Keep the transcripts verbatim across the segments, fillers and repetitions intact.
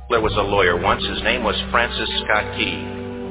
There was a lawyer once. His name was Francis Scott Key.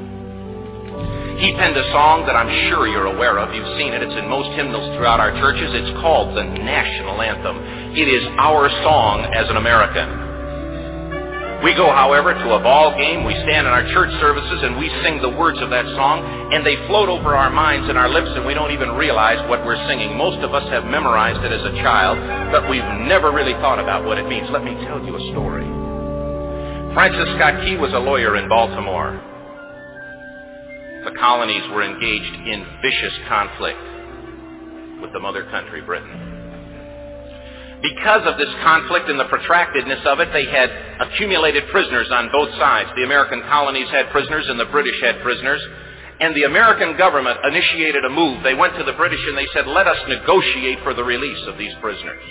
He penned a song that I'm sure you're aware of. You've seen it. It's in most hymnals throughout our churches. It's called the National Anthem. It is our song as an American. We go, however, to a ball game. We stand in our church services and we sing the words of that song, and they float over our minds and our lips, and we don't even realize what we're singing. Most of us have memorized it as a child, but we've never really thought about what it means. Let me tell you a story. Francis Scott Key was a lawyer in Baltimore. The colonies were engaged in vicious conflict with the mother country, Britain. Because of this conflict and the protractedness of it, they had accumulated prisoners on both sides. The American colonies had prisoners and the British had prisoners. And the American government initiated a move. They went to the British and they said, let us negotiate for the release of these prisoners.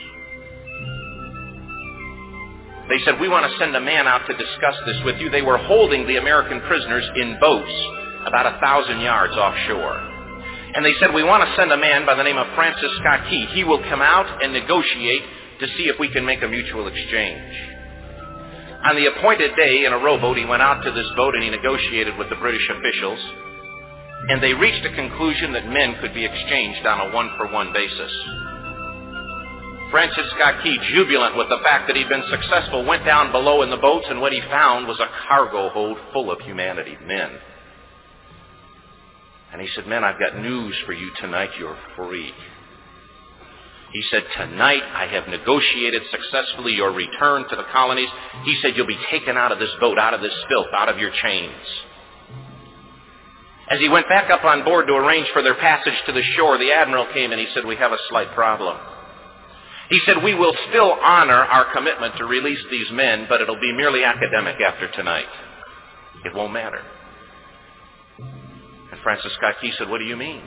They said, we want to send a man out to discuss this with you. They were holding the American prisoners in boats about a thousand yards offshore. And they said, we want to send a man by the name of Francis Scott Key. He will come out and negotiate to see if we can make a mutual exchange. On the appointed day in a rowboat, he went out to this boat and he negotiated with the British officials. And they reached a conclusion that men could be exchanged on a one-for-one basis. Francis Scott Key, jubilant with the fact that he'd been successful, went down below in the boats, and what he found was a cargo hold full of humanity, men. And he said, men, I've got news for you tonight. You're free. He said, tonight I have negotiated successfully your return to the colonies. He said, you'll be taken out of this boat, out of this filth, out of your chains. As he went back up on board to arrange for their passage to the shore, the admiral came and he said, we have a slight problem. He said, we will still honor our commitment to release these men, but it'll be merely academic after tonight. It won't matter. And Francis Scott Key said, what do you mean?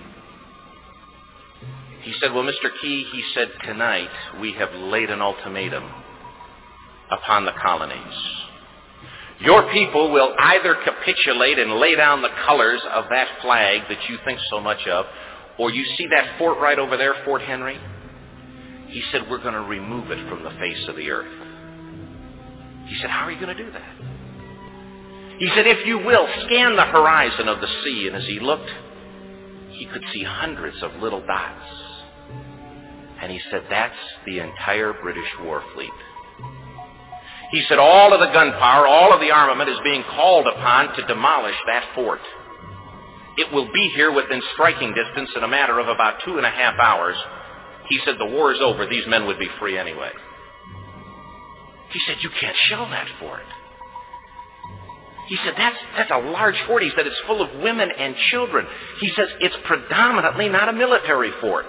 He said, well, Mister Key, he said, tonight we have laid an ultimatum upon the colonies. Your people will either capitulate and lay down the colors of that flag that you think so much of, or you see that fort right over there, Fort Henry? He said, we're going to remove it from the face of the earth. He said, how are you going to do that? He said, if you will, scan the horizon of the sea. And as he looked, he could see hundreds of little dots. And he said, that's the entire British war fleet. He said, all of the gunpowder, all of the armament is being called upon to demolish that fort. It will be here within striking distance in a matter of about two and a half hours. He said, the war is over. These men would be free anyway. He said, you can't shell that fort. He said, that's, that's a large fort. He said, it's full of women and children. He says, it's predominantly not a military fort.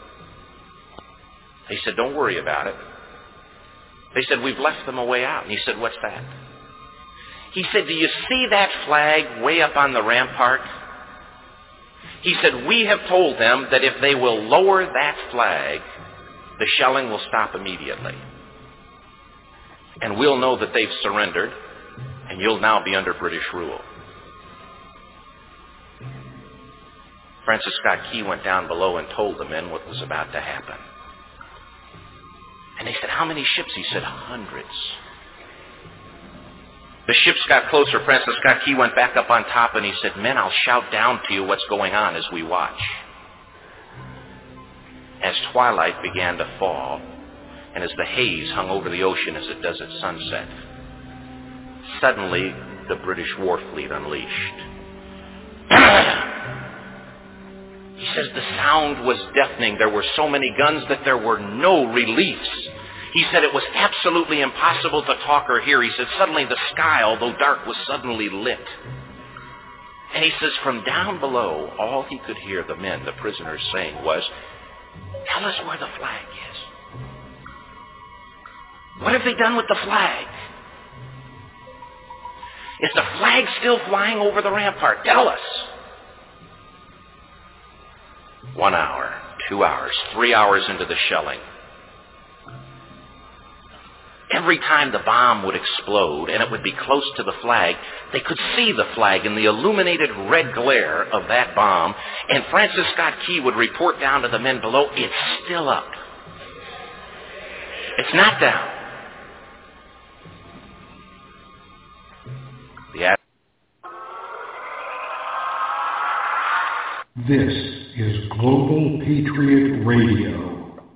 They said, don't worry about it. They said, we've left them a way out. And he said, what's that? He said, do you see that flag way up on the rampart? He said, we have told them that if they will lower that flag, the shelling will stop immediately. And we'll know that they've surrendered, and you'll now be under British rule. Francis Scott Key went down below and told the men what was about to happen. And they said, how many ships? He said, hundreds. The ships got closer. Francis Scott Key went back up on top and he said, men, I'll shout down to you what's going on as we watch. As twilight began to fall, and as the haze hung over the ocean as it does at sunset, suddenly the British war fleet unleashed. He says the sound was deafening. There were so many guns that there were no reliefs. He said it was absolutely impossible to talk or hear. He said suddenly the sky, although dark, was suddenly lit. And he says from down below, all he could hear the men, the prisoners, saying was, tell us where the flag is. What have they done with the flag? Is the flag still flying over the rampart? Tell us. One hour, two hours, three hours into the shelling. Every time the bomb would explode and it would be close to the flag, they could see the flag in the illuminated red glare of that bomb. And Francis Scott Key would report down to the men below, it's still up. It's not down. This is Global Patriot Radio.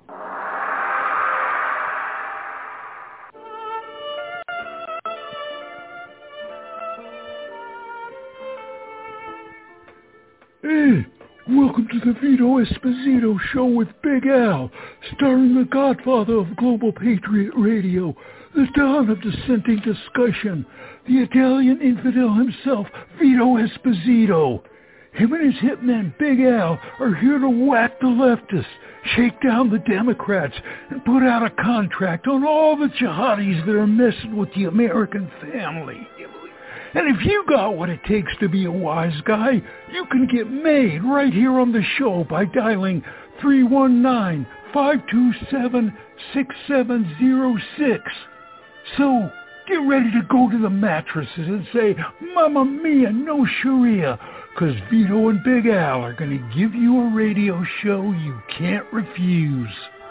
Hey, welcome to the Vito Esposito Show with Big Al, starring the godfather of Global Patriot Radio, the Don of dissenting discussion, the Italian infidel himself, Vito Esposito. Him and his hitman, Big Al, are here to whack the leftists, shake down the Democrats, and put out a contract on all the jihadis that are messing with the American family. And if you got what it takes to be a wise guy, you can get made right here on the show by dialing three one nine, five two seven, six seven zero six. So, get ready to go to the mattresses and say, Mamma Mia, no Sharia, because Vito and Big Al are going to give you a radio show you can't refuse.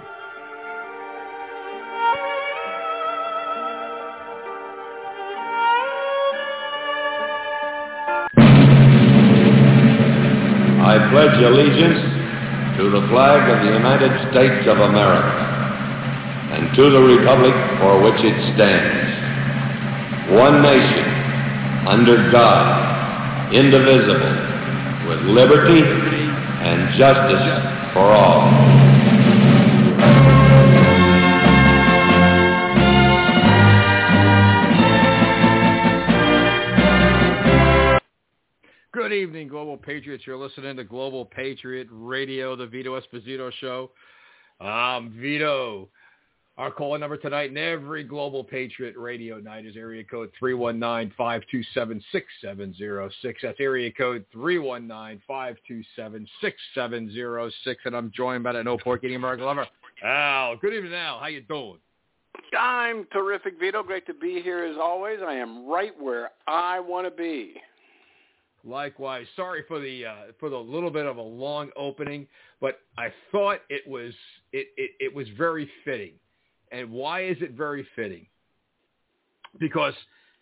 I pledge allegiance to the flag of the United States of America and to the republic for which it stands, one nation, under God, indivisible, with liberty and justice for all. Good evening, Global Patriots. You're listening to Global Patriot Radio, the Vito Esposito Show. I'm Vito. Our call number tonight in every Global Patriot Radio night is area code three one nine, five two seven, six seven zero six. That's area code three one nine, five two seven, six seven zero six. And I'm joined by that no pork eating American lover, Al. Good evening, Al. How you doing? I'm terrific, Vito. Great to be here as always. I am right where I want to be. Likewise. Sorry for the uh, for the little bit of a long opening, but I thought it was it, it, it was very fitting. And why is it very fitting? Because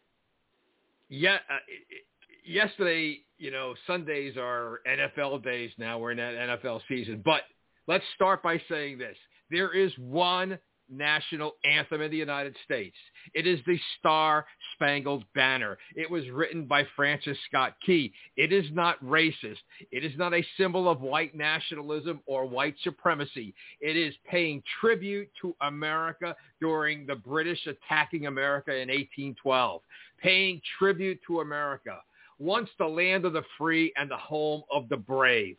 yeah, uh, yesterday, you know, Sundays are N F L days now. We're in that N F L season. But let's start by saying this. There is one national anthem in the United States. It is the Star-Spangled Banner. It was written by Francis Scott Key. It is not racist. It is not a symbol of white nationalism or white supremacy. It is paying tribute to America during the British attacking America in eighteen twelve. Paying tribute to America, once the land of the free and the home of the brave.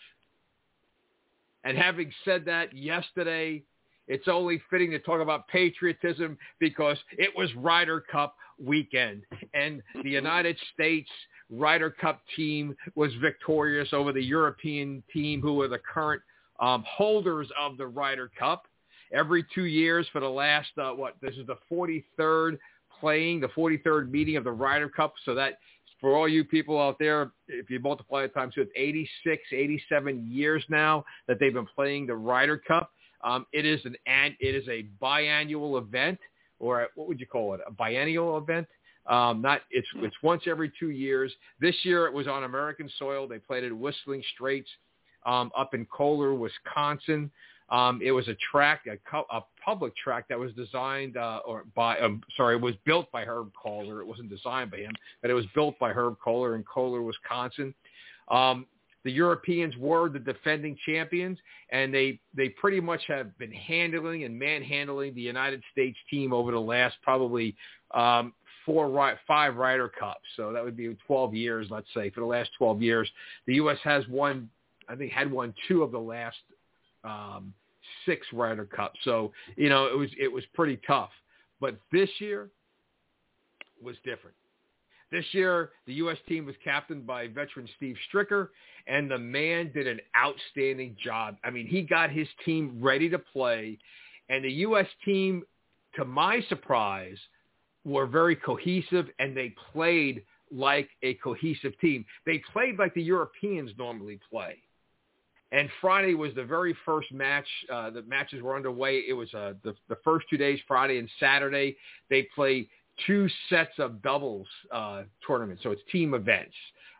And having said that, yesterday, it's only fitting to talk about patriotism because it was Ryder Cup weekend. And the United States Ryder Cup team was victorious over the European team, who are the current um, holders of the Ryder Cup. Every two years for the last, uh, what, this is the forty-third playing, the forty-third meeting of the Ryder Cup. So that, for all you people out there, if you multiply it times two, it's eighty-six, eighty-seven years now that they've been playing the Ryder Cup. Um, it is an it is a biannual event, or a, what would you call it? A biennial event. Um, not it's it's once every two years. This year it was on American soil. They played at Whistling Straits um, up in Kohler, Wisconsin. Um, it was a track, a, co- a public track that was designed uh, or by um, sorry, it was built by Herb Kohler. It wasn't designed by him, but it was built by Herb Kohler in Kohler, Wisconsin. Um, The Europeans were the defending champions, and they, they pretty much have been handling and manhandling the United States team over the last probably um, four, five Ryder Cups. So that would be twelve years, let's say. For the last twelve years, the U S has won, I think, had won two of the last um, six Ryder Cups. So, you know, it was it was pretty tough. But this year was different. This year, the U S team was captained by veteran Steve Stricker, and the man did an outstanding job. I mean, he got his team ready to play, and the U S team, to my surprise, were very cohesive, and they played like a cohesive team. They played like the Europeans normally play. And Friday was the very first match. Uh, the matches were underway. It was uh, the, the first two days, Friday and Saturday. They played two sets of doubles uh, tournaments, so it's team events.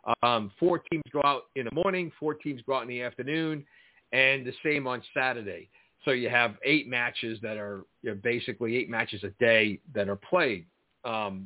Um, four teams go out in the morning, four teams go out in the afternoon, and the same on Saturday. So you have eight matches that are you know, basically eight matches a day that are played. Um,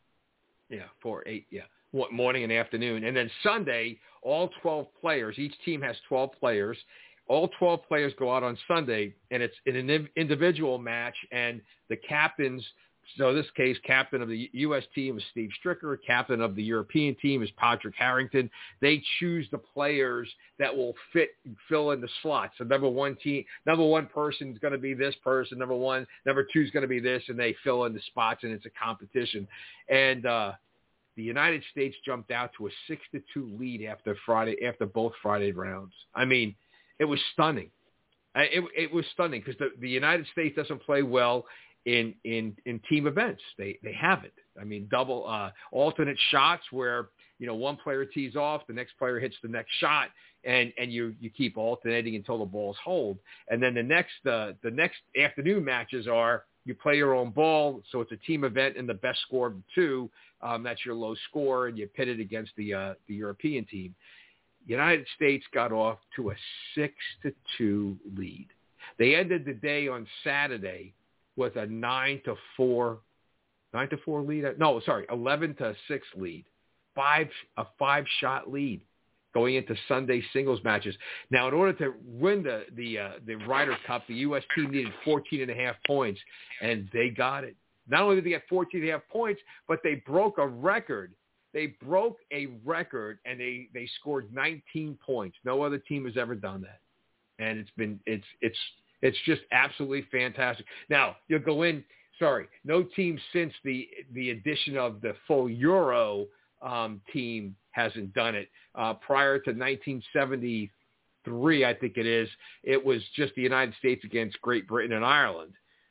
yeah, four, eight, yeah, morning and afternoon. And then Sunday, all twelve players, each team has twelve players. All twelve players go out on Sunday, and it's an individual match, and the captains, so in this case, captain of the U S team is Steve Stricker, captain of the European team is Patrick Harrington. They choose the players that will fit, fill in the slots. So number one team, number one person is going to be this person, number one, number two is going to be this, and they fill in the spots, and it's a competition. And uh, the United States jumped out to a six to two lead after Friday, after both Friday rounds. I mean, it was stunning. It, it was stunning because the, the United States doesn't play well in, in, in team events. They they haven't. I mean, double uh, alternate shots where you know one player tees off, the next player hits the next shot, and, and you you keep alternating until the ball's hold. And then the next uh, the next afternoon matches are you play your own ball, so it's a team event, and the best score of the two, um, that's your low score, and you pit it against the uh, the European team. United States got off to a six to two lead. They ended the day on Saturday with a nine to four, nine to four lead. No, sorry, eleven to six lead, five a five shot lead going into Sunday singles matches. Now, in order to win the the uh, the Ryder Cup, the U S team needed fourteen and a half points, and they got it. Not only did they get fourteen and a half points, but they broke a record. They broke a record, and they, they scored nineteen points. No other team has ever done that, and it's been it's it's it's just absolutely fantastic. Now you'll go in. Sorry, no team since the the addition of the full Euro um, team hasn't done it. Uh, prior to nineteen seventy-three, I think it is. It was just the United States against Great Britain and Ireland.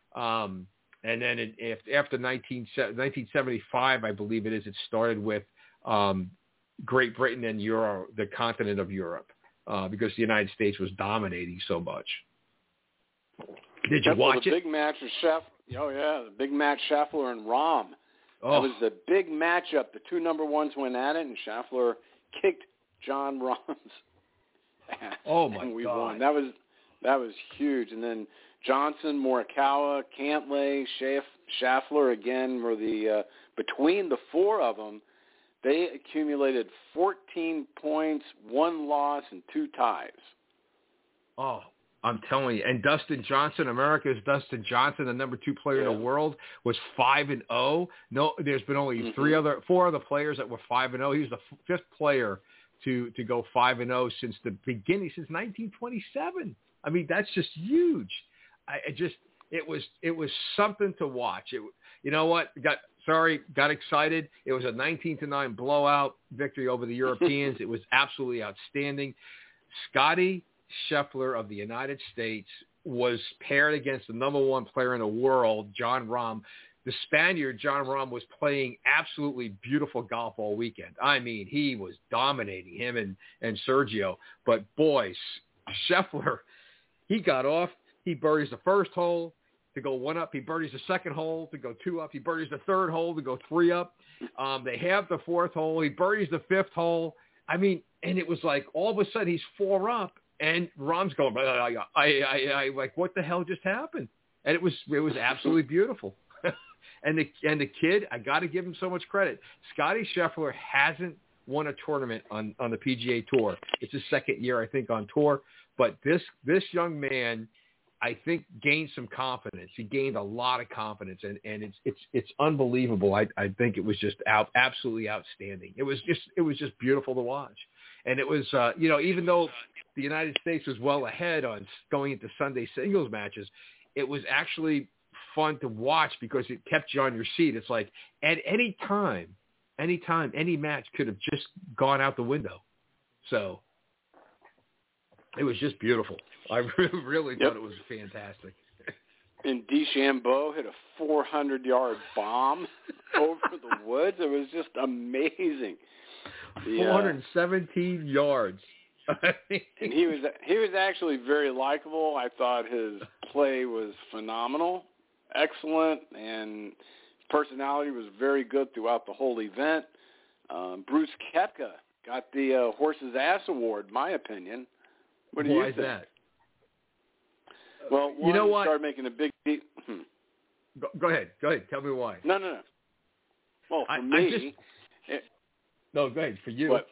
Um, And then it, after nineteen seventy-five, I believe it is, it started with um, Great Britain and Euro, the continent of Europe, uh, because the United States was dominating so much. Did you That's watch the it? Big match with Schaff. Oh yeah, the big match Scheffler and Rahm. Oh. That was the big matchup. The two number ones went at it, and Scheffler kicked John Rahm's ass. Oh my and we God! won. That was that was huge. And then Johnson, Morikawa, Cantlay, Schaff, Scheffler again were the uh, between the four of them, they accumulated fourteen points, one loss, and two ties. Oh, I'm telling you. And Dustin Johnson, America's Dustin Johnson, the number two player yeah. in the world, was five and zero. No, there's been only mm-hmm. three other, four other players that were five and zero. He was the f- fifth player to to go five and zero since the beginning, since nineteen twenty-seven. I mean, that's just huge. I, I just, it was, it was something to watch. It, you know what? Got sorry, got excited. It was a nineteen to nine blowout victory over the Europeans. It was absolutely outstanding. Scotty Scheffler of the United States was paired against the number one player in the world, Jon Rahm. The Spaniard, Jon Rahm, was playing absolutely beautiful golf all weekend. I mean, he was dominating him and, and Sergio. But boy, Scheffler, he got off. He birdies the first hole to go one up. He birdies the second hole to go two up. He birdies the third hole to go three up. Um, they have the fourth hole. He birdies the fifth hole. I mean, and it was like all of a sudden he's four up, and Rahm's going, I, I, I, I, like, what the hell just happened? And it was it was absolutely beautiful. and the and the kid, I got to give him so much credit. Scotty Scheffler hasn't won a tournament on, on the P G A Tour. It's his second year, I think, on tour. But this this young man, I think, gained some confidence. He gained a lot of confidence, and, and it's it's it's unbelievable. I, I think it was just out, absolutely outstanding. It was just it was just beautiful to watch, and it was uh, you know, even though the United States was well ahead on going into Sunday singles matches, it was actually fun to watch because it kept you on your seat. It's like at any time, any time, any match could have just gone out the window. So it was just beautiful. I really yep. thought it was fantastic. And DeChambeau hit a four hundred yard bomb over the woods. It was just amazing. The, four hundred seventeen uh, yards. and he was he was actually very likable. I thought his play was phenomenal, excellent, and his personality was very good throughout the whole event. Um, Bruce Koepka got the uh, horse's ass award, my opinion. What do Why you is think? that? Well, one, you know what? started making a big deal. Hmm. Go, go ahead. Go ahead. Tell me why. No, no, no. Well, for I, me, I just, it, no, go ahead. For you, what?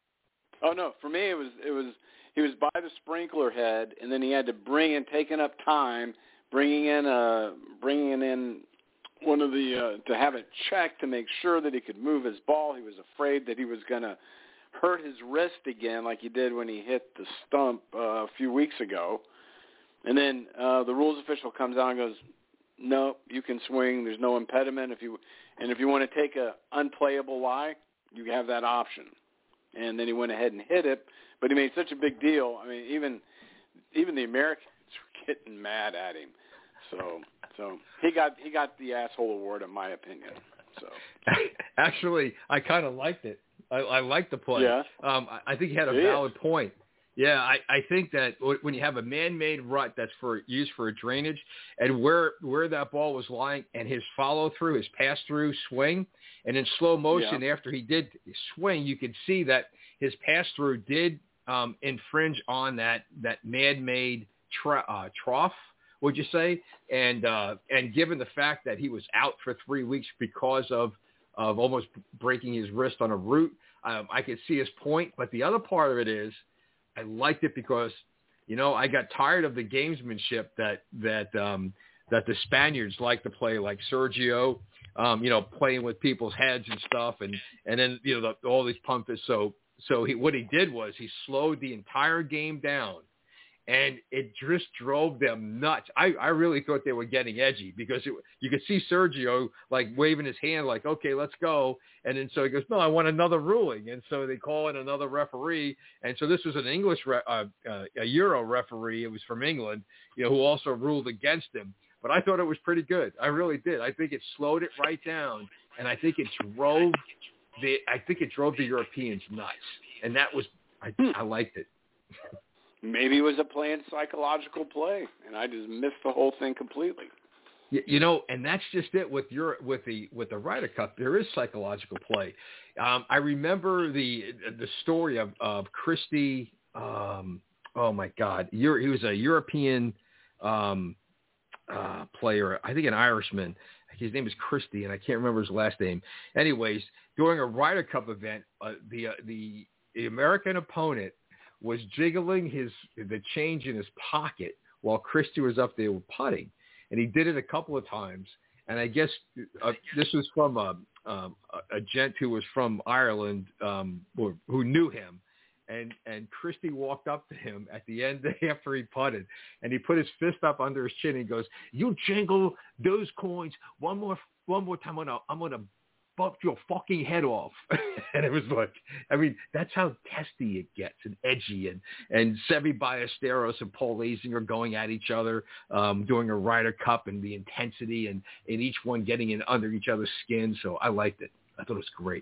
Oh no, for me it was it was he was by the sprinkler head, and then he had to bring in, taking up time, bringing in uh bringing in one of the uh, to have it checked to make sure that he could move his ball. He was afraid that he was going to hurt his wrist again, like he did when he hit the stump uh, a few weeks ago. And then uh, the rules official comes out and goes, "No, you can swing. There's no impediment. If you and if you want to take a unplayable lie, you have that option." And then he went ahead and hit it, but he made such a big deal. I mean, even even the Americans were getting mad at him. So so he got he got the asshole award, in my opinion. So actually, I kind of liked it. I, I liked the play. Yeah. Um, I, I think he had a It valid is. point. Yeah, I, I think that when you have a man-made rut that's for used for a drainage, and where where that ball was lying, and his follow-through, his pass-through swing, and in slow motion Yeah. after he did swing, you could see that his pass-through did um, infringe on that that man-made tra- uh, trough, would you say? And uh, and given the fact that he was out for three weeks because of of almost breaking his wrist on a root, um, I could see his point. But the other part of it is, I liked it because, you know, I got tired of the gamesmanship that that um, that the Spaniards like to play, like Sergio, um, you know, playing with people's heads and stuff, and and then you know the, all these pumpers. So so he, what he did was he slowed the entire game down, and it just drove them nuts. I, I really thought they were getting edgy because it, you could see Sergio like waving his hand like, okay, let's go. And then so he goes, no, I want another ruling. And so they call in another referee. And so this was an English, re- uh, uh, a Euro referee. It was from England, you know, who also ruled against him. But I thought it was pretty good. I really did. I think it slowed it right down. And I think it drove the, I think it drove the Europeans nuts. And that was, I, I liked it. Maybe it was a planned psychological play, and I just missed the whole thing completely. You, you know, and that's just it with your with the with the Ryder Cup. There is psychological play. Um, I remember the the story of of Christie. Um, oh my God, Euro, he was a European um, uh, player. I think an Irishman. His name is Christie, and I can't remember his last name. Anyways, during a Ryder Cup event, uh, the uh, the the American opponent was jiggling his the change in his pocket while Christie was up there putting, and he did it a couple of times. And I guess uh, this was from a, um, a gent who was from Ireland, um, or, who knew him, and and Christie walked up to him at the end after he putted, and he put his fist up under his chin and he goes, "You jingle those coins one more one more time, I'm gonna I'm gonna bump your fucking head off." And it was like, I mean, that's how testy it gets and edgy. And, and Seve Ballesteros and Paul Lasing are going at each other, um, doing a Ryder Cup, and the intensity and, and each one getting in under each other's skin. So I liked it. I thought it was great.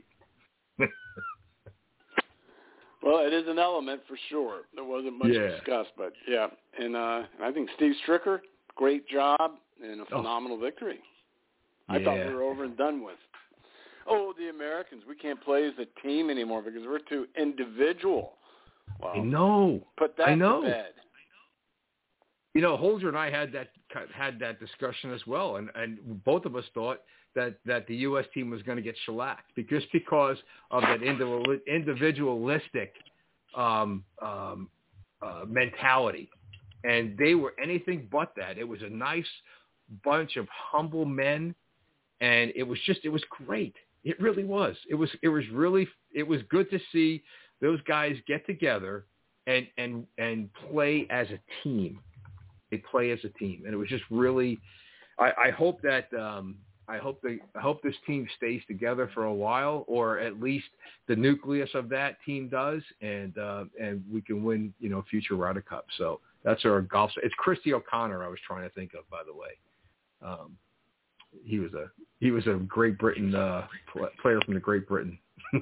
Well, it is an element for sure. There wasn't much Yeah. discussed, but yeah. And uh, I think Steve Stricker, great job and a phenomenal oh. victory. I yeah. thought we were over and done with. Oh, the Americans, we can't play as a team anymore because we're too individual. Well, I know. Put that I know. to bed. You know, Holzer and I had that had that discussion as well, and, and both of us thought that, that the U S team was going to get shellacked because because of that individualistic um, um, uh, mentality, and they were anything but that. It was a nice bunch of humble men, and it was just it was great. It really was. It was. It was really. It was good to see those guys get together and and and play as a team. They play as a team, and it was just really. I, I hope that. Um, I hope they. I hope this team stays together for a while, or at least the nucleus of that team does, and uh, and we can win. You know, future Ryder Cup. So that's our golf. It's Christie O'Connor. I was trying to think of, by the way. Um, He was a he was a Great Britain uh, player from the Great Britain.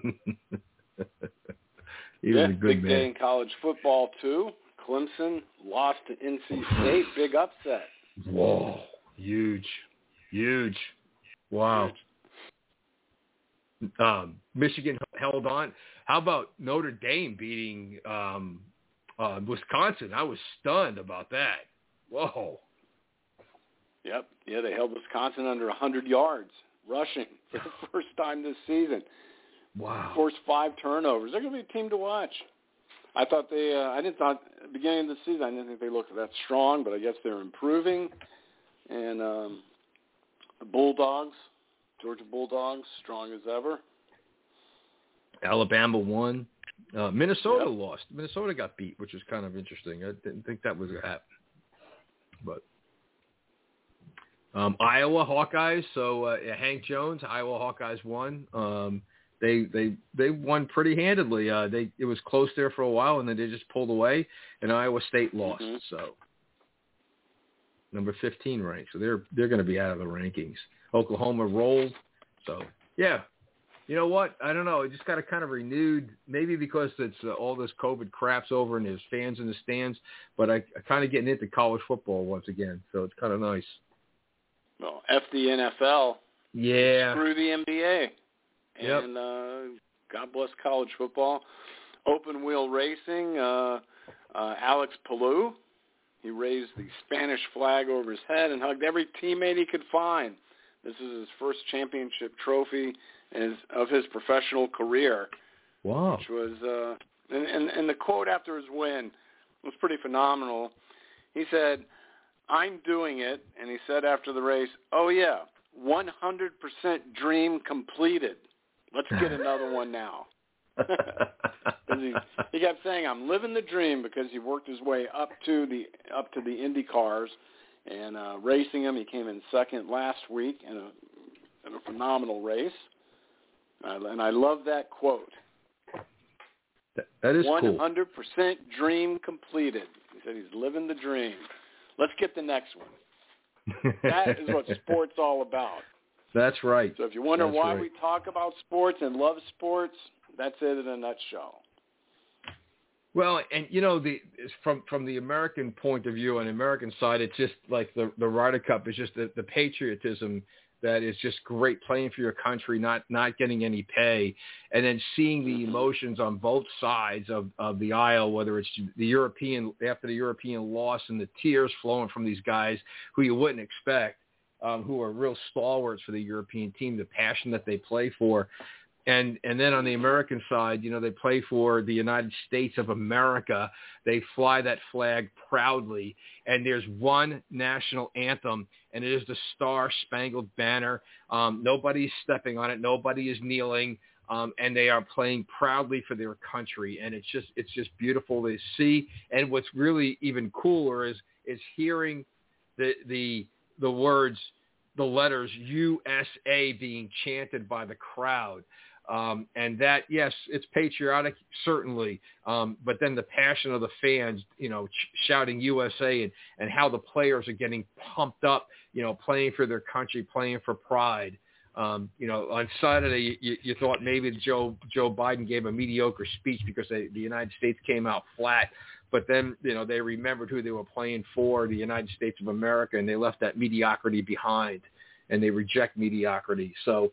he yeah, was a good big man. day in college football too. Clemson lost to N C State, big upset. Whoa, huge, huge, wow. Huge. Um, Michigan held on. How about Notre Dame beating um, uh, Wisconsin? I was stunned about that. Whoa. Yep. Yeah, they held Wisconsin under one hundred yards rushing for the first time this season. Wow. Forced five turnovers. They're going to be a team to watch. I thought they, uh, I didn't thought at the beginning of the season, I didn't think they looked that strong, but I guess they're improving. And um, the Bulldogs, Georgia Bulldogs, strong as ever. Alabama won. Uh, Minnesota Yep. lost. Minnesota got beat, which is kind of interesting. I didn't think that was going to happen. But um, Iowa Hawkeyes, so uh, Hank Jones, Iowa Hawkeyes won. Um, they they they won pretty handedly. Uh, they it was close there for a while, and then they just pulled away, and Iowa State lost. Mm-hmm. So number fifteen ranked, so they're they're going to be out of the rankings. Oklahoma rolled. So yeah, you know what? I don't know. It just got a kind of renewed, maybe because it's uh, all this COVID crap's over and there's fans in the stands. But I, I kind of getting into college football once again, so it's kind of nice. Well, F the N F L. Yeah. Screw the N B A. Yep. And uh, God bless college football. Open wheel racing. Uh, uh, Alex Palou. He raised the Spanish flag over his head and hugged every teammate he could find. This is his first championship trophy is, of his professional career. Wow. Which was, uh, and, and, and the quote after his win was pretty phenomenal. He said, "I'm doing it," and he said after the race, "Oh yeah, one hundred percent dream completed. Let's get another one now." he, he kept saying, "I'm living the dream," because he worked his way up to the up to the Indy cars and uh, racing them. He came in second last week in a, in a phenomenal race, uh, and I love that quote. That, that is cool. one hundred percent dream completed. He said he's living the dream. Let's get the next one. That is what sports all about. That's right. So if you wonder that's why right. we talk about sports and love sports, that's it in a nutshell. Well, and you know, the from from the American point of view, on the American side, it's just like the the Ryder Cup is just the, the patriotism that is just great, playing for your country, not not getting any pay, and then seeing the emotions on both sides of, of the aisle, whether it's the European after the European loss and the tears flowing from these guys who you wouldn't expect, um, who are real stalwarts for the European team, the passion that they play for. And and then on the American side, you know, they play for the United States of America. They fly that flag proudly. And there's one national anthem, and it is the Star-Spangled Banner. Um, nobody's stepping on it. Nobody is kneeling. Um, and they are playing proudly for their country. And it's just it's just beautiful to see. And what's really even cooler is is hearing the the the words, the letters U S A being chanted by the crowd. Um, and that, yes, it's patriotic, certainly, um, but then the passion of the fans, you know, ch- shouting U S A and, and how the players are getting pumped up, you know, playing for their country, playing for pride. Um, you know, on Saturday, you, you thought maybe Joe Joe Biden gave a mediocre speech because they, the United States came out flat. But then, you know, they remembered who they were playing for, the United States of America, and they left that mediocrity behind, and they reject mediocrity. So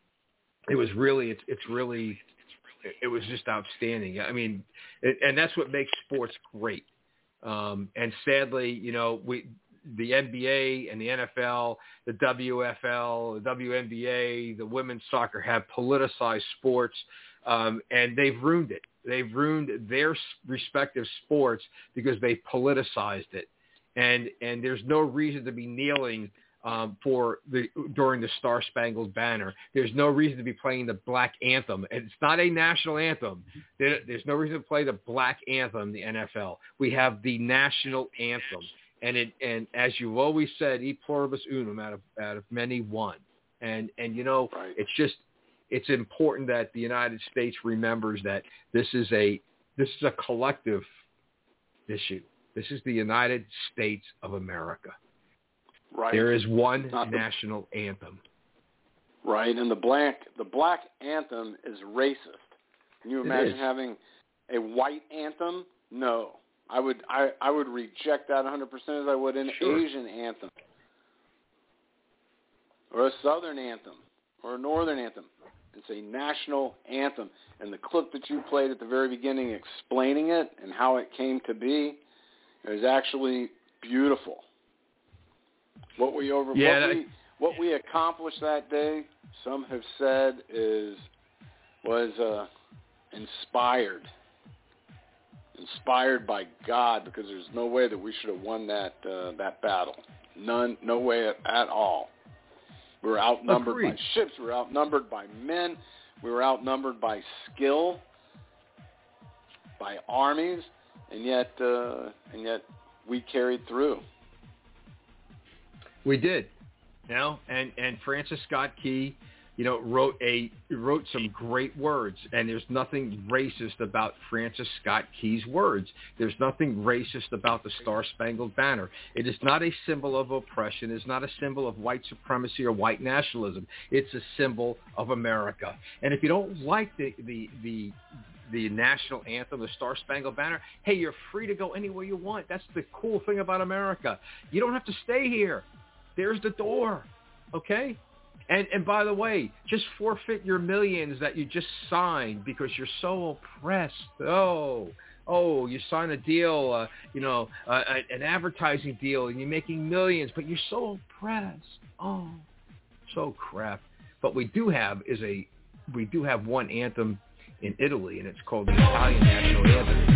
it was really, it's, it's really, it was just outstanding. I mean, it, and that's what makes sports great. Um, and sadly, you know, we, the N B A and the N F L, the W F L, the W N B A, the women's soccer have politicized sports, um, and they've ruined it. They've ruined their respective sports because they politicized it. And, and there's no reason to be kneeling Um, for the during the Star-Spangled Banner. There's no reason to be playing the Black Anthem. It's not a national anthem. There, there's no reason to play the Black Anthem in the N F L. We have the national anthem, and it and as you've always said, e pluribus unum, out of out of many one. And and you know, Right. it's just it's important that the United States remembers that this is a this is a collective issue. This is the United States of America. Right. There is one Not national the, anthem. Right, and the black the black anthem is racist. Can you imagine having a white anthem? No. I would I, I would reject that one hundred percent as I would an Sure. Asian anthem. Or a Southern anthem. Or a Northern anthem. It's a national anthem. And the clip that you played at the very beginning explaining it and how it came to be is actually beautiful. What we over yeah, what, that, we, what we accomplished that day, some have said, is was uh, inspired. Inspired by God, because there's no way that we should have won that uh, that battle. None, no way at, at all. We were outnumbered Agreed. by ships. We were outnumbered by men. We were outnumbered by skill, by armies, and yet, uh, and yet, we carried through. We did, you know, and, and Francis Scott Key, you know, wrote a wrote some great words, and there's nothing racist about Francis Scott Key's words. There's nothing racist about the Star-Spangled Banner. It is not a symbol of oppression. It's not a symbol of white supremacy or white nationalism. It's a symbol of America. And if you don't like the the the the national anthem, the Star-Spangled Banner, hey, you're free to go anywhere you want. That's the cool thing about America. You don't have to stay here. There's the door, okay? And and by the way, just forfeit your millions that you just signed because you're so oppressed. Oh, oh, you sign a deal, uh, you know, uh, an advertising deal, and you're making millions, but you're so oppressed. Oh, so crap. But we do have is a we do have one anthem in Italy, and it's called the Italian national anthem.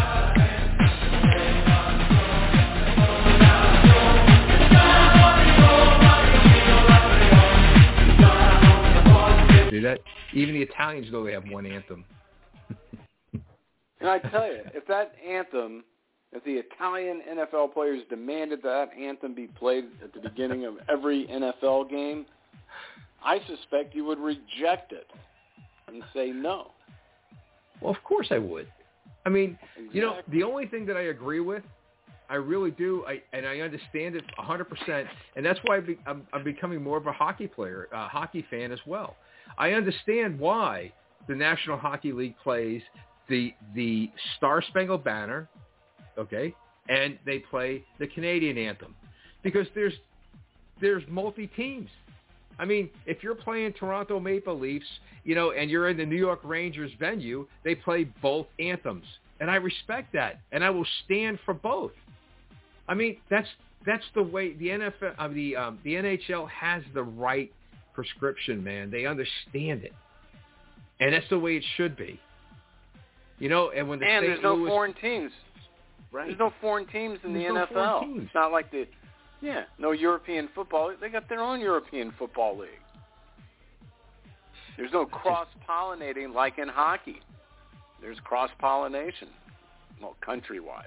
Do that. Even the Italians know they have one anthem. And I tell you, if that anthem, if the Italian N F L players demanded that anthem be played at the beginning of every N F L game, I suspect you would reject it and say no. Well, of course I would. I mean, Exactly. you know, the only thing that I agree with, I really do, I, and I understand it one hundred percent, and that's why I be, I'm, I'm becoming more of a hockey player, a hockey fan as well. I understand why the National Hockey League plays the the Star-Spangled Banner, okay, and they play the Canadian anthem, because there's there's multi-teams. I mean, if you're playing Toronto Maple Leafs, you know, and you're in the New York Rangers venue, they play both anthems, and I respect that, and I will stand for both. I mean, that's that's the way the N F L, uh, the um, the N H L has the right prescription, man. They understand it, and that's the way it should be. You know, and when the and Saint there's no Louis, foreign teams. right? There's no foreign teams in There's the no N F L. foreign teams. It's not like the, yeah, no European football. They got their own European football league. There's no cross-pollinating like in hockey. There's cross-pollination, well, country-wise.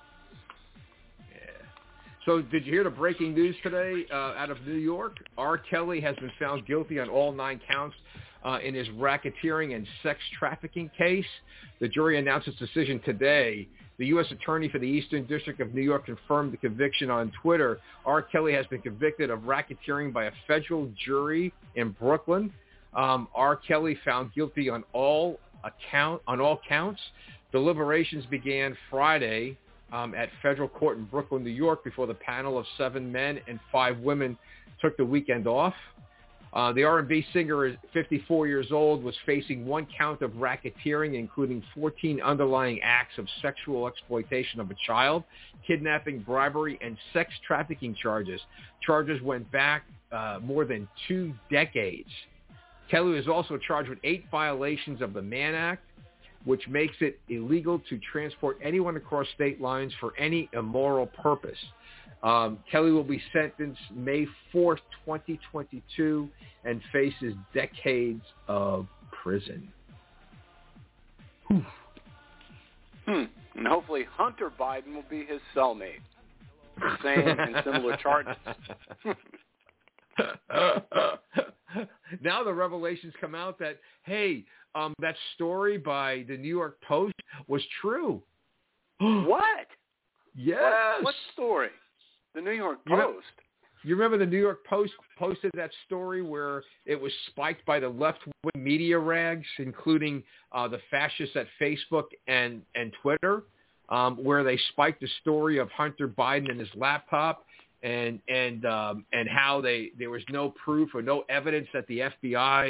So did you hear the breaking news today uh, out of New York? R. Kelly has been found guilty on all nine counts uh, in his racketeering and sex trafficking case. The jury announced its decision today. The U S Attorney for the Eastern District of New York confirmed the conviction on Twitter. R. Kelly has been convicted of racketeering by a federal jury in Brooklyn. Um, R. Kelly found guilty on all account on all counts. Deliberations began Friday Um, at federal court in Brooklyn, New York, before the panel of seven men and five women took the weekend off. Uh, the R and B singer is fifty-four years old, was facing one count of racketeering, including fourteen underlying acts of sexual exploitation of a child, kidnapping, bribery, and sex trafficking charges. Charges went back uh, more than two decades. Kelly was also charged with eight violations of the Mann Act, which makes it illegal to transport anyone across state lines for any immoral purpose. Um, Kelly will be sentenced May fourth, twenty twenty-two, and faces decades of prison. Hmm. And hopefully Hunter Biden will be his cellmate. Same and similar charges. Now the revelations come out that, hey, um, that story by the New York Post was true. What? Yes. What, what story? The New York You Post. remember, you remember the New York Post posted that story where it was spiked by the left-wing media rags, including uh, the fascists at Facebook and, and Twitter, um, where they spiked the story of Hunter Biden and his laptop, and and um, and how they there was no proof or no evidence that the F B I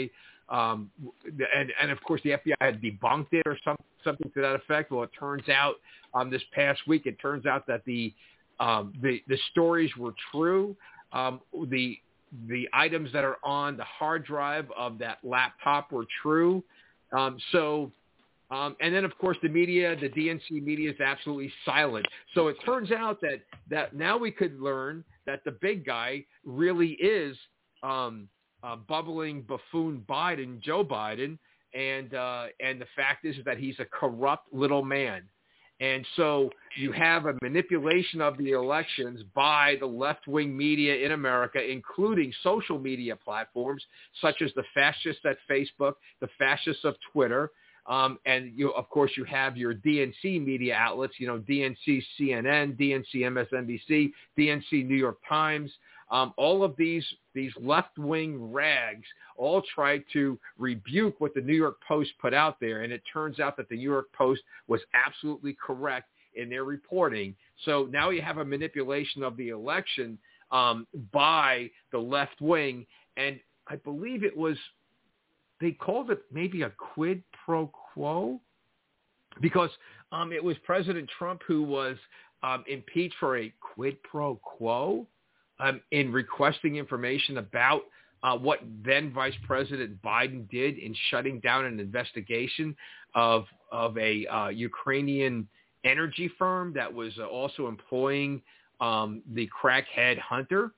Um, and, and, of course, the F B I had debunked it or some, something to that effect. Well, it turns out um, this past week, it turns out that the um, the, the stories were true. Um, the the items that are on the hard drive of that laptop were true. Um, so, um, and then, of course, the media, the D N C media is absolutely silent. So it turns out that, that now we could learn that the big guy really is um, – Uh, bubbling buffoon Biden, Joe Biden, and uh, and the fact is that he's a corrupt little man. And so you have a manipulation of the elections by the left-wing media in America, including social media platforms such as the fascists at Facebook, the fascists of Twitter, um, and you, of course, you have your D N C media outlets, you know, D N C C N N, D N C M S N B C, D N C New York Times. Um, all of these these left-wing rags all tried to rebuke what the New York Post put out there, and it turns out that the New York Post was absolutely correct in their reporting. So now you have a manipulation of the election um, by the left wing, and I believe it was, they called it maybe a quid pro quo, because um, it was President Trump who was um, impeached for a quid pro quo. Um, in requesting information about uh, what then Vice President Biden did in shutting down an investigation of of a uh, Ukrainian energy firm that was uh, also employing um, the crackhead Hunter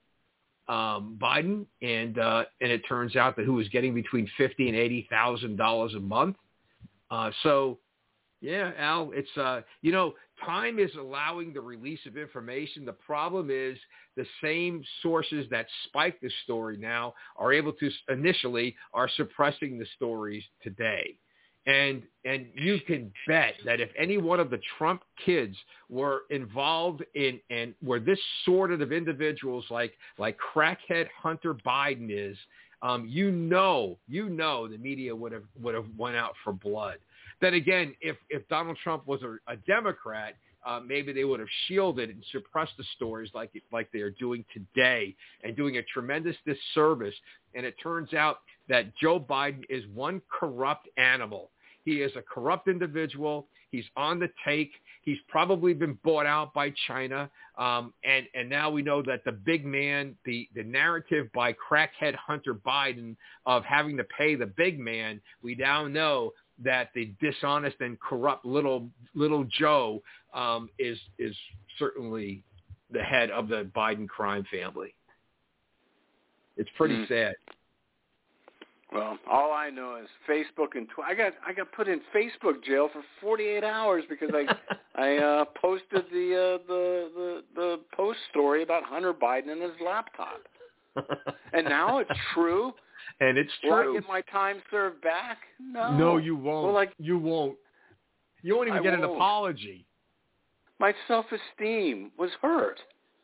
um, Biden, and uh, and it turns out that who was getting between fifty and eighty thousand dollars a month. Uh, so. Yeah, Al, it's, uh, you know, time is allowing the release of information. The problem is the same sources that spiked the story now are able to initially are suppressing the stories today. And and you can bet that if any one of the Trump kids were involved in and were this sort of individuals like like crackhead Hunter Biden is, um, you know, you know the media would have would have went out for blood. Then again, if, if Donald Trump was a, a Democrat, uh, maybe they would have shielded and suppressed the stories like like they are doing today, and doing a tremendous disservice. And it turns out that Joe Biden is one corrupt animal. He is a corrupt individual. He's on the take. He's probably been bought out by China. Um, and, and now we know that the big man, the, the narrative by crackhead Hunter Biden of having to pay the big man, we now know that the dishonest and corrupt little little Joe um, is is certainly the head of the Biden crime family. It's pretty mm. sad. Well, all I know is Facebook and Twitter. I got I got put in Facebook jail for forty-eight hours because I I uh, posted the, uh, the the the post story about Hunter Biden and his laptop, and now it's true. And it's true. Will I get my time served back? No. No, you won't. Well, like, you won't. You won't even I get won't. an apology. My self-esteem was hurt.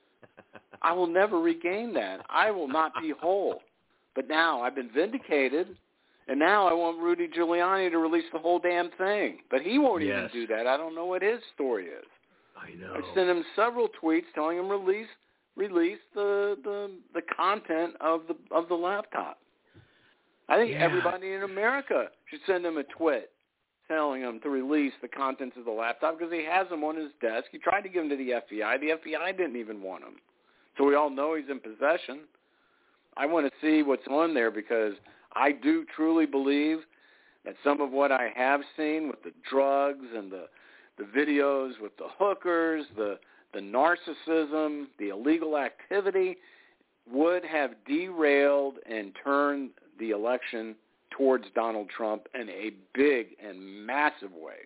I will never regain that. I will not be whole. But now I've been vindicated, and now I want Rudy Giuliani to release the whole damn thing. But he won't yes. even do that. I don't know what his story is. I know. I sent him several tweets telling him release release the the, the content of the of the laptop. I think yeah. everybody in America should send him a twit telling him to release the contents of the laptop because he has them on his desk. He tried to give them to the F B I. The F B I didn't even want them. So we all know he's in possession. I want to see what's on there because I do truly believe that some of what I have seen with the drugs and the the videos with the hookers, the the narcissism, the illegal activity would have derailed and turned the election towards Donald Trump in a big and massive way.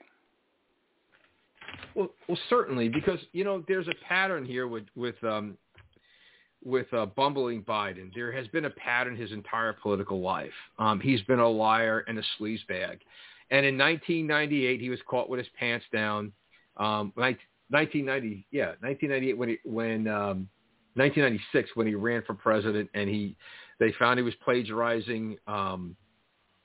Well, well, certainly, because you know there's a pattern here with with um, with uh, bumbling Biden. There has been a pattern his entire political life. Um, he's been a liar and a sleazebag. And in nineteen ninety-eight, he was caught with his pants down. Um, nineteen ninety, yeah, nineteen ninety-eight when he when um, nineteen ninety-six when he ran for president, and he they found he was plagiarizing um,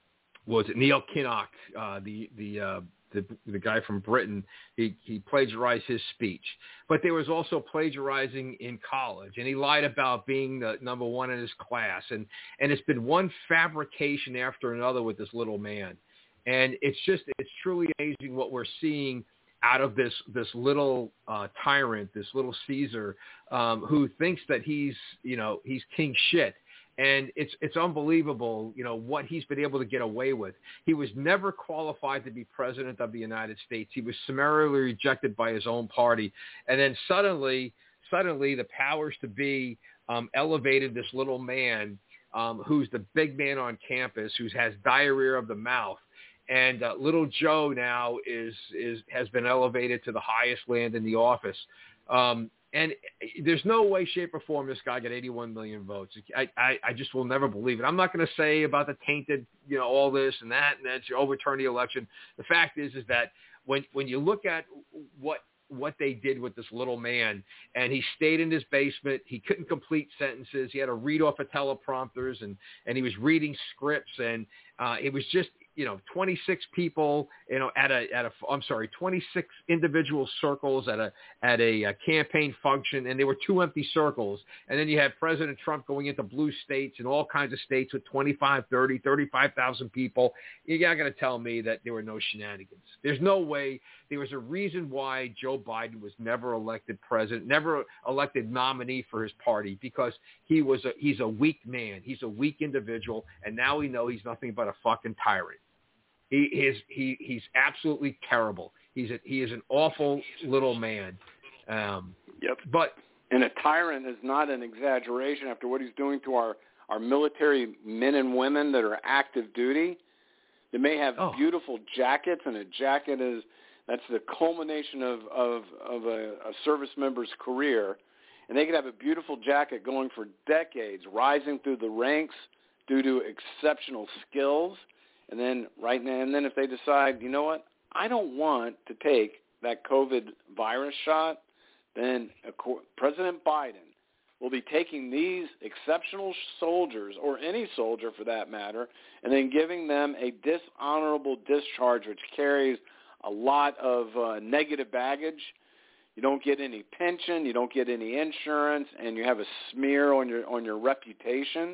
was it Neil Kinnock, uh, the the uh, the the guy from Britain? He he plagiarized his speech, but there was also plagiarizing in college, and he lied about being the number one in his class, and and it's been one fabrication after another with this little man, and it's just it's truly amazing what we're seeing out of this this little uh, tyrant, this little Caesar, um, who thinks that he's you know he's king shit. And it's it's unbelievable, you know, what he's been able to get away with. He was never qualified to be president of the United States. He was summarily rejected by his own party. And then suddenly, suddenly the powers to be um, elevated this little man um, who's the big man on campus, who has diarrhea of the mouth. And uh, little Joe now is is has been elevated to the highest land in the office. Um, And there's no way, shape, or form this guy got eighty-one million votes. I, I, I just will never believe it. I'm not going to say about the tainted, you know, all this and that, and that you overturn the election. The fact is, is that when when you look at what what they did with this little man, and he stayed in his basement, he couldn't complete sentences, he had to read off of teleprompters, and and he was reading scripts, and uh, it was just. You know, twenty-six people, you know, at a, at a, I'm sorry, twenty-six individual circles at a, at a, a campaign function, and there were two empty circles. And then you had President Trump going into blue states and all kinds of states with twenty-five, thirty, thirty-five thousand people. You're not going to tell me that there were no shenanigans. There's no way. There was a reason why Joe Biden was never elected president, never elected nominee for his party, because he was a, he's a weak man. He's a weak individual. And now we know he's nothing but a fucking tyrant. He is he he's absolutely terrible. He's a, he is an awful little man. Um, yep. But and a tyrant is not an exaggeration after what he's doing to our, our military men and women that are active duty. They may have oh. beautiful jackets, and a jacket is that's the culmination of of, of a, a service member's career. And they could have a beautiful jacket going for decades, rising through the ranks due to exceptional skills. And then right now, and then if they decide, you know what, I don't want to take that COVID virus shot, then President Biden will be taking these exceptional soldiers, or any soldier for that matter, and then giving them a dishonorable discharge, which carries a lot of uh, negative baggage. You don't get any pension, you don't get any insurance, and you have a smear on your on your reputation.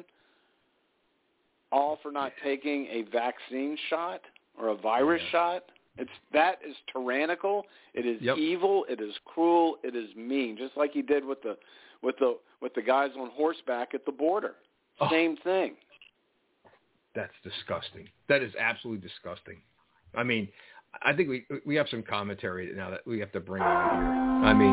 All for not taking a vaccine shot or a virus yeah. shot. It's that is tyrannical. It is yep. evil. It is cruel. It is mean. Just like he did with the with the with the guys on horseback at the border. Oh. Same thing. That's disgusting. That is absolutely disgusting. I mean, I think we we have some commentary now that we have to bring over here. I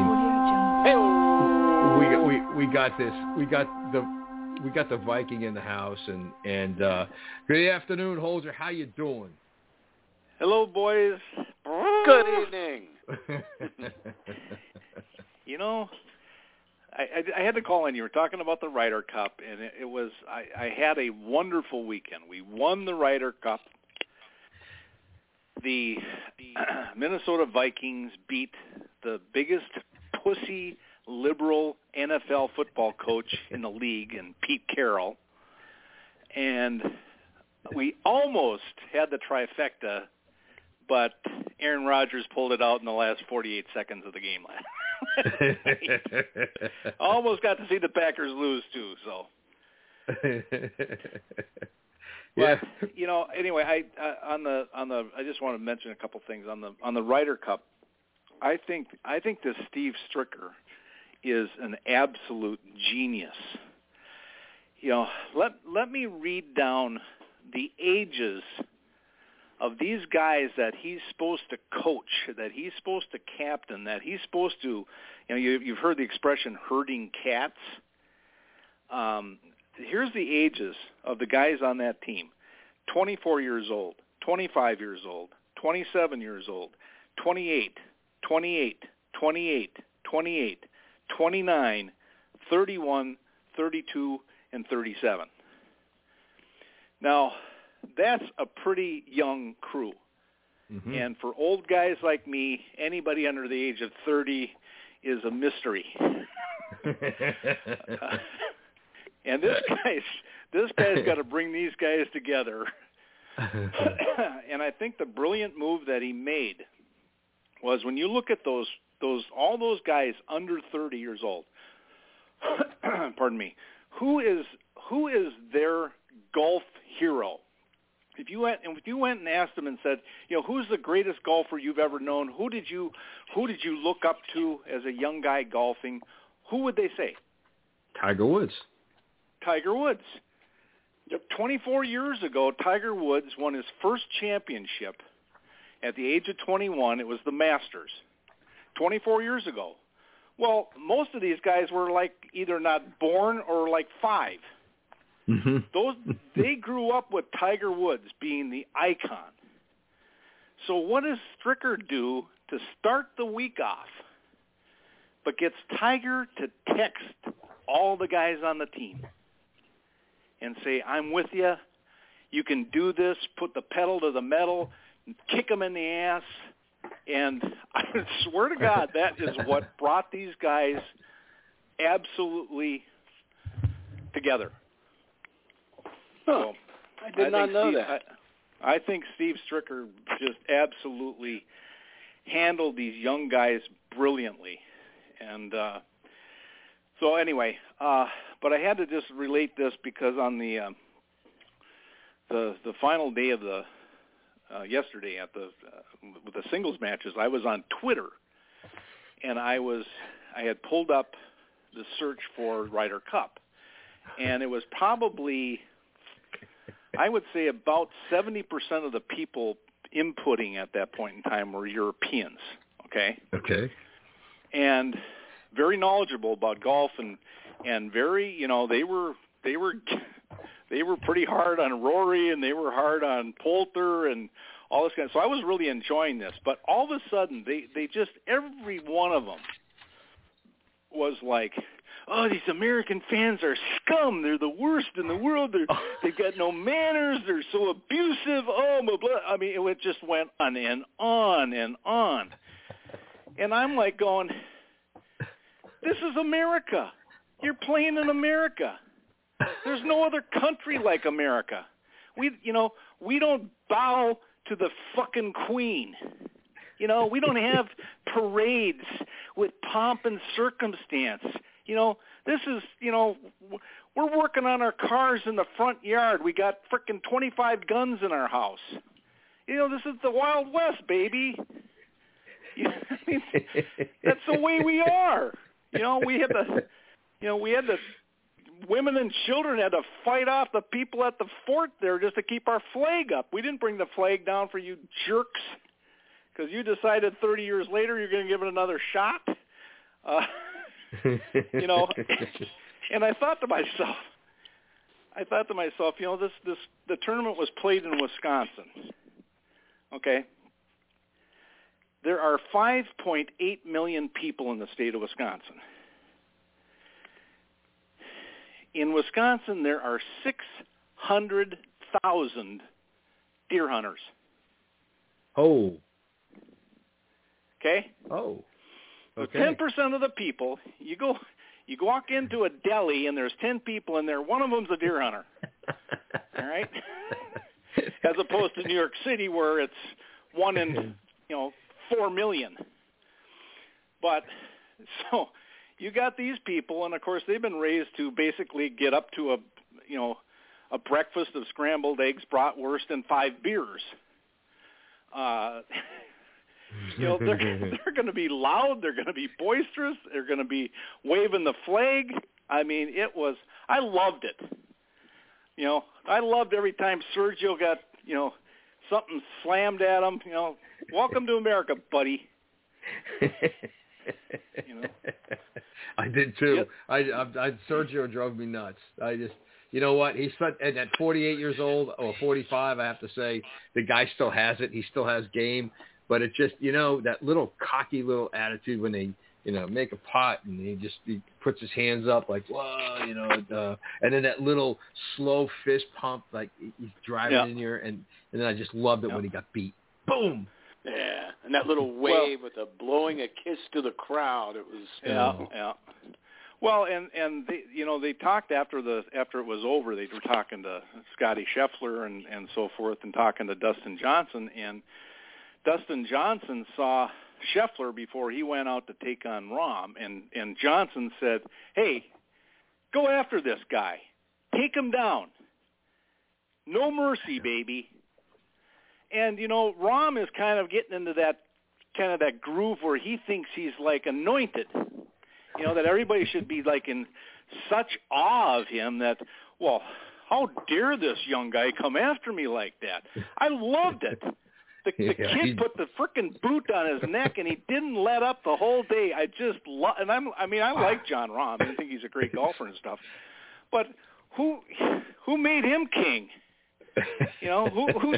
mean, we we we got this. We got the. We got the Viking in the house, and and uh, good afternoon, Holzer. How you doing? Hello, boys. Good evening. You know, I, I, I had to call in. You were talking about the Ryder Cup, and it, it was I, I had a wonderful weekend. We won the Ryder Cup. The Minnesota Vikings beat the biggest pussy liberal N F L football coach in the league, and Pete Carroll, and we almost had the trifecta, but Aaron Rodgers pulled it out in the last forty-eight seconds of the game last night. Almost got to see the Packers lose too. So, yeah, but, you know. Anyway, I uh, on the on the I just want to mention a couple things on the on the Ryder Cup. I think I think this Steve Stricker is an absolute genius. You know, let let me read down the ages of these guys that he's supposed to coach, that he's supposed to captain, that he's supposed to, you know, you, you've heard the expression herding cats. Um, here's the ages of the guys on that team. twenty-four years old, twenty-five years old, twenty-seven years old, twenty-eight, twenty-eight, twenty-eight, twenty-eight, twenty-nine, thirty-one, thirty-two, and thirty-seven. Now, that's a pretty young crew. Mm-hmm. And for old guys like me, anybody under the age of thirty is a mystery. uh, and this guy's this guy's got to bring these guys together And I think the brilliant move that he made was when you look at those those all those guys under thirty years old. Pardon me. Who is who is their golf hero? If you went if you went and asked them and said, you know, who's the greatest golfer you've ever known? Who did you who did you look up to as a young guy golfing? Who would they say? Tiger Woods. Tiger Woods. twenty-four years ago, Tiger Woods won his first championship at the age of twenty-one. It was the Masters. twenty-four years ago. Well, most of these guys were like either not born or like five. Mm-hmm. Those they grew up with Tiger Woods being the icon. So what does Stricker do to start the week off, but gets Tiger to text all the guys on the team and say, I'm with you, you can do this, put the pedal to the metal, kick them in the ass, and I swear to God, that is what brought these guys absolutely together. Huh. So, I did I not know Steve, that. I, I think Steve Stricker just absolutely handled these young guys brilliantly. And uh, so anyway, uh, but I had to just relate this because on the uh, the the final day of the uh, yesterday at the uh, with the singles matches, I was on Twitter, and I was I had pulled up the search for Ryder Cup, and it was probably, I would say, about seventy percent of the people inputting at that point in time were Europeans. Okay. Okay. And very knowledgeable about golf, and and very, you know, they were they were they were pretty hard on Rory, and they were hard on Poulter and all this kind of. So I was really enjoying this, but all of a sudden they they just every one of them was like, oh, these American fans are scum. They're the worst in the world. They're, they've got no manners. They're so abusive. Oh, blah, blah. I mean, it just went on and on and on. And I'm like going, this is America. You're playing in America. There's no other country like America. We, you know, we don't bow to the fucking queen. You know, we don't have parades with pomp and circumstance. You know, this is, you know, we're working on our cars in the front yard. We got frickin' twenty-five guns in our house. You know, this is the Wild West, baby. You know, I mean, that's the way we are. You know, we had the, you know, we had the women and children had to fight off the people at the fort there just to keep our flag up. We didn't bring the flag down for you jerks because you decided thirty years later you're going to give it another shot. Uh, you know, and I thought to myself, I thought to myself, you know, this, this, the tournament was played in Wisconsin. Okay. There are five point eight million people in the state of Wisconsin. In Wisconsin, there are six hundred thousand deer hunters. Oh. Okay? Oh. So Okay. ten percent of the people, you go you walk into a deli and there's ten people in there, one of them's a deer hunter. All right? As opposed to New York City where it's one in, you know, four million. But so you got these people, and of course they've been raised to basically get up to a, you know, a breakfast of scrambled eggs, bratwurst, and five beers. Uh, you know, they're they're going to be loud. They're going to be boisterous. They're going to be waving the flag. I mean, it was. I loved it. You know, I loved every time Sergio got, you know, something slammed at him. You know, welcome to America, buddy. You know? I did too. Yep. I, I, I Sergio drove me nuts. I just, you know what? He's at, at forty-eight years old or forty-five. I have to say, the guy still has it. He still has game. But it just, you know, that little cocky little attitude when they, you know, make a pot and he just he puts his hands up like, whoa, you know, uh, and then that little slow fist pump like he's driving yeah. in here, and and then I just loved it yeah. when he got beat. Boom. Yeah, and that little wave well, with a blowing a kiss to the crowd. It was yeah, yeah. Well, and and they, you know, they talked after the after it was over. They were talking to Scotty Scheffler and and so forth, and talking to Dustin Johnson. And Dustin Johnson saw Scheffler before he went out to take on Rahm, and and Johnson said, "Hey, go after this guy, take him down, no mercy, baby." And you know, Rahm is kind of getting into that kind of that groove where he thinks he's like anointed. You know, that everybody should be like in such awe of him that, well, how dare this young guy come after me like that? I loved it. The, the yeah, kid he... put the frickin' boot on his neck, and he didn't let up the whole day. I just love, and I'm, I mean, I like John Rahm. I think he's a great golfer and stuff. But who, who made him king? You know, who, who's,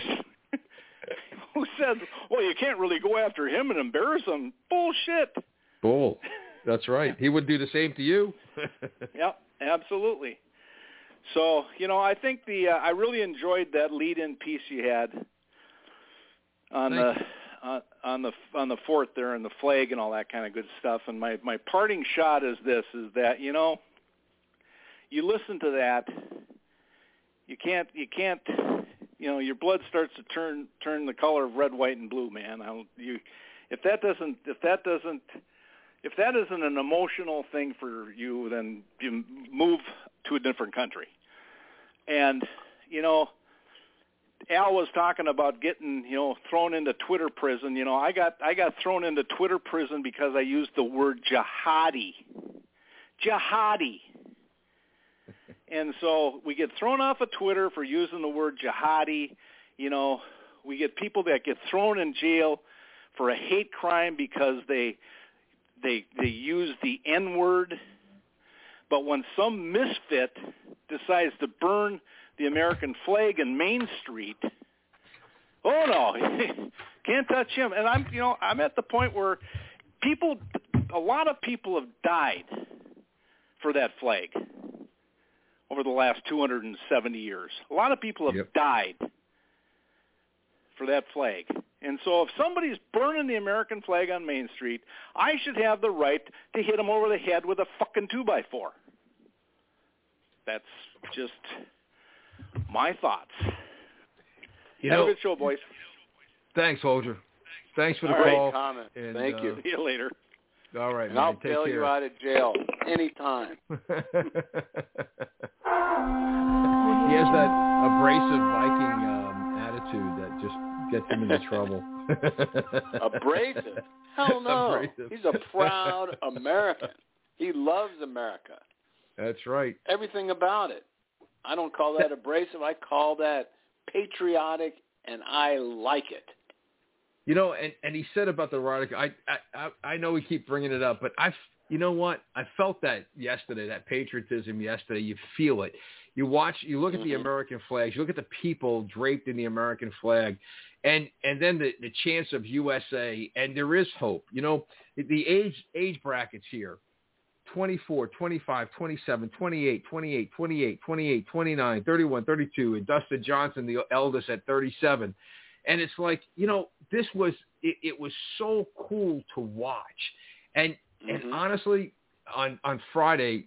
who said, well, you can't really go after him and embarrass him? Bullshit. Bull. That's right. He would do the same to you. Yep, absolutely. So, you know, I think the uh, I really enjoyed that lead-in piece you had on Thank the uh, on the on the fort there and the flag and all that kind of good stuff. And my my parting shot is this: is that you know, you listen to that, you can't you can't you know your blood starts to turn turn the color of red, white, and blue, man. I, you if that doesn't if that doesn't If that isn't an emotional thing for you, then you move to a different country. And, you know, Al was talking about getting, you know, thrown into Twitter prison. You know, I got I got thrown into Twitter prison because I used the word jihadi. Jihadi. And so we get thrown off of Twitter for using the word jihadi. You know, we get people that get thrown in jail for a hate crime because they they they use the N-word. But when some misfit decides to burn the American flag in Main Street, oh no, can't touch him. And I'm, you know, I'm at the point where people, a lot of people have died for that flag over the last two hundred seventy years. A lot of people have yep. died for that flag. And so if somebody's burning the American flag on Main Street, I should have the right to hit them over the head with a fucking two by four. That's just my thoughts. You Have know, a good show, boys. Thanks, Holger. Thanks for the all call. Right, comment. And, Thank uh, you. See you later. All right, and man. I'll Take bail care. you out of jail anytime. He has that abrasive Viking um, attitude that just gets him into trouble. Abrasive? Hell no. Abrasive. He's a proud American. He loves America. That's right. Everything about it. I don't call that abrasive. I call that patriotic, and I like it. You know, and, and he said about the erotic, I, I I know we keep bringing it up, but I, you know what? I felt that yesterday, that patriotism yesterday. You feel it. You watch, you look at mm-hmm. the American flags, you look at the people draped in the American flag, and and then the, the chance of U S A, and there is hope. You know, the age age brackets here, twenty-four, twenty-five, twenty-seven, twenty-eight, twenty-eight, twenty-eight, twenty-eight, twenty-nine, thirty-one, thirty-two, and Dustin Johnson, the eldest, at thirty-seven. And it's like, you know, this was, it, it was so cool to watch. And mm-hmm. and honestly, on, on Friday,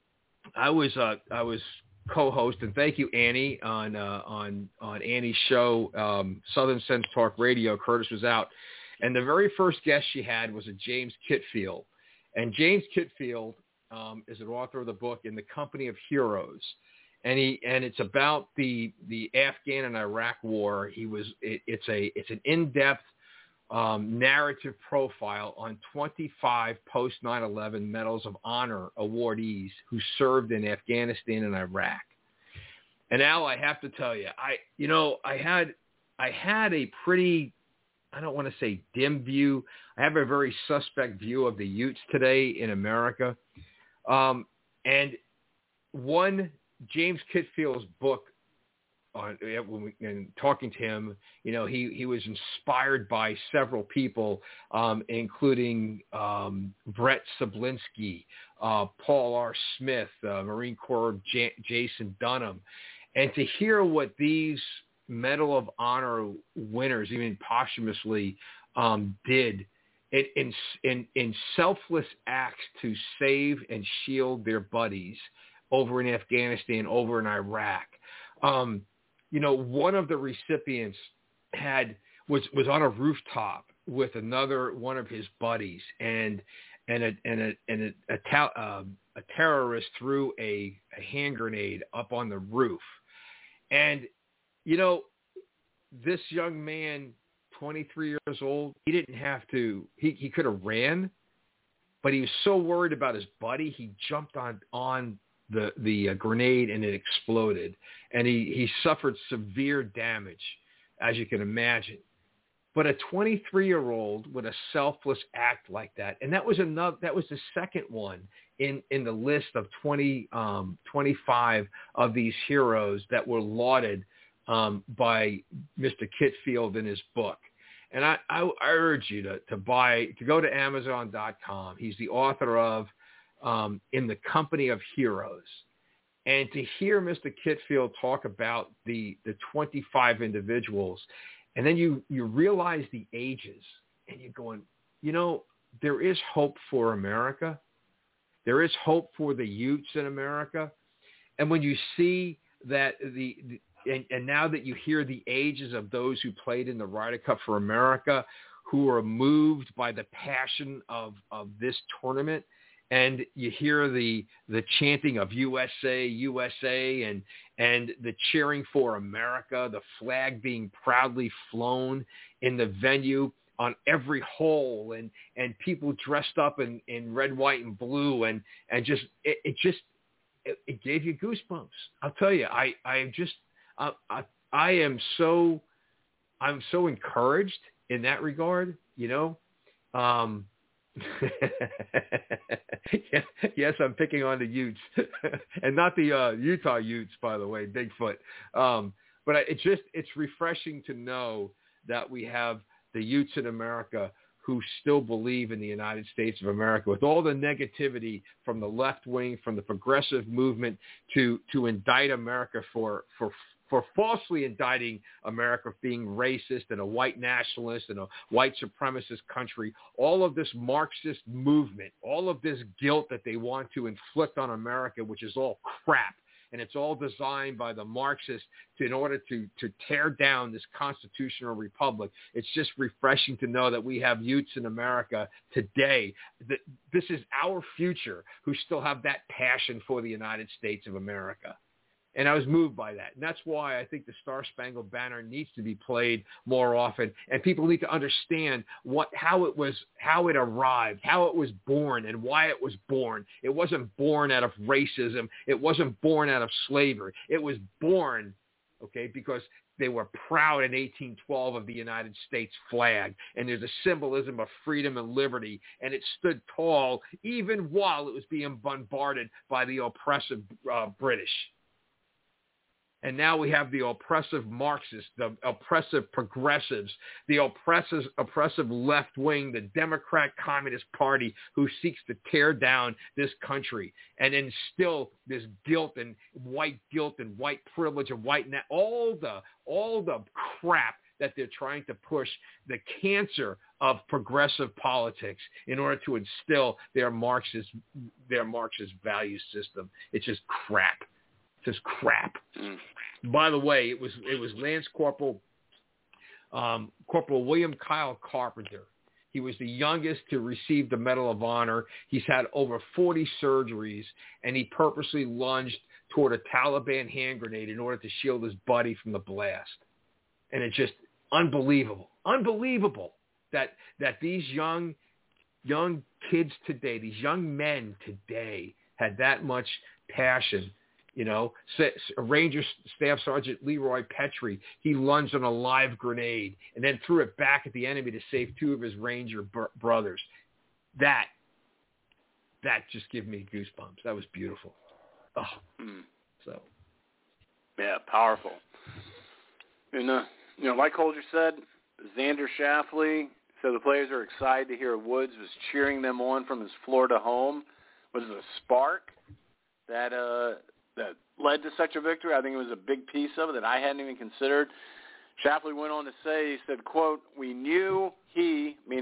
I was uh, I was co-host, and thank you, Annie, on uh, on on Annie's show, um, Southern Sense Talk Radio. Curtis was out. And the very first guest she had was a James Kitfield. And James Kitfield um, is an author of the book In the Company of Heroes. And he and it's about the the Afghan and Iraq War. He was it, it's a it's an in-depth um, narrative profile on twenty-five post nine eleven Medals of Honor awardees who served in Afghanistan and Iraq. And Al, I have to tell you, I you know I had I had a pretty, I don't want to say dim view. I have a very suspect view of the Utes today in America. Um, and one. James Kitfield's book, on when we, and talking to him, you know, he, he was inspired by several people, um, including um, Brett Sablinski, uh, Paul R. Smith, uh, Marine Corps J- Jason Dunham, and to hear what these Medal of Honor winners, even posthumously, um, did in, in, in, in selfless acts to save and shield their buddies over in Afghanistan, over in Iraq. Um, you know, one of the recipients had was, was on a rooftop with another one of his buddies, and and a and a and a, a, ta- uh, a terrorist threw a, a hand grenade up on the roof, and you know, this young man, twenty-three years old, he didn't have to. He he could have ran, but he was so worried about his buddy, he jumped on on the the uh, grenade and it exploded, and he he suffered severe damage, as you can imagine. But a twenty-three-year-old with a selfless act like that, and that was another. That was the second one in, in the list of twenty, um, twenty-five of these heroes that were lauded um, by Mister Kitfield in his book. And I, I, I urge you to, to buy, to go to Amazon dot com. He's the author of um, In the Company of Heroes. And to hear Mister Kitfield talk about the, the twenty-five individuals. And then you, you realize the ages, and you're going, you know, there is hope for America. There is hope for the youths in America. And when you see that the, the and, and now that you hear the ages of those who played in the Ryder Cup for America, who are moved by the passion of, of this tournament, and you hear the the chanting of U S A, U S A, and and the cheering for America, the flag being proudly flown in the venue on every hole, and, and people dressed up in, in red, white, and blue, and, and just it, it just it, it gave you goosebumps. I'll tell you, I I just I, I I am so I'm so encouraged in that regard, you know. Um, yes, I'm picking on the Utes, and not the uh, Utah Utes, by the way, Bigfoot. Um, but it just it's refreshing to know that we have the Utes in America who still believe in the United States of America, with all the negativity from the left wing, from the progressive movement, to to indict America for for. for falsely indicting America for being racist and a white nationalist and a white supremacist country. All of this Marxist movement, all of this guilt that they want to inflict on America, which is all crap, and it's all designed by the Marxists to, in order to, to tear down this constitutional republic. It's just refreshing to know that we have youths in America today. That this is our future who still have that passion for the United States of America. And I was moved by that. And that's why I think the Star Spangled Banner needs to be played more often. And people need to understand what, how it was, how it arrived, how it was born, and why it was born. It wasn't born out of racism. It wasn't born out of slavery. It was born, okay, because they were proud in eighteen twelve of the United States flag. And there's a symbolism of freedom and liberty. And it stood tall even while it was being bombarded by the oppressive uh, British. And now we have the oppressive Marxists, the oppressive progressives, the oppressive, oppressive left wing, the Democrat Communist Party, who seeks to tear down this country and instill this guilt and white guilt and white privilege and white na- all the all the crap that they're trying to push, the cancer of progressive politics, in order to instill their Marxist their Marxist value system. It's just crap. Just crap. Mm. By the way, it was it was Lance Corporal um, Corporal William Kyle Carpenter. He was the youngest to receive the Medal of Honor. He's had over forty surgeries, and he purposely lunged toward a Taliban hand grenade in order to shield his buddy from the blast. And it's just unbelievable, unbelievable that that these young young kids today, these young men today, had that much passion. You know, Ranger Staff Sergeant Leroy Petrie, he lunged on a live grenade and then threw it back at the enemy to save two of his Ranger br- brothers. That, that just gave me goosebumps. That was beautiful. Oh, mm. so. Yeah, powerful. And, uh, you know, like Holger said, Xander Schauffele said the players are excited to hear Woods was cheering them on from his Florida home. Was a spark that, uh, that led to such a victory. I think it was a big piece of it that I hadn't even considered. Schauffele went on to say, he said, quote, "We knew he," meaning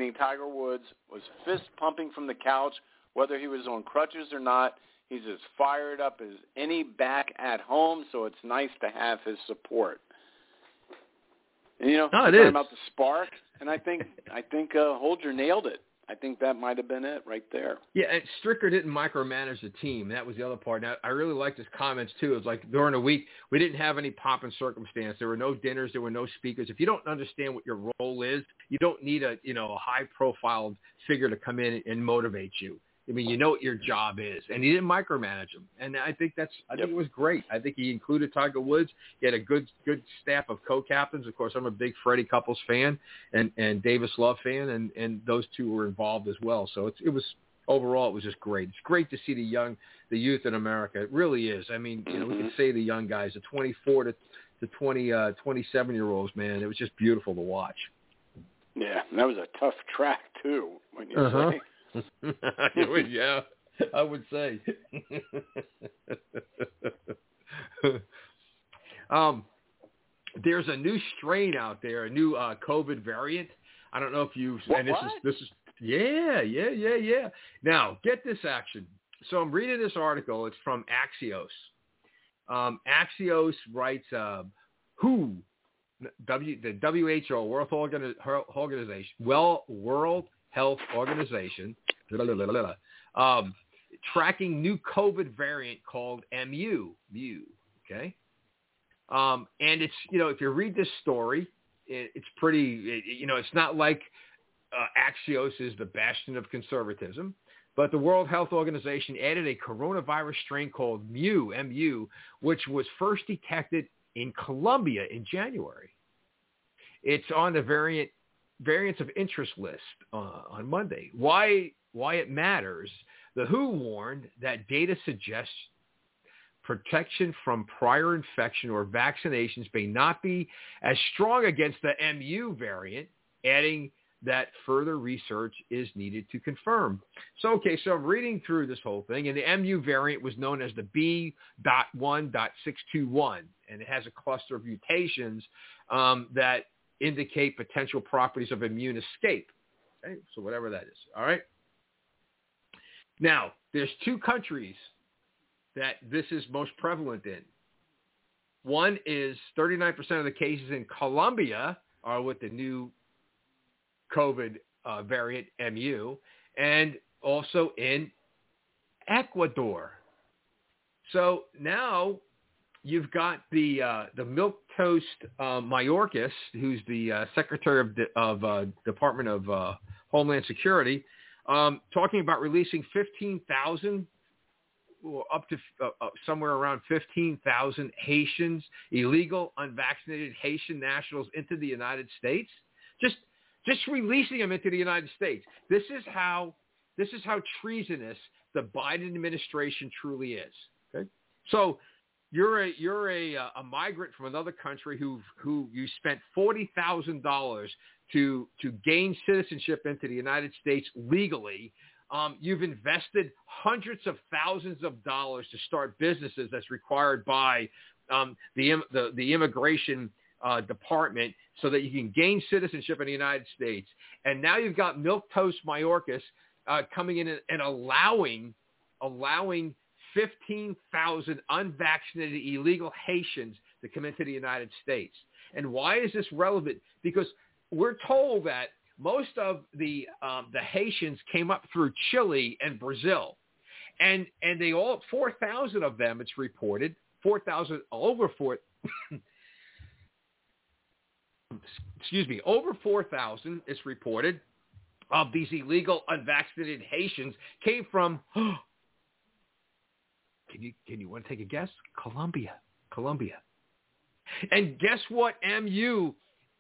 mean, Tiger Woods was fist pumping from the couch, whether he was on crutches or not. He's as fired up as any back at home, so it's nice to have his support. And, you know, oh, it talking is. about the spark, and I think I think uh, Holger nailed it. I think that might have been it right there. Yeah, and Stricker didn't micromanage the team. That was the other part. Now, I really liked his comments, too. It was like during the week, we didn't have any pomp and circumstance. There were no dinners. There were no speakers. If you don't understand what your role is, you don't need a, you know, a high-profile figure to come in and motivate you. I mean, you know what your job is. And he didn't micromanage them. And I think that's – I yep. think it was great. I think he included Tiger Woods. He had a good good staff of co-captains. Of course, I'm a big Freddie Couples fan and, and Davis Love fan, and, and those two were involved as well. So it's, it was – overall, it was just great. It's great to see the young – the youth in America. It really is. I mean, you know, we can say the young guys, the twenty-four to the twenty, uh, twenty-seven-year-olds, man. It was just beautiful to watch. Yeah, and that was a tough track, too, when you uh-huh. say – yeah, I would say. um, there's a new strain out there, a new uh, COVID variant. I don't know if you. What, and this what? is this is yeah, yeah, yeah, yeah. Now get this action. So I'm reading this article. It's from Axios. Um, Axios writes, uh, "Who W the W H O World Organi- Organization Well World Health Organization, blah, blah, blah, blah, blah, um, tracking new COVID variant called M U. Mu, okay? Um, and it's, you know, if you read this story, it, it's pretty, it, you know, it's not like uh, Axios is the bastion of conservatism, but the World Health Organization added a coronavirus strain called Mu, M U, which was first detected in Colombia in January. It's on the variant variants of interest list uh, on Monday. Why why it matters? The W H O warned that data suggests protection from prior infection or vaccinations may not be as strong against the M U variant, adding that further research is needed to confirm. So, okay, so I'm reading through this whole thing, and the M U variant was known as the B one six two one, and it has a cluster of mutations um, that indicate potential properties of immune escape. Okay, so whatever that is. All right. Now, there's two countries that this is most prevalent in. One is thirty-nine percent of the cases in Colombia are with the new COVID uh, variant M U, and also in Ecuador. So now you've got the uh, the Milk Toast uh, Mayorkas, who's the uh, Secretary of, the, of uh, Department of uh, Homeland Security, um, talking about releasing fifteen thousand, or up to uh, uh, somewhere around fifteen thousand Haitians, illegal, unvaccinated Haitian nationals into the United States. Just just releasing them into the United States. This is how this is how treasonous the Biden administration truly is. Okay, so. You're a you're a a migrant from another country who who you spent forty thousand dollars to to gain citizenship into the United States legally. Um, you've invested hundreds of thousands of dollars to start businesses that's required by um, the, the the immigration uh, department so that you can gain citizenship in the United States. And now you've got Milk Toast Mayorkas uh, coming in and, and allowing allowing. fifteen thousand unvaccinated illegal Haitians to come into the United States. And why is this relevant? Because we're told that most of the um, the Haitians came up through Chile and Brazil. And and they all, four thousand of them, it's reported, four thousand, over four, excuse me, over four thousand, it's reported, of these illegal unvaccinated Haitians came from... Can you can you want to take a guess? Colombia, Colombia, and guess what? M U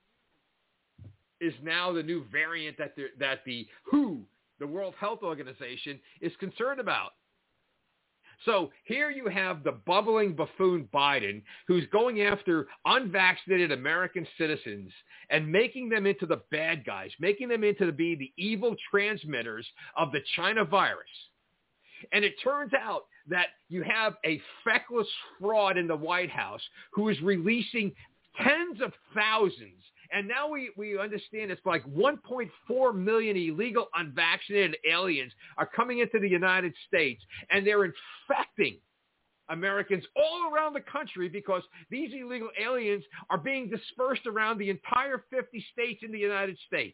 is now the new variant that the, that the W H O, the World Health Organization, is concerned about. So here you have the bubbling buffoon Biden, who's going after unvaccinated American citizens and making them into the bad guys, making them into the, be the evil transmitters of the China virus. And it turns out that you have a feckless fraud in the White House who is releasing tens of thousands And now we, we understand it's like one point four million illegal unvaccinated aliens are coming into the United States, and they're infecting Americans all around the country because these illegal aliens are being dispersed around the entire fifty states in the United States.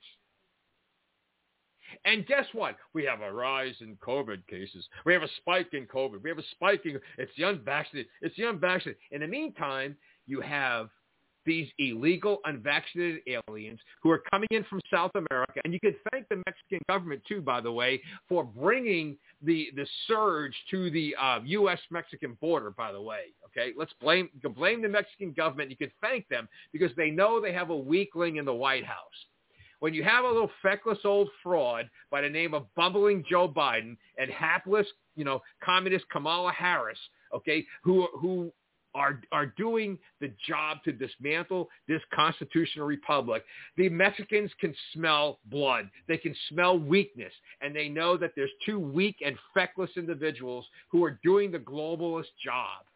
And guess what? We have a rise in COVID cases. We have a spike in COVID. We have a spike in, it's the unvaccinated. It's the unvaccinated. In the meantime, you have these illegal unvaccinated aliens who are coming in from South America. And you can thank the Mexican government, too, by the way, for bringing the, the surge to the uh, U S Mexican border, by the way. Okay, let's blame, you can blame the Mexican government. You can thank them because they know they have a weakling in the White House. When you have a little feckless old fraud by the name of bumbling Joe Biden and hapless, you know, communist Kamala Harris, okay, who who are are doing the job to dismantle this constitutional republic, the Mexicans can smell blood. They can smell weakness, and they know that there's two weak and feckless individuals who are doing the globalist job.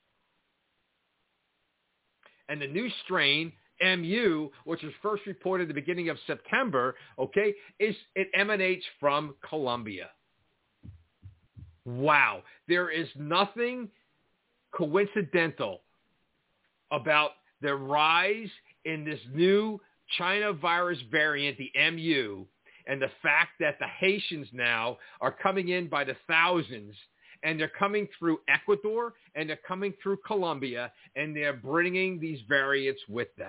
And the new strain, M U, which was first reported at the beginning of September, okay, is it emanates from Colombia. Wow. There is nothing coincidental about the rise in this new China virus variant, the M U, and the fact that the Haitians now are coming in by the thousands, and they're coming through Ecuador, and they're coming through Colombia, and they're bringing these variants with them.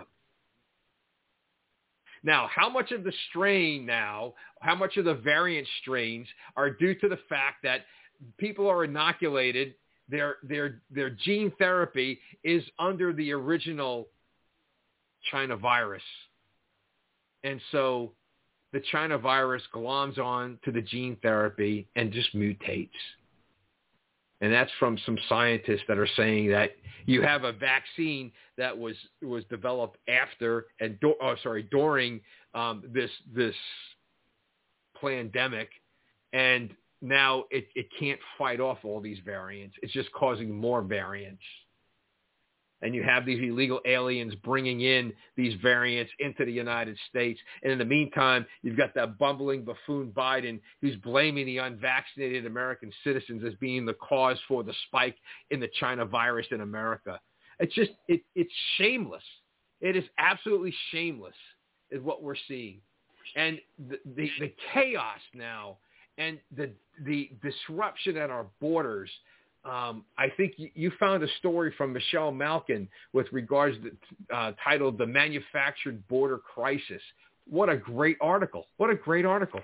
Now, how much of the strain now, how much of the variant strains are due to the fact that people are inoculated, their their their gene therapy is under the original China virus. And so the China virus gloms on to the gene therapy and just mutates. And that's from some scientists that are saying that you have a vaccine that was was developed after and do, oh, sorry during um, this this pandemic, and now it, it can't fight off all these variants. It's just causing more variants. And you have these illegal aliens bringing in these variants into the United States. And in the meantime, you've got that bumbling buffoon Biden who's blaming the unvaccinated American citizens as being the cause for the spike in the China virus in America. It's just, it, it's shameless. It is absolutely shameless is what we're seeing. And the, the, the chaos now and the, the disruption at our borders. Um, I think you, you found a story from Michelle Malkin with regards to uh, titled "The Manufactured Border Crisis." What a great article! What a great article!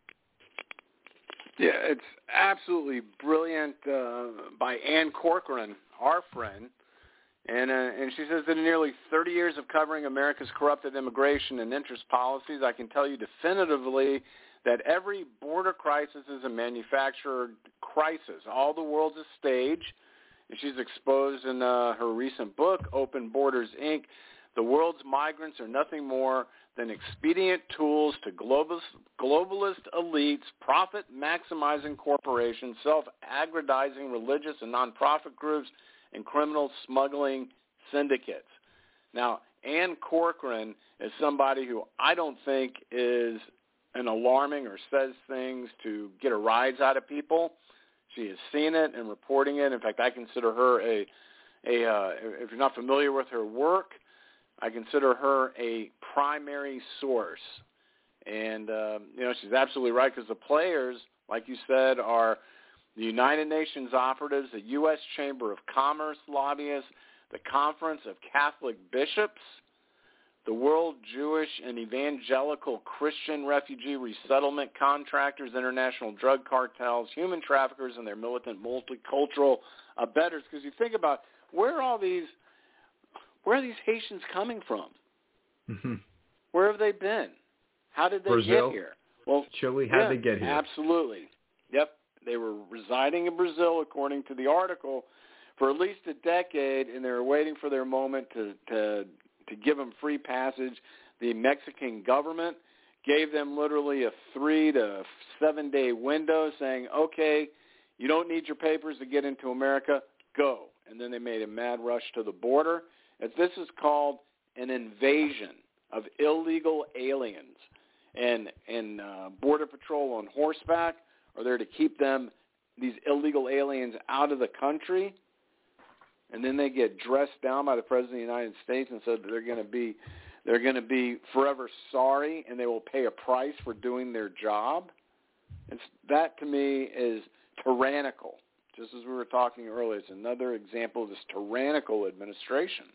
Yeah, it's absolutely brilliant uh, by Ann Corcoran, our friend, and uh, and she says that in nearly thirty years of covering America's corrupted immigration and interest policies, I can tell you definitively that every border crisis is a manufactured crisis. All the world's a stage, and she's exposed in uh, her recent book, Open Borders, Incorporated, the world's migrants are nothing more than expedient tools to globalist, globalist elites, profit-maximizing corporations, self-aggrandizing religious and nonprofit groups, and criminal smuggling syndicates. Now, Ann Corcoran is somebody who I don't think is and alarming or says things to get a rise out of people. She has seen it and reporting it. In fact, I consider her a, a uh, if you're not familiar with her work, I consider her a primary source. And, uh, you know, she's absolutely right because the players, like you said, are the United Nations operatives, the U S Chamber of Commerce lobbyists, the Conference of Catholic Bishops, the World Jewish and Evangelical Christian Refugee Resettlement Contractors, international drug cartels, human traffickers, and their militant multicultural abettors. Because you think about where are all these, where are these Haitians coming from? Mm-hmm. Where have they been? How did they Brazil, get here? Well, Chile, how yeah, did they get here? Absolutely. Yep, they were residing in Brazil, according to the article, for at least a decade, and they were waiting for their moment to to. to give them free passage. The Mexican government gave them literally a three to seven day window saying, okay, you don't need your papers to get into America, go. And then they made a mad rush to the border. If this is called an invasion, of illegal aliens. And, and uh, Border Patrol on horseback are there to keep them, these illegal aliens, out of the country. And then they get dressed down by the President of the United States and said that they're going to be they're going to be forever sorry and they will pay a price for doing their job. It's, that to me is tyrannical. Just as we were talking earlier, it's another example of this tyrannical administration.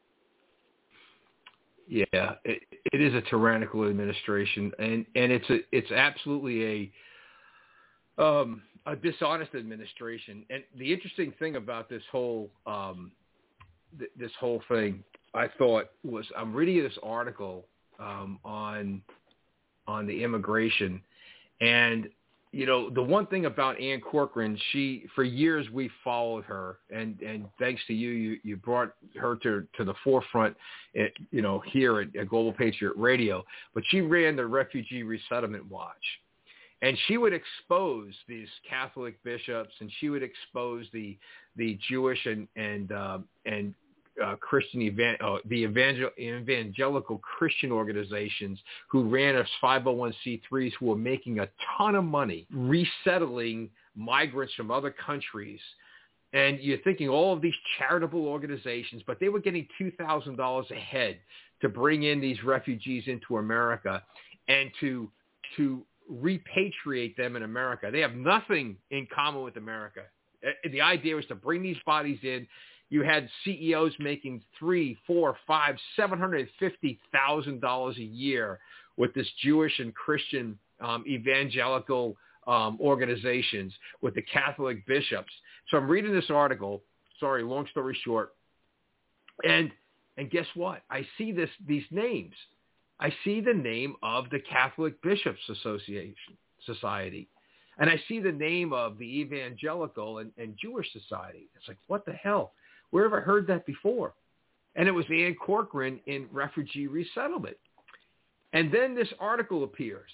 Yeah, it, it is a tyrannical administration, and, and it's a it's absolutely a um, a dishonest administration. And the interesting thing about this whole um, th- this whole thing, I thought, was I'm reading this article um, on on the immigration, and you know, the one thing about Ann Corcoran, she, for years we followed her, and, and thanks to you, you, you brought her to, to the forefront, at, you know, here at, at Global Patriot Radio. But she ran the Refugee Resettlement Watch, and she would expose these Catholic bishops, and she would expose the the Jewish and and uh, and Uh, Christian evan- uh, the evangel- evangelical Christian organizations who ran as five oh one c threes who were making a ton of money resettling migrants from other countries. And you're thinking all of these charitable organizations, but they were getting two thousand dollars a head to bring in these refugees into America and to to repatriate them in America. They have nothing in common with America. The idea was to bring these bodies in. You had C E Os making three, four, five, seven hundred fifty thousand dollars a year with this Jewish and Christian um, evangelical um, organizations, with the Catholic bishops. So I'm reading this article. Sorry, long story short, and and guess what? I see this these names. I see the name of the Catholic Bishops Association Society, and I see the name of the Evangelical and, and Jewish Society. It's like, what the hell? Where have I heard that before? And it was Ann Corcoran in Refugee Resettlement. And then this article appears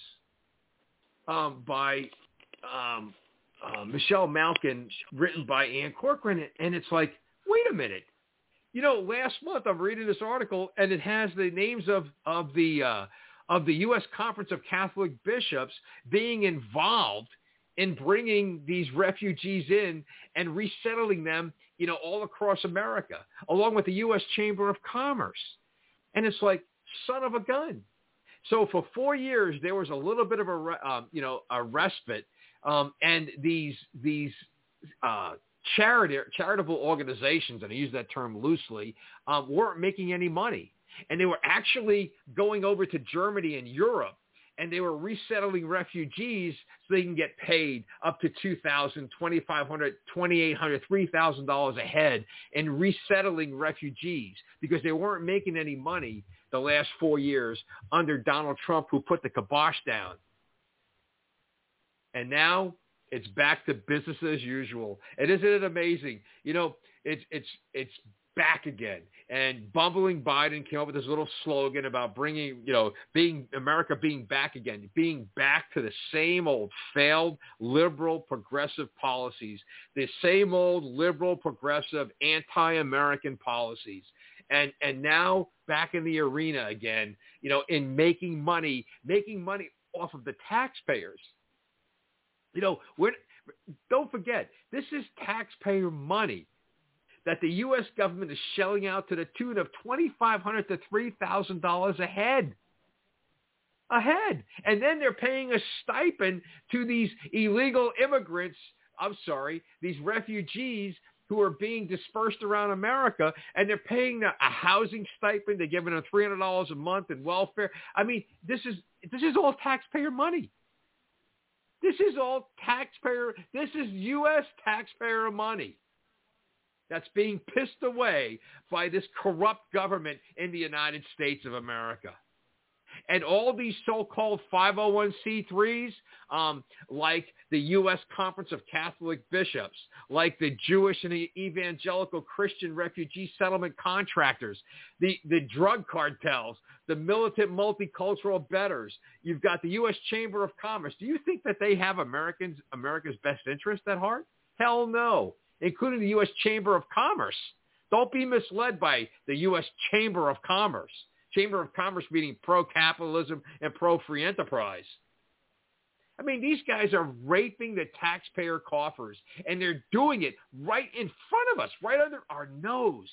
um, by um, uh, Michelle Malkin, written by Ann Corcoran. And it's like, wait a minute. You know, last month I'm reading this article, and it has the names of, of, the, uh, of the U S Conference of Catholic Bishops being involved in bringing these refugees in and resettling them, you know, all across America, along with the U S Chamber of Commerce. And it's like, son of a gun. So for four years, there was a little bit of a, um, you know, a respite. Um, and these, these uh, charity, charitable organizations, and I use that term loosely, um, weren't making any money. And they were actually going over to Germany and Europe, and they were resettling refugees so they can get paid up to two thousand dollars, twenty-five hundred dollars, twenty-eight hundred dollars, three thousand dollars a head in resettling refugees because they weren't making any money the last four years under Donald Trump, who put the kibosh down. And now it's back to business as usual. And isn't it amazing? You know, it's it's it's back again. And bumbling Biden came up with this little slogan about bringing, you know, being America being back again, being back to the same old failed liberal progressive policies, the same old liberal progressive anti-American policies. And and now back in the arena again, you know, in making money, making money off of the taxpayers. You know, we're, don't forget, this is taxpayer money that the U S government is shelling out to the tune of twenty-five hundred dollars to three thousand dollars a head. A head. And then they're paying a stipend to these illegal immigrants, I'm sorry, these refugees who are being dispersed around America, and they're paying a housing stipend. They're giving them three hundred dollars a month in welfare. I mean, this is this is all taxpayer money. This is all taxpayer, this is U S taxpayer money that's being pissed away by this corrupt government in the United States of America. And all these so-called five oh one c threes, um, like the U S Conference of Catholic Bishops, like the Jewish and the Evangelical Christian Refugee Settlement Contractors, the, the drug cartels, the militant multicultural betters, you've got the U S Chamber of Commerce. Do you think that they have Americans, America's best interest at heart? Hell no, including the U S Chamber of Commerce. Don't be misled by the U S Chamber of Commerce. Chamber of Commerce meeting pro-capitalism and pro-free enterprise. I mean, these guys are raping the taxpayer coffers, and they're doing it right in front of us, right under our nose.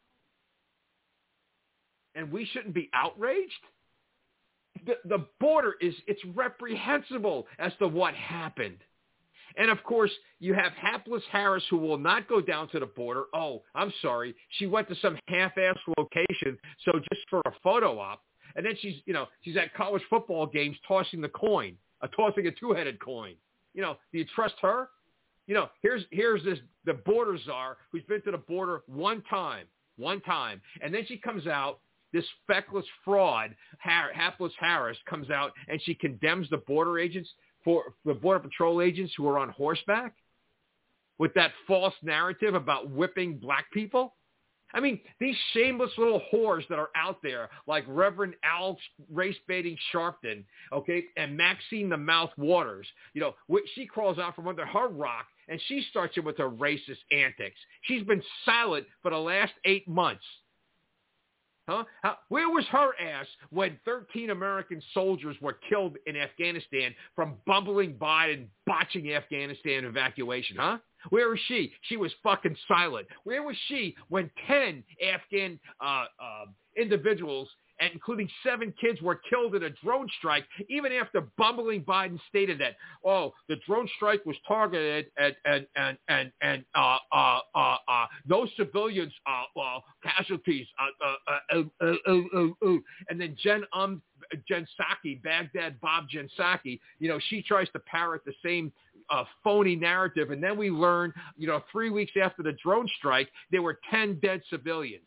And we shouldn't be outraged? The, the border is, it's reprehensible as to what happened. And, of course, you have hapless Harris who will not go down to the border. Oh, I'm sorry. She went to some half-assed location, so just for a photo op. And then she's, you know, she's at college football games tossing the coin, uh, tossing a two-headed coin. You know, do you trust her? You know, here's here's this the border czar who's been to the border one time, one time. And then she comes out, this feckless fraud, Har- hapless Harris comes out, and she condemns the border agents for the Border Patrol agents who are on horseback with that false narrative about whipping black people. I mean, these shameless little whores that are out there, like Reverend Al race-baiting Sharpton, okay, and Maxine the Mouth Waters, you know, she crawls out from under her rock, and she starts in with her racist antics. She's been silent for the last eight months. Huh? How, where was her ass when thirteen American soldiers were killed in Afghanistan from bumbling by and botching Afghanistan evacuation, huh? Where was she? She was fucking silent. Where was she when ten Afghan uh, uh, individuals, and including seven kids, were killed in a drone strike, even after bumbling Biden stated that, oh, the drone strike was targeted at, and, and, and, and uh, uh, uh, uh, no civilians, uh, uh, casualties, uh, uh, uh, uh, uh, uh, uh, uh. And then Jen um, Jen Psaki, Baghdad Bob Jen Psaki, you know, she tries to parrot the same uh, phony narrative. And then we learn, you know, three weeks after the drone strike, there were ten dead civilians.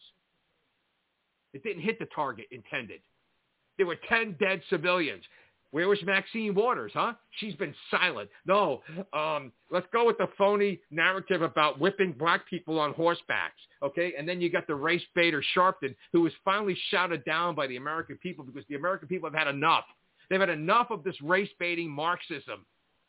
It didn't hit the target intended. There were ten dead civilians. Where was Maxine Waters, huh? She's been silent. No, um, let's go with the phony narrative about whipping black people on horsebacks, okay? And then you got the race baiter Sharpton, who was finally shouted down by the American people because the American people have had enough. They've had enough of this race-baiting Marxism.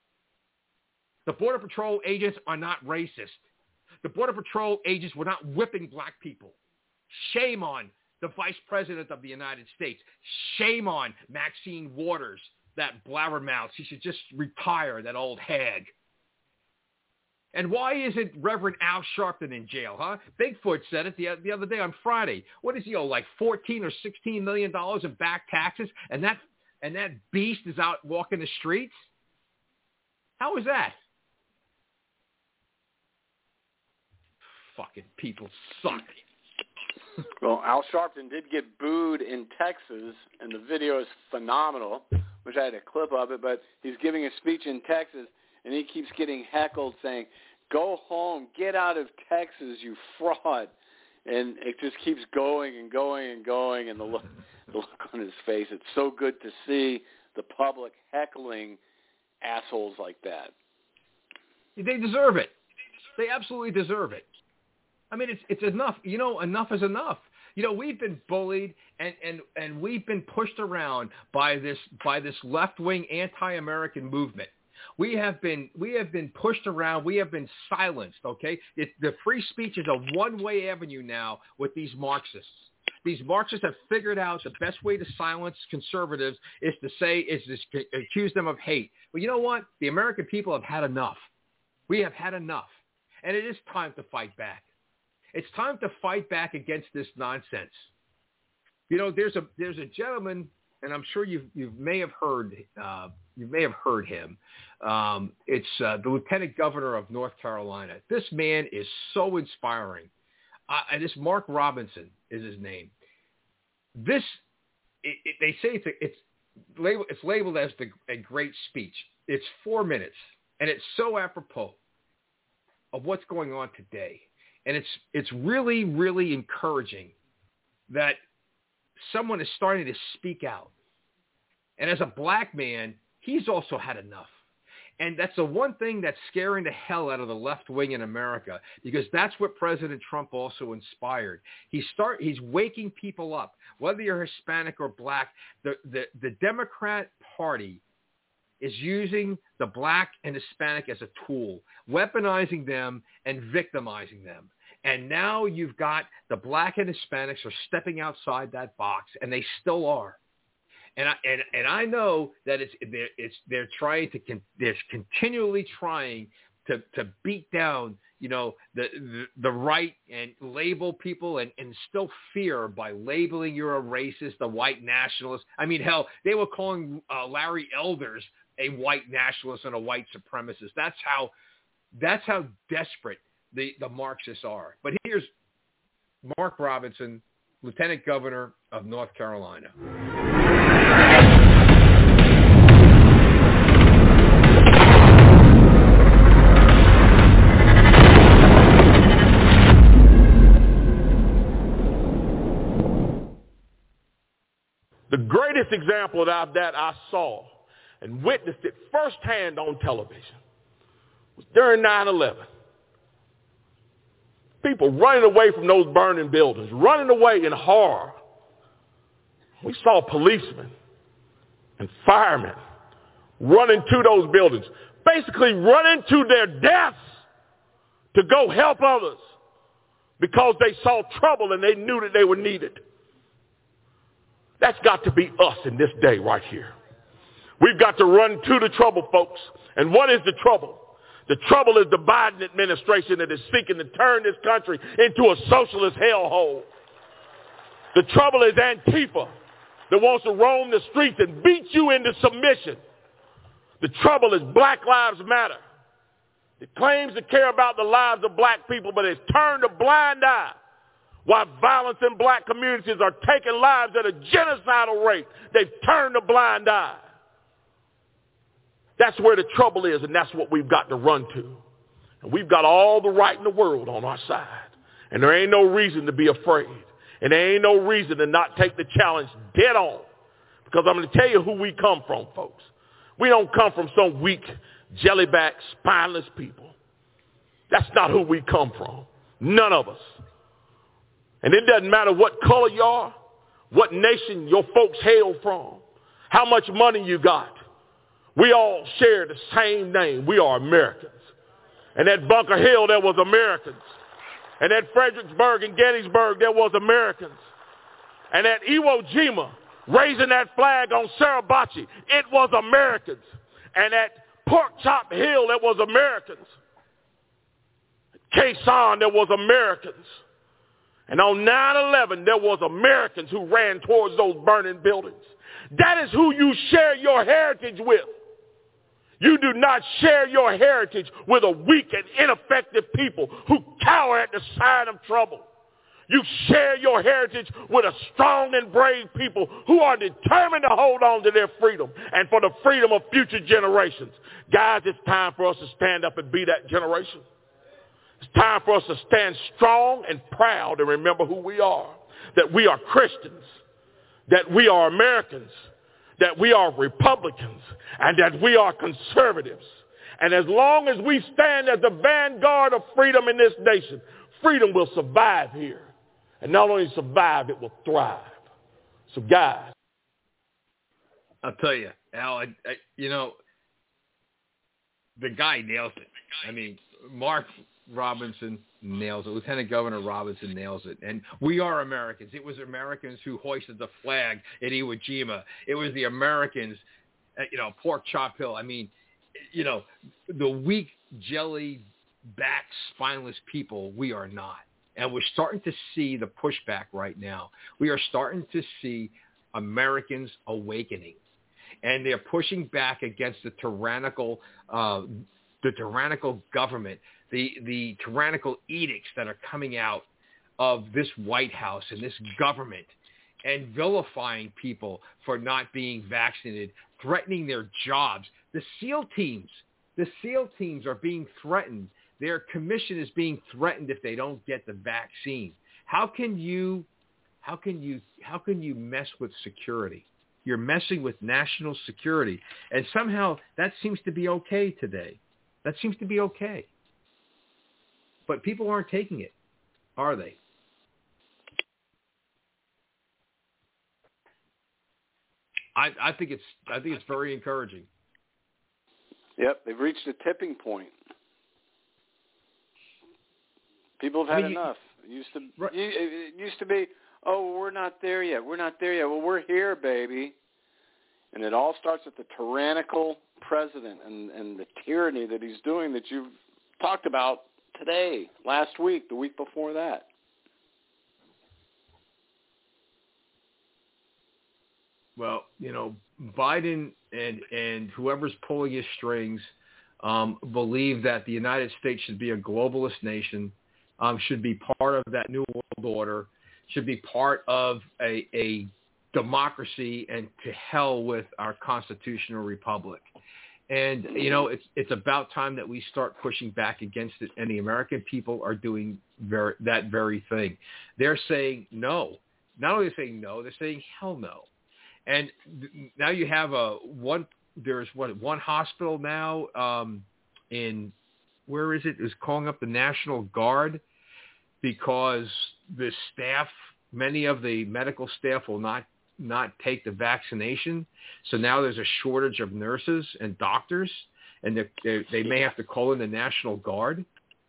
The Border Patrol agents are not racist. The Border Patrol agents were not whipping black people. Shame on the Vice President of the United States. Shame on Maxine Waters, that blabbermouth. She should just retire, that old hag. And why isn't Reverend Al Sharpton in jail, huh? Bigfoot said it the, the other day on Friday. What does he owe, like fourteen or sixteen million dollars in back taxes? And that, and that beast is out walking the streets? How is that? Fucking people suck. Well, Al Sharpton did get booed in Texas, and the video is phenomenal, which I had a clip of it, but he's giving a speech in Texas, and he keeps getting heckled saying, go home, get out of Texas, you fraud. And it just keeps going and going and going, and the look, the look on his face, it's so good to see the public heckling assholes like that. They deserve it. They absolutely deserve it. I mean, it's it's enough. You know, enough is enough. You know, we've been bullied and, and, and we've been pushed around by this by this left-wing anti-American movement. We have been we have been pushed around. We have been silenced. Okay, it, the free speech is a one-way avenue now with these Marxists. These Marxists have figured out the best way to silence conservatives is to say is to accuse them of hate. Well, you know what? The American people have had enough. We have had enough, and it is time to fight back. It's time to fight back against this nonsense. You know, there's a there's a gentleman, and I'm sure you you may have heard uh, you may have heard him. Um, it's uh, the Lieutenant Governor of North Carolina. This man is so inspiring. Uh, and this Mark Robinson is his name. This it, it, they say it's a, it's labeled it's labeled as the, a great speech. It's four minutes, and it's so apropos of what's going on today. And it's it's really, really encouraging that someone is starting to speak out. And as a black man, he's also had enough. And that's the one thing that's scaring the hell out of the left wing in America, because that's what President Trump also inspired. He start he's waking people up. Whether you're Hispanic or black, the, the, the Democrat Party is using the black and Hispanic as a tool, weaponizing them and victimizing them. And now you've got the black and Hispanics are stepping outside that box, and they still are. And I and, and I know that it's they're, it's they're trying to con, they're continually trying to, to beat down, you know, the, the the right and label people and instill fear by labeling you're a racist, a white nationalist. I mean, hell, they were calling uh, Larry Elders a white nationalist and a white supremacist. That's how that's how desperate the, the Marxists are. But here's Mark Robinson, Lieutenant Governor of North Carolina. The greatest example of that I saw and witnessed it firsthand on television was during nine eleven. People running away from those burning buildings, running away in horror. We saw policemen and firemen running to those buildings, basically running to their deaths to go help others because they saw trouble and they knew that they were needed. That's got to be us in this day right here. We've got to run to the trouble, folks. And what is the trouble? The trouble is the Biden administration that is seeking to turn this country into a socialist hellhole. The trouble is Antifa that wants to roam the streets and beat you into submission. The trouble is Black Lives Matter. It claims to care about the lives of black people, but it's turned a blind eye while violence in black communities are taking lives at a genocidal rate. They've turned a blind eye. That's where the trouble is, and that's what we've got to run to. And we've got all the right in the world on our side. And there ain't no reason to be afraid. And there ain't no reason to not take the challenge dead on. Because I'm going to tell you who we come from, folks. We don't come from some weak, jellyback, spineless people. That's not who we come from. None of us. And it doesn't matter what color you are, what nation your folks hail from, how much money you got. We all share the same name. We are Americans. And at Bunker Hill, there was Americans. And at Fredericksburg and Gettysburg, there was Americans. And at Iwo Jima, raising that flag on Suribachi, it was Americans. And at Pork Chop Hill, there was Americans. At Khe Sanh, there was Americans. And on nine eleven, there was Americans who ran towards those burning buildings. That is who you share your heritage with. You do not share your heritage with a weak and ineffective people who cower at the sign of trouble. You share your heritage with a strong and brave people who are determined to hold on to their freedom and for the freedom of future generations. Guys, it's time for us to stand up and be that generation. It's time for us to stand strong and proud and remember who we are, that we are Christians, that we are Americans, that we are Republicans, and that we are conservatives. And as long as we stand as the vanguard of freedom in this nation, freedom will survive here. And not only survive, it will thrive. So guys. I'll tell you, Al, I, I, you know, the guy nails it. I mean, Mark Robinson nails it. Lieutenant Governor Robinson nails it. And we are Americans. It was Americans who hoisted the flag at Iwo Jima. It was the Americans at, you know, Pork Chop Hill. I mean, you know, the weak, jelly-back, spineless people, we are not. And we're starting to see the pushback right now. We are starting to see Americans awakening. And they're pushing back against the tyrannical, uh, the tyrannical government, the, the tyrannical edicts that are coming out of this White House and this government, and vilifying people for not being vaccinated, threatening their jobs. The SEAL teams, the SEAL teams are being threatened. Their commission is being threatened if they don't get the vaccine. How can you, how can you, how can you mess with security? You're messing with national security, and somehow that seems to be okay today. That seems to be okay. But people aren't taking it, are they? I, I think it's I think it's very encouraging. Yep, they've reached a tipping point. People have had I mean, enough. It used to, right. it used to be, oh, we're not there yet. We're not there yet. Well, we're here, baby. And it all starts with the tyrannical president and, and the tyranny that he's doing that you've talked about today, last week, the week before that. Well, you know, Biden and and whoever's pulling his strings um, believe that the United States should be a globalist nation, um, should be part of that new world order, should be part of a, a democracy, and to hell with our constitutional republic. And, you know, it's it's about time that we start pushing back against it, and the American people are doing very, that very thing. They're saying no. Not only are they saying no, they're saying hell no. And now you have a one. There's what one hospital now um, in where is it? Is calling up the National Guard because the staff, many of the medical staff, will not not take the vaccination. So now there's a shortage of nurses and doctors, and they they, they may have to call in the National Guard.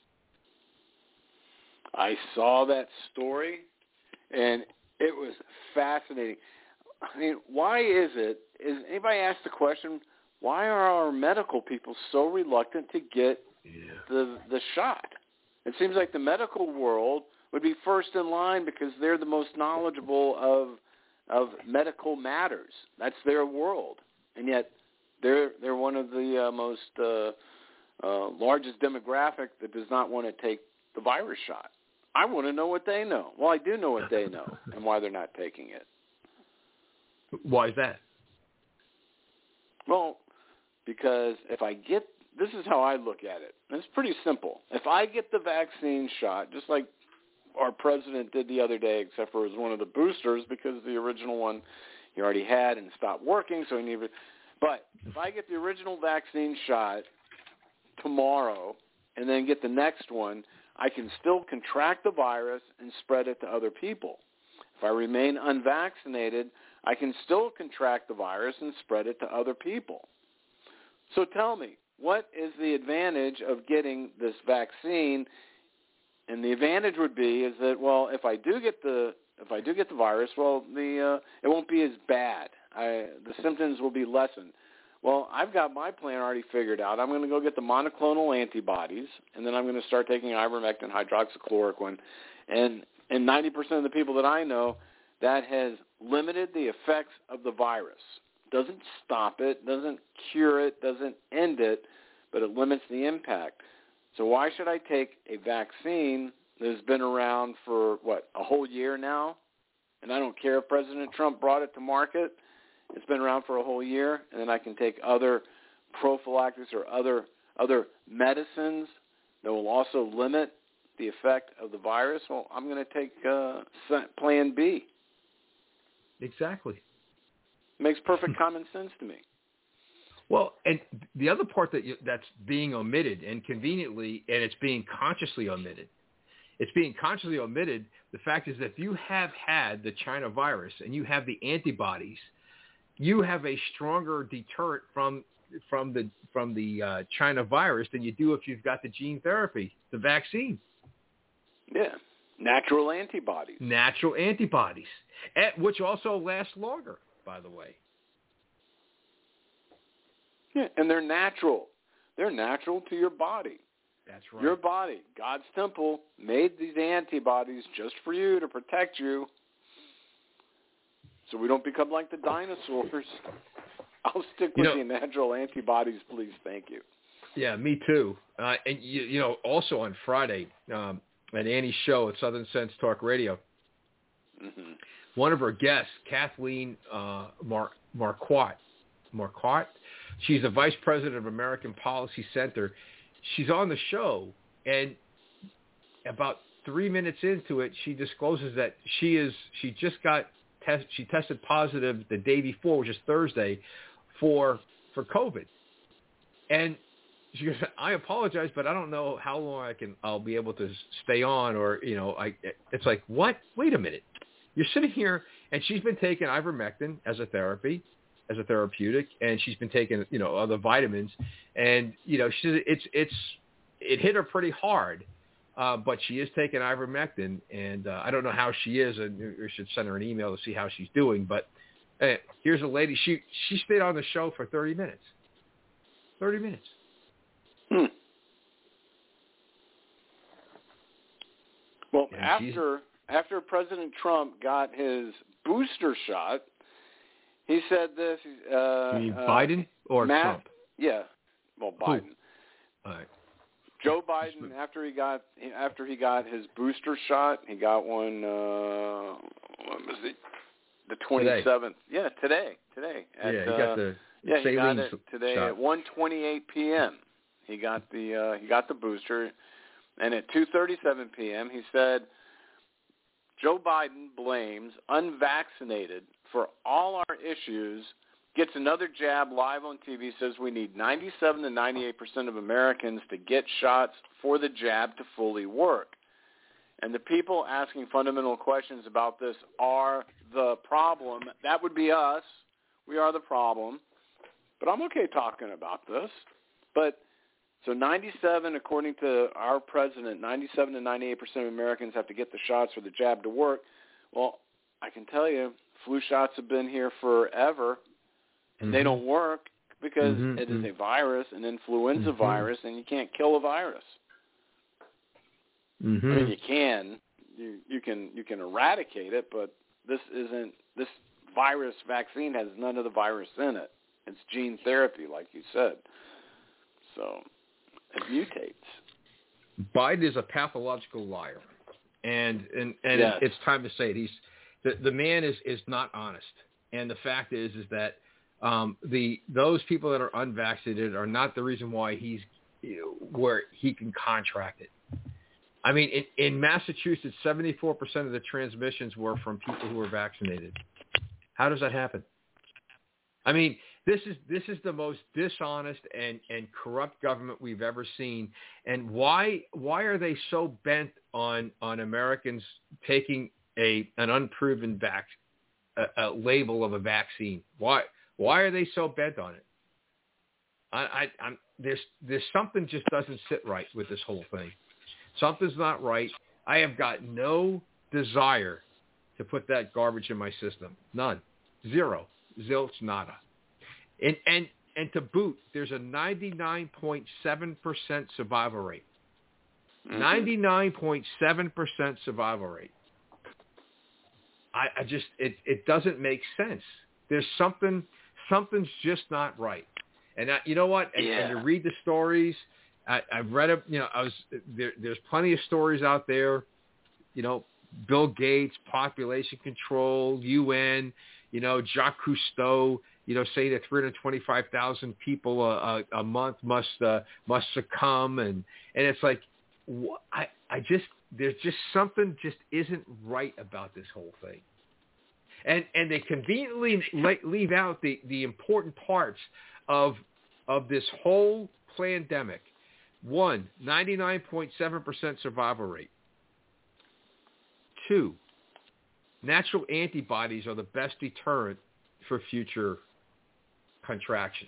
I saw that story, and it was fascinating. I mean, why is it, is anybody asked the question, why are our medical people so reluctant to get yeah. the the shot? It seems like the medical world would be first in line because they're the most knowledgeable of of medical matters. That's their world. And yet they're they're one of the uh, most uh, uh, largest demographic that does not want to take the virus shot. I want to know what they know. Well, I do know what they know and why they're not taking it. Why is that? Well, because if I get, this is how I look at it. It's pretty simple. If I get the vaccine shot, just like our president did the other day, except for it was one of the boosters because the original one he already had and stopped working, so he needed. But if I get the original vaccine shot tomorrow and then get the next one, I can still contract the virus and spread it to other people. If I remain unvaccinated, I can still contract the virus and spread it to other people. So tell me, what is the advantage of getting this vaccine? And the advantage would be is that, well, if I do get the if I do get the virus, well, the uh, it won't be as bad. I, the symptoms will be lessened. Well, I've got my plan already figured out. I'm going to go get the monoclonal antibodies, and then I'm going to start taking ivermectin, hydroxychloroquine, and and ninety percent of the people that I know, that has limited the effects of the virus. Doesn't stop it, doesn't cure it, doesn't end it, but it limits the impact. So why should I take a vaccine that has been around for, what, a whole year now? And I don't care if President Trump brought it to market. It's been around for a whole year, and then I can take other prophylactics or other other medicines that will also limit the effect of the virus. Well, I'm going to take uh, Plan B. Exactly. Makes perfect common sense to me. Well, and the other part that you, that's being omitted, and conveniently, and it's being consciously omitted, it's being consciously omitted, the fact is that if you have had the China virus and you have the antibodies, you have a stronger deterrent from from the from the uh, China virus than you do if you've got the gene therapy, the vaccine. Yeah, natural antibodies. Natural antibodies, which also last longer, by the way. Yeah, and they're natural. They're natural to your body. That's right. Your body, God's temple, made these antibodies just for you to protect you so we don't become like the dinosaurs. I'll stick with you know, the natural antibodies, please. Thank you. Yeah, me too. Uh, and, you, you know, also on Friday um, at Annie's show at Southern Sense Talk Radio, mm-hmm. one of her guests, Kathleen uh, Mar- Marquardt, Marquardt, she's the vice president of American Policy Center. She's on the show, and about three minutes into it, she discloses that she is she just got test, she tested positive the day before, which is Thursday, for for COVID. And she goes, I apologize, but I don't know how long I can I'll be able to stay on, or you know, I it's like, what? Wait a minute, you're sitting here, and she's been taking ivermectin as a therapy. as a therapeutic, and she's been taking, you know, other vitamins, and, you know, she, it's, it's, it hit her pretty hard. uh, but she is taking ivermectin, and uh, I don't know how she is. And you should send her an email to see how she's doing. But uh, here's a lady. She she stayed on the show for thirty minutes. thirty minutes. Hmm. Well, And after after President Trump got his booster shot, he said this. Uh, You mean uh, Biden or Matt, Trump? Yeah, well, Biden. All right. Joe Biden, after he got after he got his booster shot, he got one. Uh, what was it? The twenty-seventh. Yeah, today. Today. At, yeah, he got the uh, yeah, he got saline it today shot. at one twenty-eight p.m. He got the uh, he got the booster, and at two thirty-seven p.m. he said Joe Biden blames unvaccinated for all our issues. Gets another jab live on T V, says we need ninety-seven to ninety-eight percent of Americans to get shots for the jab to fully work. And the people asking fundamental questions about this are the problem. That would be us. We are the problem. But I'm okay talking about this. But so ninety-seven, according to our president, ninety-seven to ninety-eight percent of Americans have to get the shots for the jab to work. Well, I can tell you, flu shots have been here forever. And mm-hmm. they don't work because mm-hmm. it is a virus, an influenza mm-hmm. virus, and you can't kill a virus. Mm-hmm. I mean, you can, you you can you can eradicate it, but this isn't. This virus vaccine has none of the virus in it. It's gene therapy, like you said. So it mutates. Biden is a pathological liar, and and and yes. it's time to say it. He's the the man is is not honest, and the fact is is that. Um, the those people that are unvaccinated are not the reason why he's you know, where he can contract it. I mean, in, in Massachusetts, seventy-four percent of the transmissions were from people who were vaccinated. How does that happen? I mean, this is this is the most dishonest and, and corrupt government we've ever seen. And why why are they so bent on on Americans taking a an unproven vac, a, a label of a vaccine? Why? Why are they so bent on it? I, I, I'm, there's there's something just doesn't sit right with this whole thing. Something's not right. I have got no desire to put that garbage in my system. None. Zero. Zilch nada. And and and to boot, there's a ninety-nine point seven percent survival rate. Mm-hmm. ninety-nine point seven percent survival rate. I, I just it, it doesn't make sense. There's something. Something's just not right, and I, you know what? And, yeah. and to read the stories, I, I've read it. You know, I was there. There's plenty of stories out there. You know, Bill Gates, population control, U N. You know, Jacques Cousteau. You know, saying that three hundred twenty-five thousand people a, a, a month must uh, must succumb, and and it's like, wh- I I just there's just something just isn't right about this whole thing. And and they conveniently leave out the, the important parts of of this whole pandemic. One, ninety-nine point seven percent survival rate. Two, natural antibodies are the best deterrent for future contraction.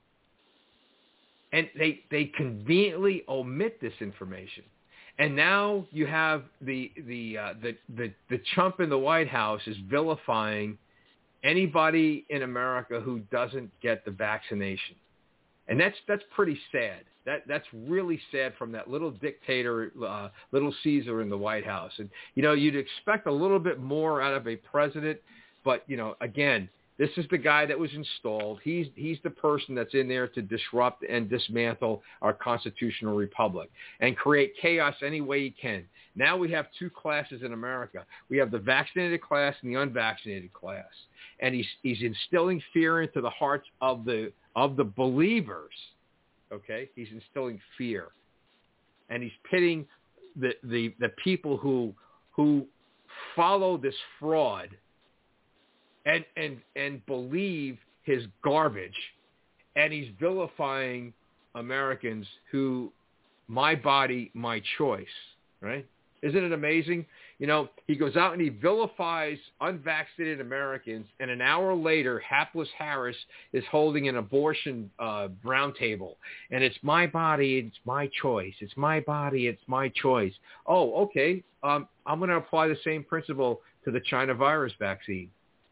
And they, they conveniently omit this information. And now you have the the, uh, the the the chump in the White House is vilifying anybody in America who doesn't get the vaccination, and that's that's pretty sad. That that's really sad from that little dictator, uh, little Caesar in the White House. And you know you'd expect a little bit more out of a president, but you know again. This is the guy that was installed. He's he's the person that's in there to disrupt and dismantle our constitutional republic and create chaos any way he can. Now we have two classes in America. We have the vaccinated class and the unvaccinated class. And he's he's instilling fear into the hearts of the of the believers. Okay? He's instilling fear. And he's pitting the the, the people who who follow this fraud And, and and believe his garbage, and he's vilifying Americans who, my body, my choice, right? Isn't it amazing? You know, he goes out and he vilifies unvaccinated Americans, and an hour later, hapless Harris is holding an abortion uh, roundtable. And it's my body, it's my choice. It's my body, it's my choice. Oh, okay. Um, I'm going to apply the same principle to the China virus vaccine.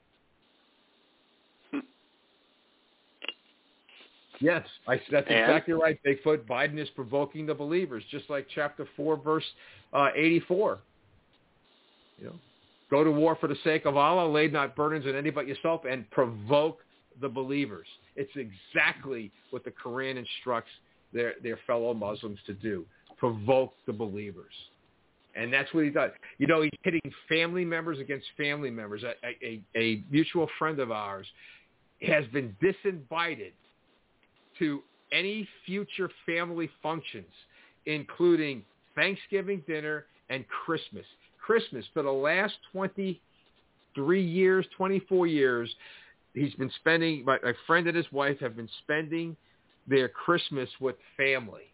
Yes, I, that's and? exactly right, Bigfoot. Biden is provoking the believers, just like chapter four, verse uh, eighty-four. You know, go to war for the sake of Allah, lay not burdens on any but yourself, and provoke the believers. It's exactly what the Quran instructs their, their fellow Muslims to do, provoke the believers. And that's what he does. You know, he's pitting family members against family members. A, a, a mutual friend of ours has been disinvited to any future family functions, including Thanksgiving dinner and Christmas. Christmas, for the last twenty-three years, twenty-four years, he's been spending, my, my friend and his wife have been spending their Christmas with family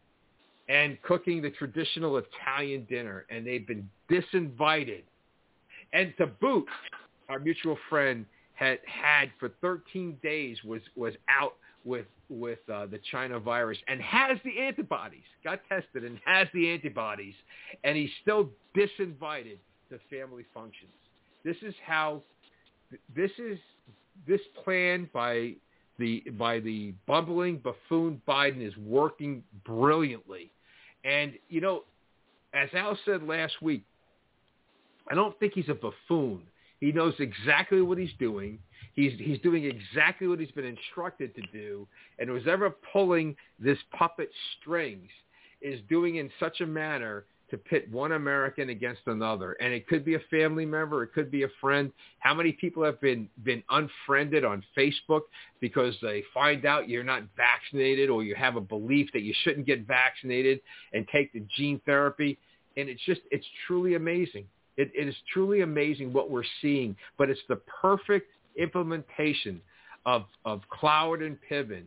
and cooking the traditional Italian dinner, and they've been disinvited. And to boot, our mutual friend had had for thirteen days was, was out with with uh, the China virus and has the antibodies, got tested and has the antibodies, and he's still disinvited to family functions. This is how, this is, this plan by the, by the bumbling buffoon Biden is working brilliantly. And, you know, as Al said last week, I don't think he's a buffoon. He knows exactly what he's doing. He's he's doing exactly what he's been instructed to do, and whoever pulling this puppet strings is doing in such a manner to pit one American against another. And it could be a family member, it could be a friend. How many people have been, been unfriended on Facebook because they find out you're not vaccinated or you have a belief that you shouldn't get vaccinated and take the gene therapy? And it's just, it's truly amazing. It, it is truly amazing what we're seeing, but it's the perfect implementation of, of Cloward and Piven,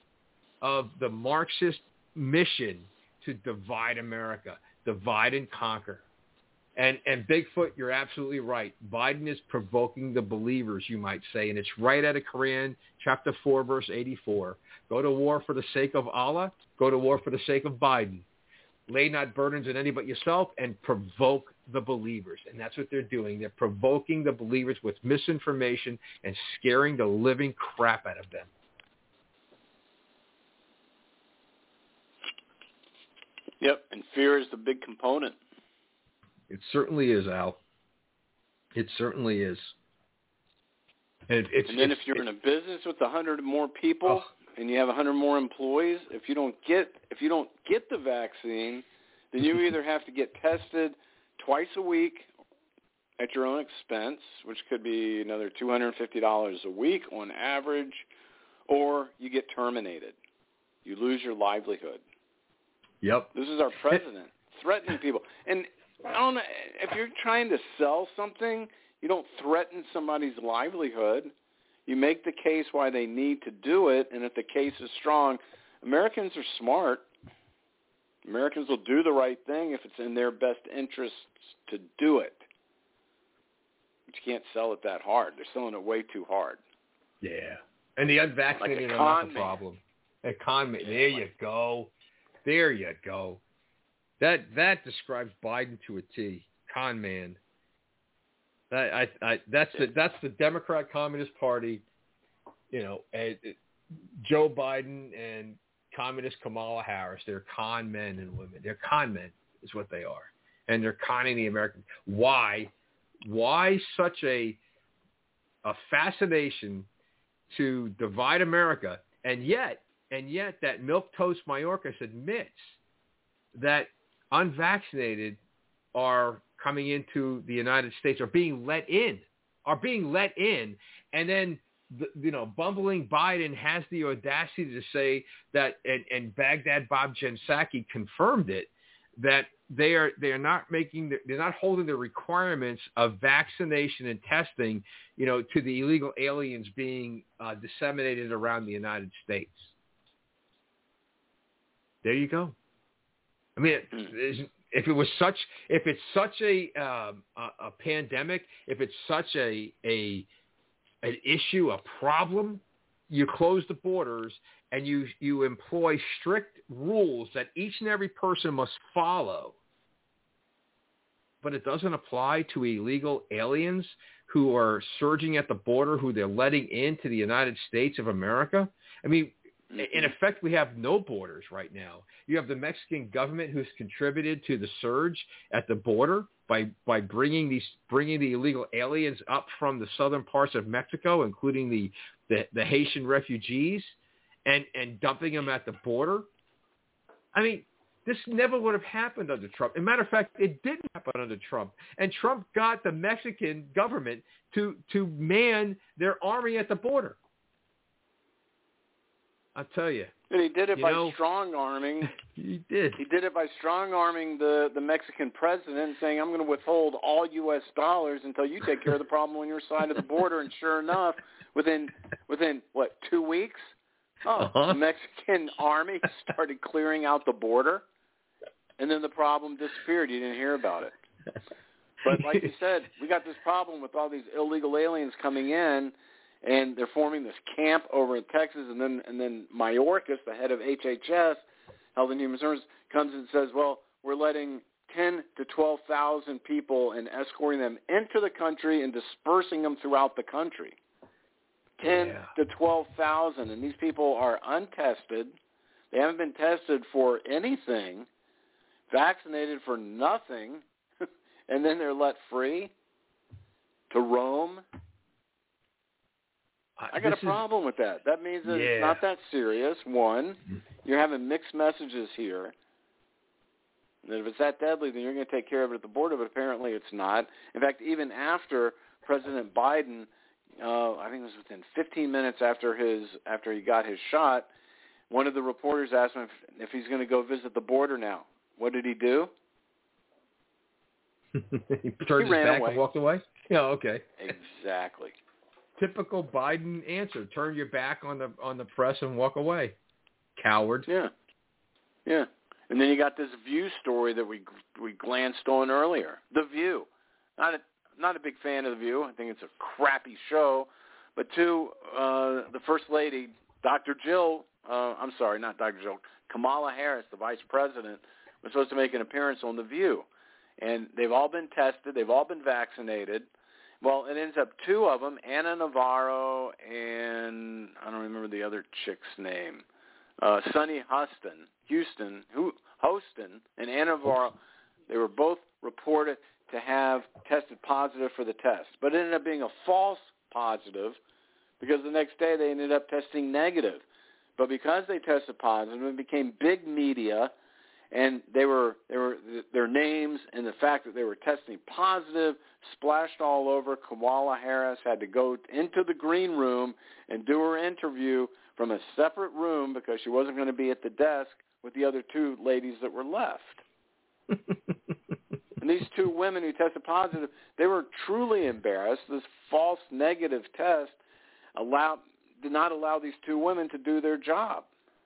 of the Marxist mission to divide America, divide and conquer. And, and Bigfoot, you're absolutely right. Biden is provoking the believers, you might say, and it's right out of Quran, chapter four, verse eighty-four. Go to war for the sake of Allah. Go to war for the sake of Biden. Lay not burdens on any but yourself, and provoke the believers. And that's what they're doing. They're provoking the believers with misinformation and scaring the living crap out of them. Yep, and fear is the big component. It certainly is, Al. It certainly is. And, it's, and then it's, if you're it's, in a business with a hundred more people, oh. and you have a hundred more employees, if you don't get if you don't get the vaccine, then you either have to get tested twice a week at your own expense, which could be another two hundred fifty dollars a week on average, or you get terminated. You lose your livelihood. Yep. This is our president threatening people. And I don't know, if you're trying to sell something, you don't threaten somebody's livelihood. You make the case why they need to do it, and if the case is strong, Americans are smart. Americans will do the right thing if it's in their best interests to do it. But you can't sell it that hard. They're selling it way too hard. Yeah. And the unvaccinated like are not the problem. A con man. There you go. There you go. That that describes Biden to a T. Con man. That I, I that's the that's the Democrat Communist Party. You know, and, uh, Joe Biden and Communist Kamala Harris. They're con men and women. They're con men is what they are, and they're conning the American. Why? Why such a a fascination to divide America? And yet, and yet, that milquetoast Mayorkas admits that unvaccinated are coming into the United States, are being let in, are being let in, and then the, you know, bumbling Biden has the audacity to say that, and, and Baghdad Bob Jensaki confirmed it, that they are they are not making the, they're not holding the requirements of vaccination and testing, you know, to the illegal aliens being uh, disseminated around the United States. There you go. I mean, if it was such, if it's such a um, a, a pandemic, if it's such a a an issue, a problem, you close the borders and you you employ strict rules that each and every person must follow. But it doesn't apply to illegal aliens who are surging at the border, who they're letting into the United States of America. I mean, in effect, we have no borders right now. You have the Mexican government who's contributed to the surge at the border by by bringing these bringing the illegal aliens up from the southern parts of Mexico, including the the, the Haitian refugees, and and dumping them at the border. I mean, this never would have happened under Trump. As a matter of fact, it didn't happen under Trump. And Trump got the Mexican government to, to man their army at the border. I'll tell you. And he did it you by know, strong-arming. He did. He did it by strong-arming the, the Mexican president, saying, I'm going to withhold all U S dollars until you take care of the problem on your side of the border. And sure enough, within, within what, two weeks, oh, uh-huh. the Mexican army started clearing out the border. And then the problem disappeared. You didn't hear about it. But like you said, we got this problem with all these illegal aliens coming in, and they're forming this camp over in Texas. And then and then Mayorkas, the head of H H S, Health and Human Services, comes and says, well, we're letting ten to twelve thousand people and escorting them into the country and dispersing them throughout the country. ten yeah. to twelve thousand. And these people are untested. They haven't been tested for anything. Vaccinated for nothing, and then they're let free to roam. I got a problem is, with that. That means that yeah. it's not that serious. One, you're having mixed messages here. And if it's that deadly, then you're going to take care of it at the border, but apparently it's not. In fact, even after President Biden, uh, I think it was within fifteen minutes after his after he got his shot, one of the reporters asked him if, if he's going to go visit the border now. What did he do? he turned he his back away. and walked away? Yeah, okay. Exactly. Typical Biden answer. Turn your back on the on the press and walk away. Coward. Yeah. Yeah. And then you got this View story that we we glanced on earlier. The View. Not a, not a big fan of The View. I think it's a crappy show. But two, uh, the First Lady, Doctor Jill, uh, I'm sorry, not Doctor Jill, Kamala Harris, the Vice President, was supposed to make an appearance on The View. And they've all been tested. They've all been vaccinated. Well, it ends up two of them, Anna Navarro and I don't remember the other chick's name, uh, Sunny Huston, Houston, who, Hostin, and Anna Navarro, they were both reported to have tested positive for the test. But it ended up being a false positive because the next day they ended up testing negative. But because they tested positive, it became big media. And they were, they were, their names and the fact that they were testing positive splashed all over. Kamala Harris had to go into the green room and do her interview from a separate room because she wasn't going to be at the desk with the other two ladies that were left. And these two women who tested positive, they were truly embarrassed. This false negative test allowed, did not allow these two women to do their job.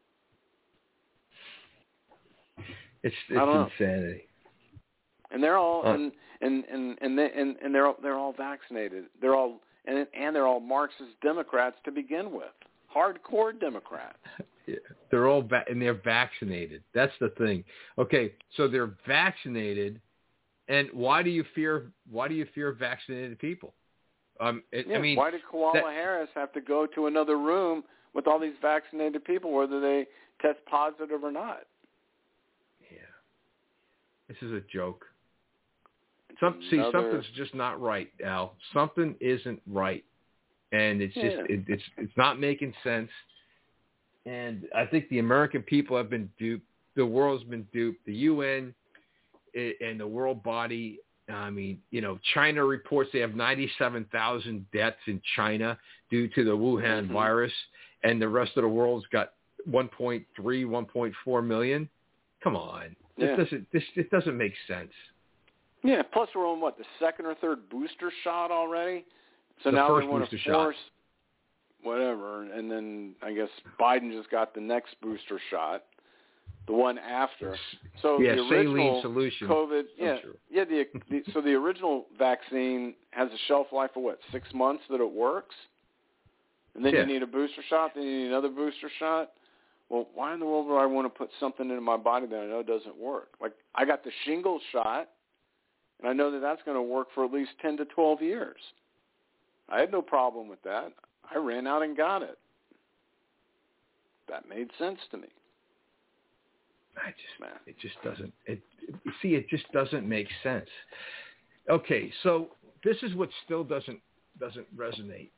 It's it's insanity. And they're all uh, and and and and, they, and and they're they're all vaccinated. They're all and and they're all Marxist Democrats to begin with. Hardcore Democrats. Yeah, they're all va- and they're vaccinated. That's the thing. Okay, so they're vaccinated, and why do you fear? Why do you fear vaccinated people? Um, it, yeah, I mean, why did Kamala that, Harris have to go to another room with all these vaccinated people, whether they test positive or not? Yeah, this is a joke. Some, see, Another... something's just not right, Al. Something isn't right, and it's just yeah. it, it's it's not making sense. And I think the American people have been duped. The world's been duped. The U N and the world body. I mean, you know, China reports they have ninety-seven thousand deaths in China due to the Wuhan mm-hmm. virus, and the rest of the world's got one point three, one point four million. Come on, this yeah. doesn't this it doesn't make sense. Yeah. Plus, we're on what the second or third booster shot already. So the now first they want booster to force shot. whatever, and then I guess Biden just got the next booster shot. the one after. So yeah, the original saline solution. COVID, yeah, sure. yeah. The, the so the original vaccine has a shelf life of what, six months that it works, and then yeah. you need a booster shot, then you need another booster shot. Well, why in the world would I want to put something into my body that I know doesn't work? Like, I got the shingles shot, and I know that that's going to work for at least ten to twelve years. I had no problem with that. I ran out and got it. That made sense to me. I just, Man. It just doesn't. It, you see, it just doesn't make sense. Okay, so this is what still doesn't doesn't resonate.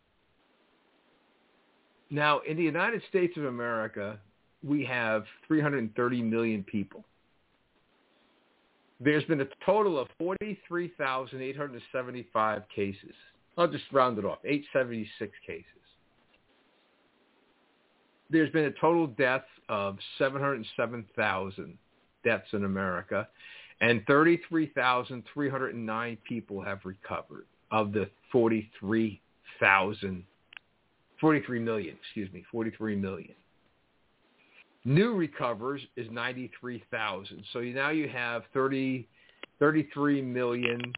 Now, in the United States of America, we have three hundred thirty million people. There's been a total of forty-three thousand eight hundred seventy-five cases. I'll just round it off, eight hundred seventy-six cases. There's been a total death of seven hundred seven thousand deaths in America, and thirty-three thousand three hundred nine people have recovered of the forty-three thousand, forty-three million, excuse me, forty-three million. New recovers is ninety-three thousand. So now you have thirty, thirty-three million,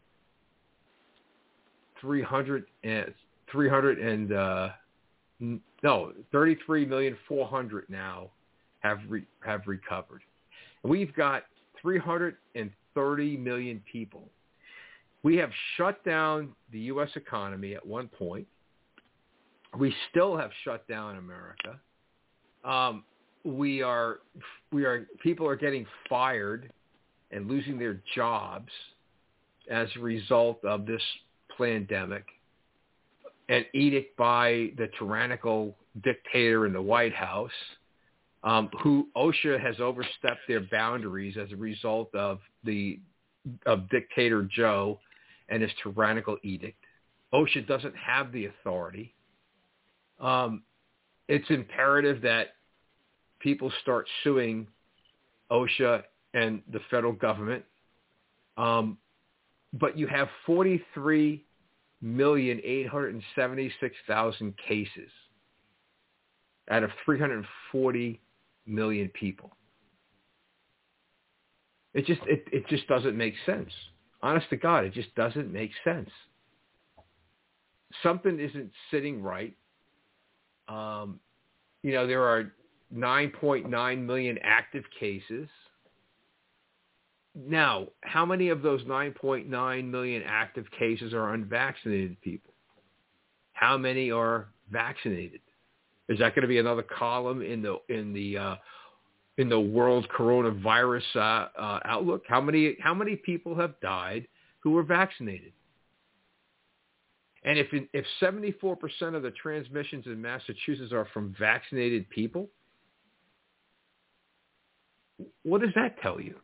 three hundred and, three hundred and, uh, no, thirty-three million four hundred now have re, have recovered. We've got three hundred thirty million people. We have shut down the U S economy at one point. We still have shut down America. Um, we are we are people are getting fired and losing their jobs as a result of this pandemic. An edict by the tyrannical dictator in the White House, um, who OSHA has overstepped their boundaries as a result of the of dictator Joe and his tyrannical edict. OSHA doesn't have the authority. Um, it's imperative that people start suing OSHA and the federal government. Um, but you have forty-three million eight hundred seventy-six thousand cases out of three hundred forty million people. It just it, it just doesn't make sense. Honest to God, it just doesn't make sense. Something isn't sitting right. Um, you know, there are nine point nine million active cases. Now, how many of those nine point nine million active cases are unvaccinated people? How many are vaccinated? Is that going to be another column in the in the uh, in the world coronavirus uh, uh, outlook? How many how many people have died who were vaccinated? And if if seventy-four percent of the transmissions in Massachusetts are from vaccinated people, what does that tell you?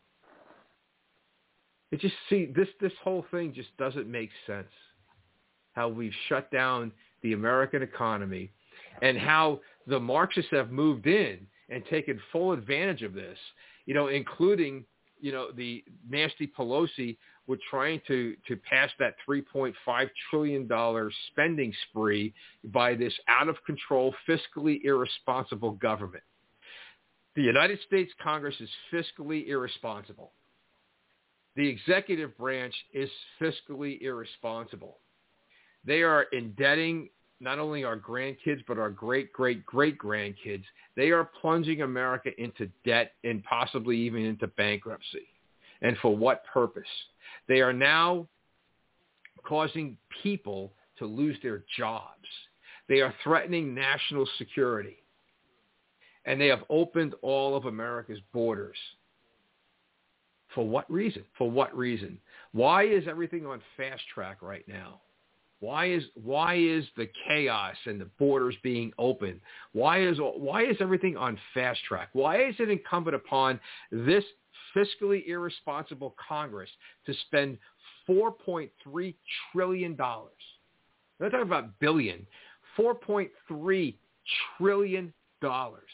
It just see this this whole thing just doesn't make sense. How we've shut down the American economy, and how the Marxists have moved in and taken full advantage of this. You know, including you know the nasty Pelosi with trying to to pass that three point five trillion dollars spending spree by this out of control, fiscally irresponsible government. The United States Congress is fiscally irresponsible. The executive branch is fiscally irresponsible. They are indebting not only our grandkids, but our great, great, great grandkids. They are plunging America into debt and possibly even into bankruptcy. And for what purpose? They are now causing people to lose their jobs. They are threatening national security. And they have opened all of America's borders. For what reason? For what reason? Why is everything on fast track right now? Why is why is the chaos and the borders being open? Why is why is everything on fast track? Why is it incumbent upon this fiscally irresponsible Congress to spend four point three trillion dollars? We're not talking about billion. four point three trillion dollars.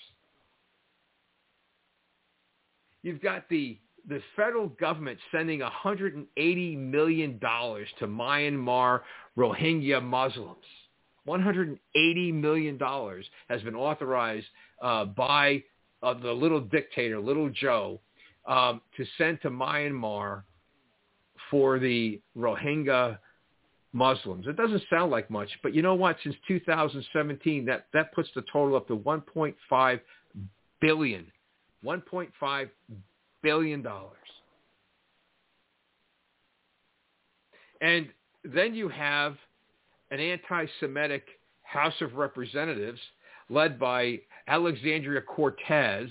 You've got the The federal government sending one hundred eighty million dollars to Myanmar Rohingya Muslims. one hundred eighty million dollars has been authorized uh, by of the little dictator, Little Joe, um, to send to Myanmar for the Rohingya Muslims. It doesn't sound like much, but you know what? Since two thousand seventeen, that, that puts the total up to one point five billion dollars. one point five billion dollars. And then you have an anti-Semitic House of Representatives led by Alexandria Cortez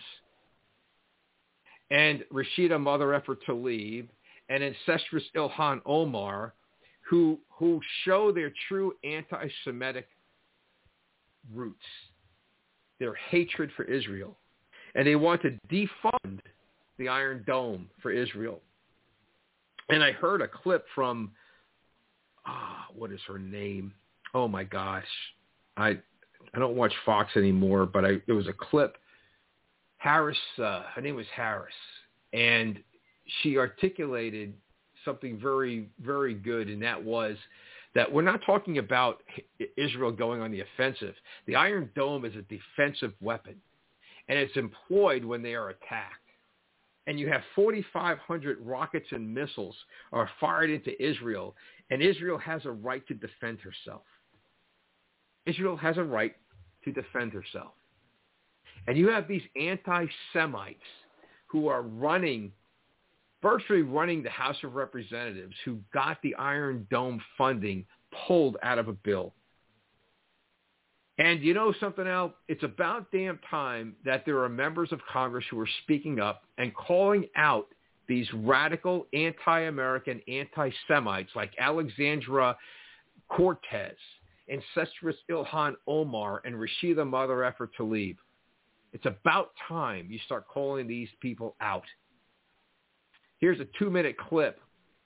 and Rashida Mother-Effer Tlaib and incestuous Ilhan Omar, who who show their true anti-Semitic roots, their hatred for Israel. And they want to defund the Iron Dome for Israel. And I heard a clip from, ah, what is her name? Oh, my gosh. I I don't watch Fox anymore, but I, it was a clip. Harris, uh, her name was Harris, and she articulated something very, very good, and that was that we're not talking about Israel going on the offensive. The Iron Dome is a defensive weapon, and it's employed when they are attacked. And you have forty-five hundred rockets and missiles are fired into Israel, and Israel has a right to defend herself. Israel has a right to defend herself. And you have these anti-Semites who are running, virtually running the House of Representatives, who got the Iron Dome funding pulled out of a bill. And you know something else? It's about damn time that there are members of Congress who are speaking up and calling out these radical anti-American anti-Semites like Alexandra Cortez, incestuous Ilhan Omar, and Rashida Mother-Effer Tlaib. It's about time you start calling these people out. Here's a two-minute clip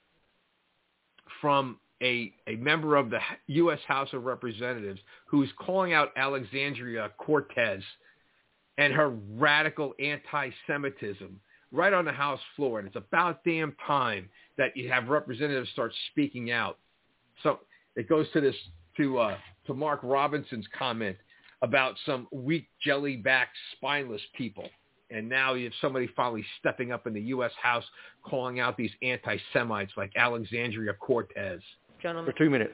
from a, a member of the U S House of Representatives who's calling out Alexandria Cortez and her radical anti-Semitism right on the House floor. And it's about damn time that you have representatives start speaking out. So it goes to this to uh, to Mark Robinson's comment about some weak, jelly-backed, spineless people. And now you have somebody finally stepping up in the U S House calling out these anti-Semites like Alexandria Cortez. Gentlemen. For two minutes.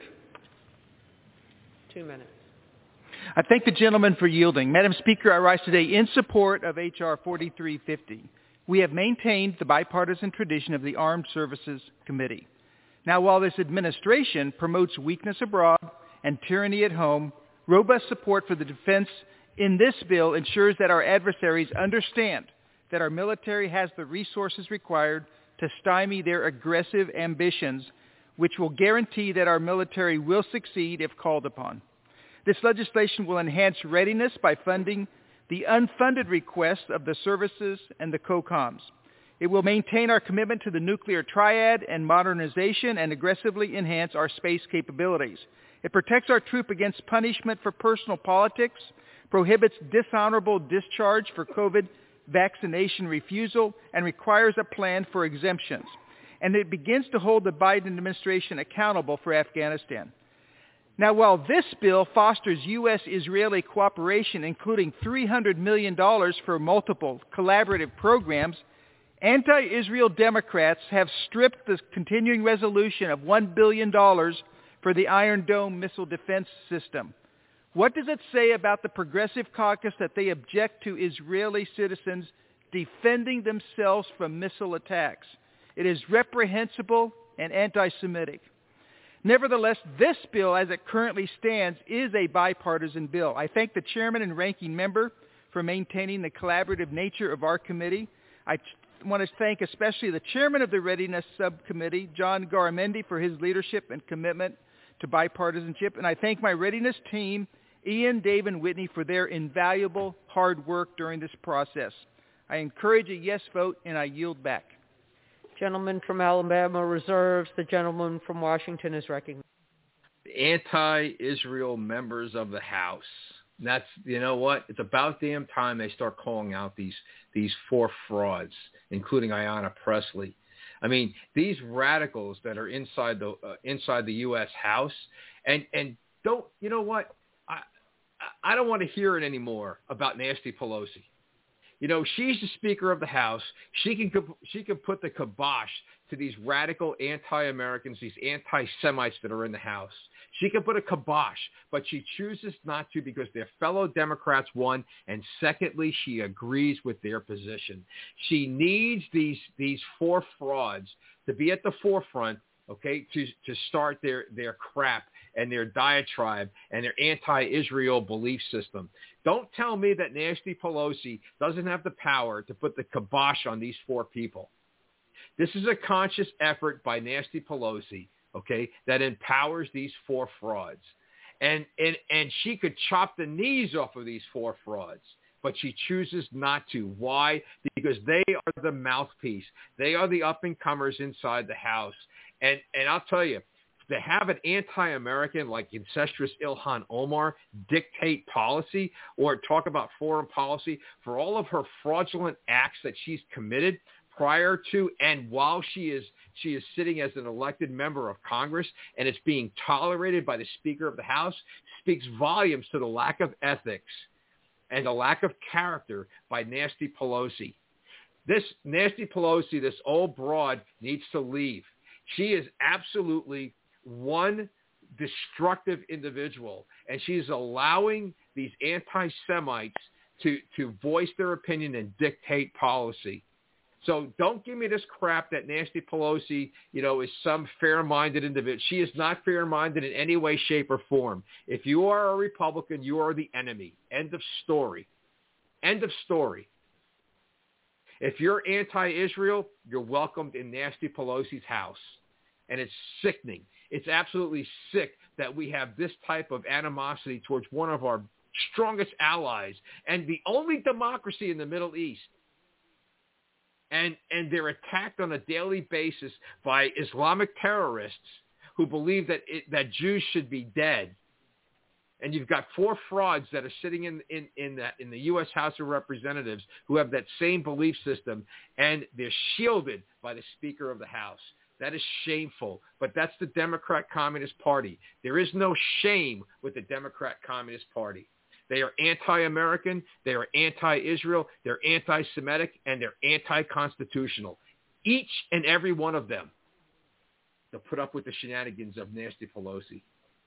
Two minutes. I thank the gentleman for yielding. Madam Speaker, I rise today in support of H R forty-three fifty. We have maintained the bipartisan tradition of the Armed Services Committee. Now, while this administration promotes weakness abroad and tyranny at home, robust support for the defense in this bill ensures that our adversaries understand that our military has the resources required to stymie their aggressive ambitions, which will guarantee that our military will succeed if called upon. This legislation will enhance readiness by funding the unfunded requests of the services and the COCOMs. It will maintain our commitment to the nuclear triad and modernization and aggressively enhance our space capabilities. It protects our troop against punishment for personal politics, prohibits dishonorable discharge for COVID vaccination refusal, and requires a plan for exemptions. And it begins to hold the Biden administration accountable for Afghanistan. Now, while this bill fosters U S Israeli cooperation, including three hundred million dollars for multiple collaborative programs, anti-Israel Democrats have stripped the continuing resolution of one billion dollars for the Iron Dome missile defense system. What does it say about the Progressive Caucus that they object to Israeli citizens defending themselves from missile attacks? It is reprehensible and anti-Semitic. Nevertheless, this bill, as it currently stands, is a bipartisan bill. I thank the chairman and ranking member for maintaining the collaborative nature of our committee. I want to thank especially the chairman of the Readiness Subcommittee, John Garamendi, for his leadership and commitment to bipartisanship. And I thank my Readiness team, Ian, Dave, and Whitney, for their invaluable hard work during this process. I encourage a yes vote, and I yield back. Gentleman from Alabama reserves. The gentleman from Washington is recognized. Anti-Israel members of the House. That's, you know what? It's about damn time they start calling out these these four frauds, including Ayanna Pressley. I mean, these radicals that are inside the uh, inside the U S House, and and don't, you know what? I I don't want to hear it anymore about Nasty Pelosi. You know, she's the Speaker of the House. She can she can put the kibosh to these radical anti-Americans, these anti-Semites that are in the House. She can put a kibosh, but she chooses not to because their fellow Democrats won, and secondly, she agrees with their position. She needs these these four frauds to be at the forefront, okay, to to start their, their crap and their diatribe and their anti-Israel belief system. Don't tell me that Nancy Pelosi doesn't have the power to put the kibosh on these four people. This is a conscious effort by Nancy Pelosi, okay, that empowers these four frauds. And, and, and she could chop the knees off of these four frauds, but she chooses not to. Why? Because they are the mouthpiece. They are the up-and-comers inside the House. And, and I'll tell you, to have an anti-American like incestuous Ilhan Omar dictate policy or talk about foreign policy for all of her fraudulent acts that she's committed prior to and while she is she is sitting as an elected member of Congress and it's being tolerated by the Speaker of the House, speaks volumes to the lack of ethics and the lack of character by Nancy Pelosi. This Nancy Pelosi, this old broad, needs to leave. She is absolutely one destructive individual, and she's allowing these anti-Semites to, to voice their opinion and dictate policy. So don't give me this crap that Nancy Pelosi, you know, is some fair-minded individual. She is not fair-minded in any way, shape, or form. If you are a Republican, you are the enemy. End of story. End of story. If you're anti-Israel, you're welcomed in Nancy Pelosi's house. And it's sickening. It's absolutely sick that we have this type of animosity towards one of our strongest allies and the only democracy in the Middle East. And, and they're attacked on a daily basis by Islamic terrorists who believe that it, that Jews should be dead. And you've got four frauds that are sitting in, in, in, the, in the U S House of Representatives who have that same belief system, and they're shielded by the Speaker of the House. That is shameful, but that's the Democrat Communist Party. There is no shame with the Democrat Communist Party. They are anti-American, they are anti-Israel, they're anti-Semitic, and they're anti-constitutional. Each and every one of them to put up with the shenanigans of Nancy Pelosi.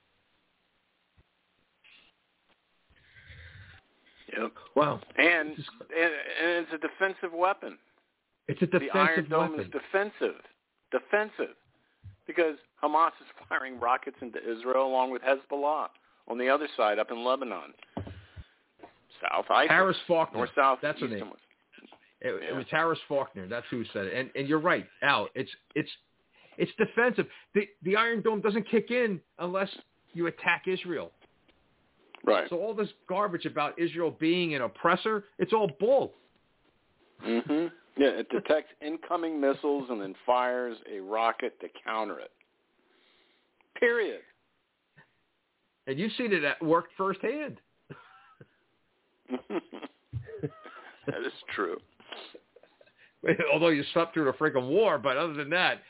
Yep. Wow. And, and, and it's a defensive weapon. It's a defensive the Iron Dome weapon. is defensive. Defensive. Because Hamas is firing rockets into Israel along with Hezbollah on the other side up in Lebanon. South ISIS. Harris Faulkner. Or south That's her name. was. It, yeah. it was Harris Faulkner. That's who said it. And and you're right, Al. It's it's it's defensive. The the Iron Dome doesn't kick in unless you attack Israel. Right. So all this garbage about Israel being an oppressor, it's all bull. Mm-hmm. Yeah, it detects incoming missiles and then fires a rocket to counter it. Period. And you've seen it at work firsthand. That is true. Although you slept through the freaking war, but other than that.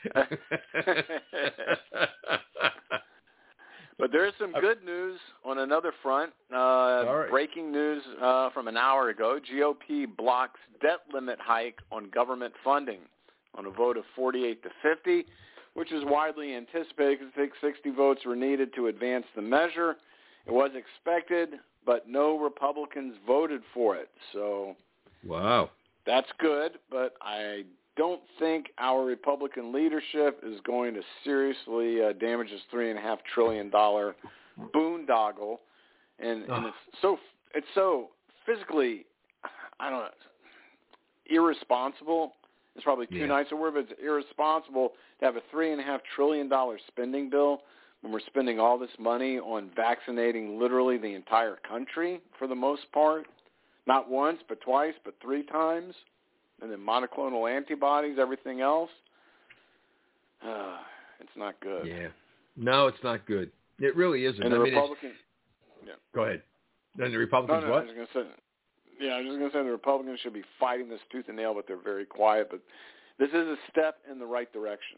But there's some good news on another front. Uh, right. Breaking news uh, from an hour ago. G O P blocks debt limit hike on government funding on a vote of forty-eight to fifty, which is widely anticipated because sixty votes were needed to advance the measure. It was expected, but no Republicans voted for it. So wow, that's good, but I don't think our Republican leadership is going to seriously uh, damage this three and a half trillion dollar boondoggle, and, and it's so it's so physically, I don't know, irresponsible. It's probably too yeah. nice a word, but it's irresponsible to have a three and a half trillion dollar spending bill when we're spending all this money on vaccinating literally the entire country for the most part, not once but twice, but three times. And then monoclonal antibodies, everything else. Uh, it's not good. Yeah. No, it's not good. It really isn't. And the I mean, Republicans... Yeah. Go ahead. Then the Republicans no, no, what? I was going to say, yeah, I was just going to say the Republicans should be fighting this tooth and nail, but they're very quiet. But this is a step in the right direction.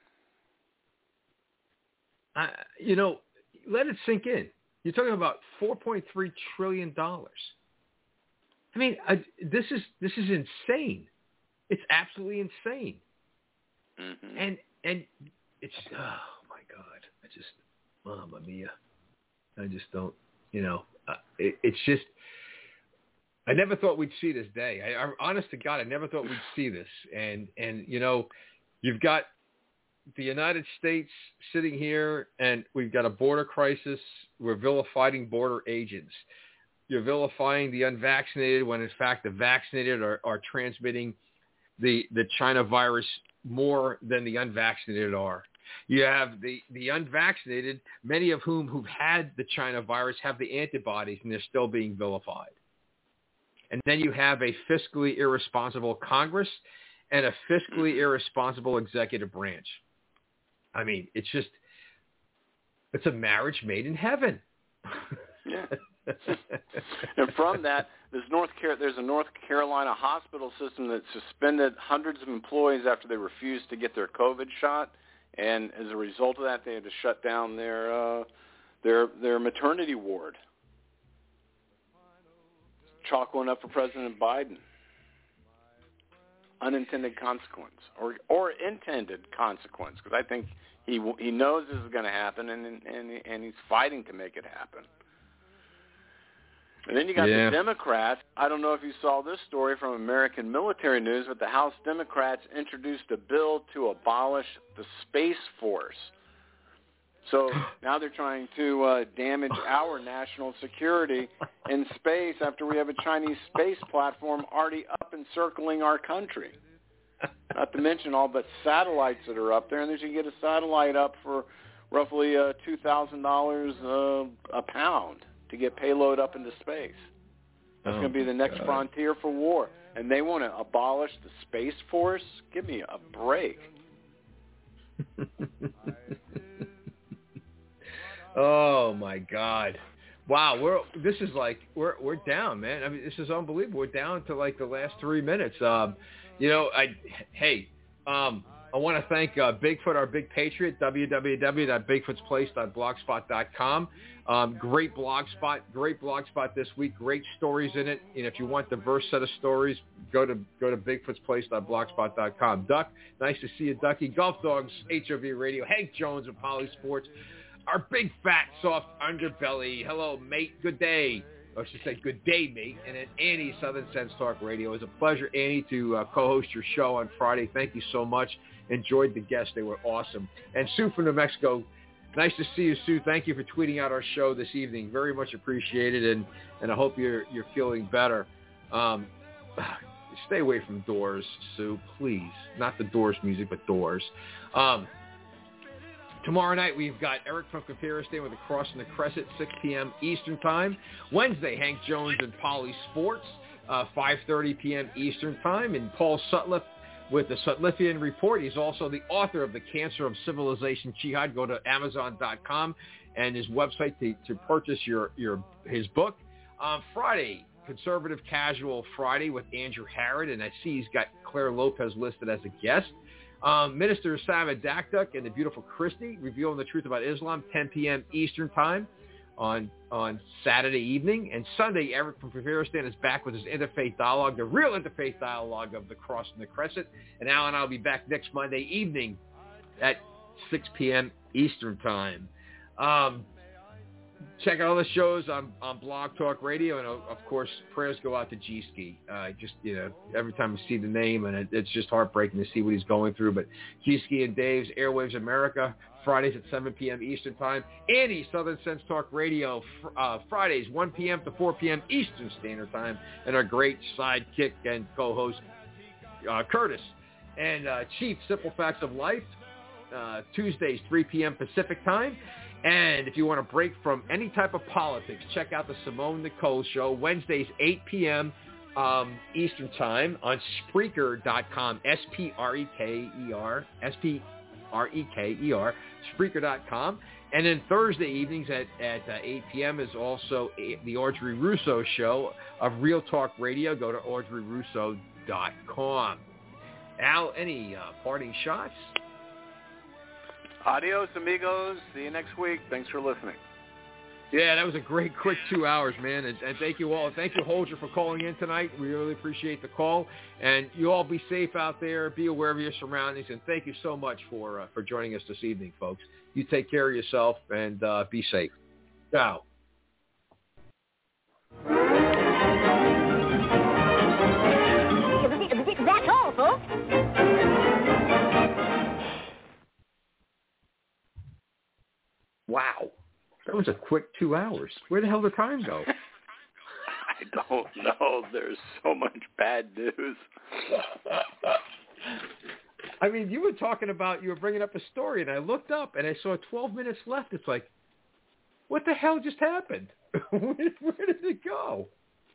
I, you know, let it sink in. You're talking about four point three trillion dollars. I mean, I, this is this is insane. It's absolutely insane. Mm-hmm. And and it's oh my God, I just Mamma Mia. I just don't, you know, uh, it, it's just. I never thought we'd see this day. I, I, honest to God, I never thought we'd see this. And and you know, you've got the United States sitting here, and we've got a border crisis. We're vilifying border agents. You're vilifying the unvaccinated when, in fact, the vaccinated are, are transmitting the the China virus more than the unvaccinated are. You have the, the unvaccinated, many of whom who've had the China virus have the antibodies, and they're still being vilified. And then you have a fiscally irresponsible Congress and a fiscally irresponsible executive branch. I mean, it's just, it's a marriage made in heaven. Yeah. And from that, there's North Car- there's a North Carolina hospital system that suspended hundreds of employees after they refused to get their COVID shot, and as a result of that, they had to shut down their uh, their their maternity ward. Chalk one up for President Biden. Unintended consequence, or or intended consequence, because I think he he knows this is going to happen, and and and he's fighting to make it happen. And then you got yeah. the Democrats. I don't know if you saw this story from American Military News, but the House Democrats introduced a bill to abolish the Space Force. So now they're trying to uh, damage our national security in space after we have a Chinese space platform already up and circling our country. Not to mention all but satellites that are up there, and they should get a satellite up for roughly uh, two thousand dollars uh, a pound to get payload up into space. That's oh going to be the next God. frontier for war. And they want to abolish the Space Force? Give me a break. Oh my God! Wow, we're this is like we're we're down, man. I mean, this is unbelievable. We're down to like the last three minutes. Um, you know, I hey, um, I want to thank uh, Bigfoot, our big patriot. w w w dot bigfoots place dot blogspot dot com. Um, great blog spot, great blog spot this week. Great stories in it. And if you want the diverse set of stories, go to go to bigfoots place dot blogspot dot com. Duck, nice to see you, Ducky. Golf Dogs, H O V Radio. Hank Jones of Poly Sports. Our big, fat, soft underbelly. Hello, mate. Good day. Or I should say good day, mate. And then Annie, Southern Sense Talk Radio. It was a pleasure, Annie, to uh, co-host your show on Friday. Thank you so much. Enjoyed the guests. They were awesome. And Sue from New Mexico. Nice to see you, Sue. Thank you for tweeting out our show this evening. Very much appreciated, and, and I hope you're you're feeling better. Um, stay away from Doors, Sue, please. Not the Doors music, but Doors. Um, Tomorrow night, we've got Eric from Kafiristan with Across the Crescent, six p.m. Eastern Time. Wednesday, Hank Jones and Poly Sports, uh, five thirty p.m. Eastern Time. And Paul Sutliff with the Sutliffian Report. He's also the author of The Cancer of Civilization Jihad. Go to amazon dot com and his website to, to purchase your, your his book. On Friday, Conservative Casual Friday with Andrew Harrod. And I see he's got Claire Lopez listed as a guest. Um, Minister Samad Dakduk and the beautiful Christy revealing the truth about Islam, ten p.m. Eastern Time on on Saturday evening. And Sunday, Eric from Kafiristan is back with his Interfaith Dialogue, the real Interfaith Dialogue of the Cross and the Crescent. And Al and I will be back next Monday evening at six p.m. Eastern Time. Um, check out all the shows on, on Blog Talk Radio, and of course, prayers go out to G-Ski. Uh, just, you know, every time I see the name, and it, it's just heartbreaking to see what he's going through. But G-Ski and Dave's Airwaves America, Fridays at seven p.m. Eastern Time. Annie, Southern Sense Talk Radio, uh, Fridays, one p.m. to four p.m. Eastern Standard Time, and our great sidekick and co-host, uh, Curtis. And uh, Chief, Simple Facts of Life, uh, Tuesdays, three p.m. Pacific Time. And if you want to break from any type of politics, check out the Simone Nicole Show, Wednesdays, eight p.m. Um, Eastern Time on Spreaker dot com, S P R E K E R, S P R E K E R, Spreaker dot com. And then Thursday evenings at, at uh, eight p.m. is also a, the Audrey Russo Show of Real Talk Radio. Go to audrey russo dot com. Al, any uh, parting shots? Adios, amigos. See you next week. Thanks for listening. Yeah, that was a great, quick two hours, man. And, and thank you all. Thank you, Holger, for calling in tonight. We really appreciate the call. And you all be safe out there. Be aware of your surroundings. And thank you so much for uh, for joining us this evening, folks. You take care of yourself and uh, be safe. Ciao. That's all, folks. Wow. That was a quick two hours. Where the hell did the time go? I don't know. There's so much bad news. I mean, you were talking about, you were bringing up a story, and I looked up, and I saw twelve minutes left. It's like, what the hell just happened? where, where did it go?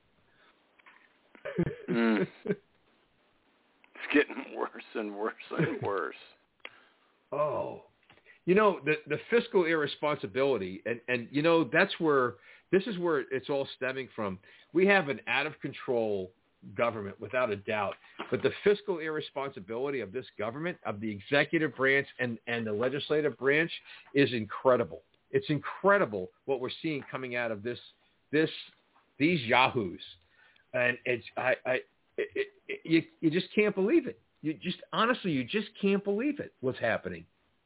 Mm. It's getting worse and worse and worse. Oh. You know, the, the fiscal irresponsibility, and, and, you know, that's where, this is where it's all stemming from. We have an out-of-control government, without a doubt. But the fiscal irresponsibility of this government, of the executive branch and, and the legislative branch, is incredible. It's incredible what we're seeing coming out of this, this, these yahoos. And it's, I, I, it, it, you, you just can't believe it. You just, honestly, you just can't believe it, what's happening.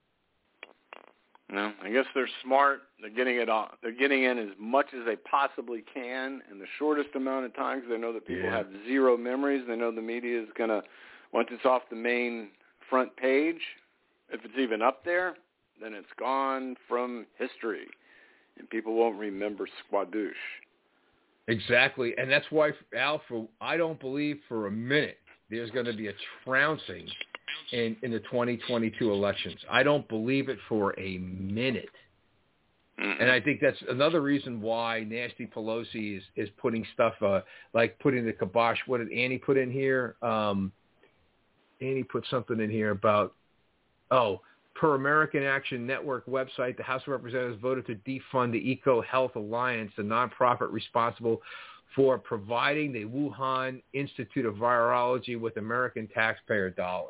No, I guess they're smart. They're getting it all. They're getting in as much as they possibly can in the shortest amount of time because they know that people Yeah. have zero memories. They know the media is going to, once it's off the main front page, if it's even up there, then it's gone from history, and people won't remember squadoosh. Exactly, and that's why, Al, for, I don't believe for a minute there's going to be a trouncing in, in the twenty twenty-two elections. I don't believe it for a minute. Mm-hmm. And I think that's another reason why Nasty Pelosi is, is putting stuff, uh, like putting the kibosh. What did Annie put in here? Um, Annie put something in here about, oh, per American Action Network website, the House of Representatives voted to defund the Eco Health Alliance, the nonprofit responsible for providing the Wuhan Institute of Virology with American taxpayer dollars.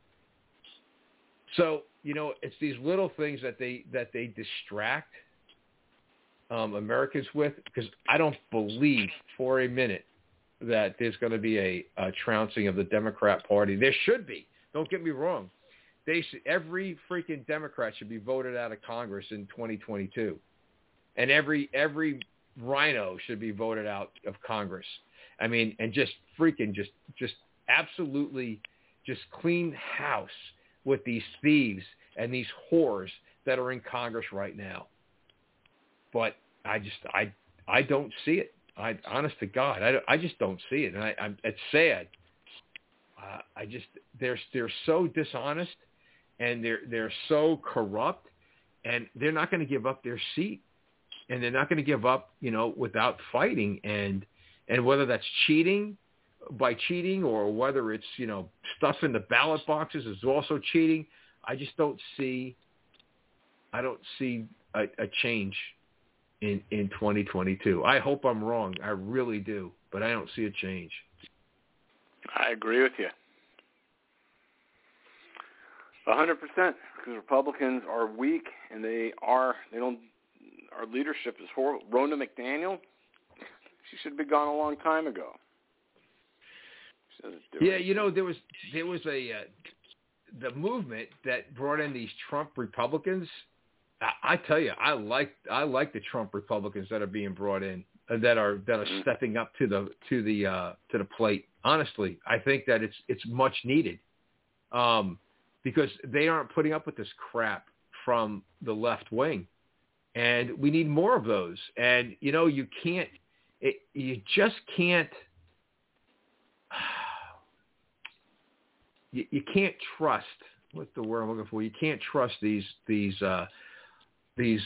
So, you know, it's these little things that they that they distract um, Americans with, because I don't believe for a minute that there's going to be a, a trouncing of the Democrat Party. There should be. Don't get me wrong. They should, every freaking Democrat should be voted out of Congress in twenty twenty-two, and every every rhino should be voted out of Congress. I mean, and just freaking just just absolutely just clean house with these thieves and these whores that are in Congress right now. But I just I I don't see it. I honest to God, I, I just don't see it, and I, I'm, it's sad. Uh, I just they're they're so dishonest, and they're they're so corrupt, and they're not going to give up their seat, and they're not going to give up, you know, without fighting, and and whether that's cheating by cheating or whether it's, you know, stuff in the ballot boxes is also cheating. I just don't see I don't see a, a change in in twenty twenty-two. I hope I'm wrong. I really do, but I don't see a change. I agree with you. A hundred percent, because Republicans are weak, and they are, they don't, our leadership is horrible. Ronna McDaniel, she should have been gone a long time ago. Yeah, you know, there was, there was a, uh, the movement that brought in these Trump Republicans. I, I tell you, I like, I like the Trump Republicans that are being brought in, uh, that are, that are stepping up to the, to the, uh, to the plate. Honestly, I think that it's, it's much needed. Um, because they aren't putting up with this crap from the left wing. And we need more of those. And, you know, you can't, it, you just can't, you, you can't trust, what's the word I'm looking for? You can't trust these, these, uh, these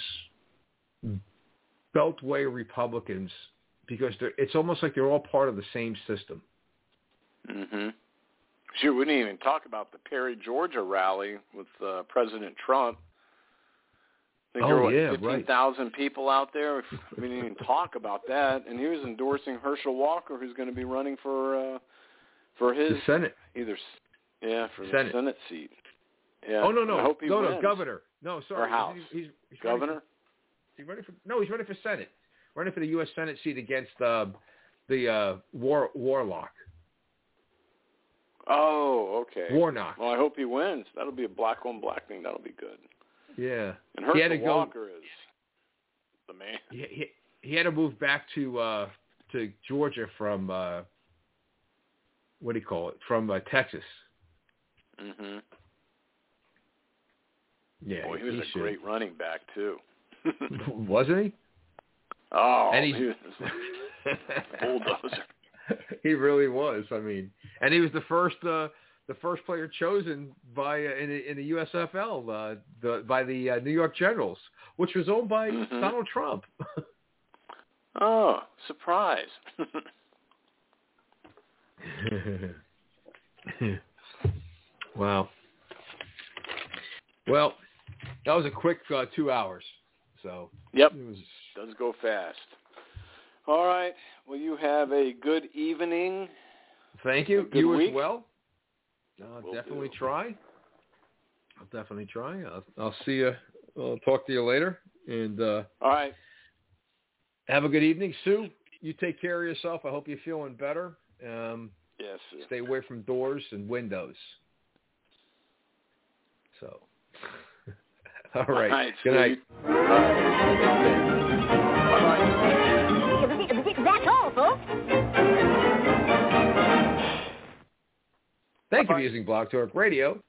Beltway Republicans, because they're, it's almost like they're all part of the same system. Mm-hmm. Sure, we didn't even talk about the Perry, Georgia rally with uh, President Trump. I think oh, there were, what, yeah, fifteen thousand right. people out there. We didn't even talk about that. And he was endorsing Herschel Walker, who's going to be running for uh, for his the Senate. Either, yeah, for Senate. the Senate seat. Yeah. Oh, no, no. I hope he no, wins. no, governor. No, sorry. Or House. He's, he's, he's governor? he running for? No, he's running for Senate. Running for the U S Senate seat against uh, the uh, War Warlock. Oh, okay. Warnock. Well, I hope he wins. That'll be a black on black thing. That'll be good. Yeah. And he had Herschel to go, Walker is the man. He, he, he had to move back to uh, to Georgia from uh, what do you call it? From uh, Texas. Mhm. Yeah. Boy, he was he a should. great running back too. Wasn't he? Oh, and he's, he was bulldozer. He really was. I mean, and he was the first uh, the first player chosen by uh, in, the, in the U S F L uh, the, by the uh, New York Generals, which was owned by mm-hmm. Donald Trump. Oh, surprise! Wow. Well, that was a quick uh, two hours. So yep, it was... does go fast. All right. Well, you have a good evening. Thank you. You week. as as well. I'll Will definitely do. try. I'll definitely try. I'll, I'll see you. I'll talk to you later. And uh, all right. Have a good evening, Sue. You take care of yourself. I hope you're feeling better. Um, yes, sir. Stay away from doors and windows. So, all right. All right. Good night. Bye-bye. That's all, folks. Thank you for using Blog Talk Radio.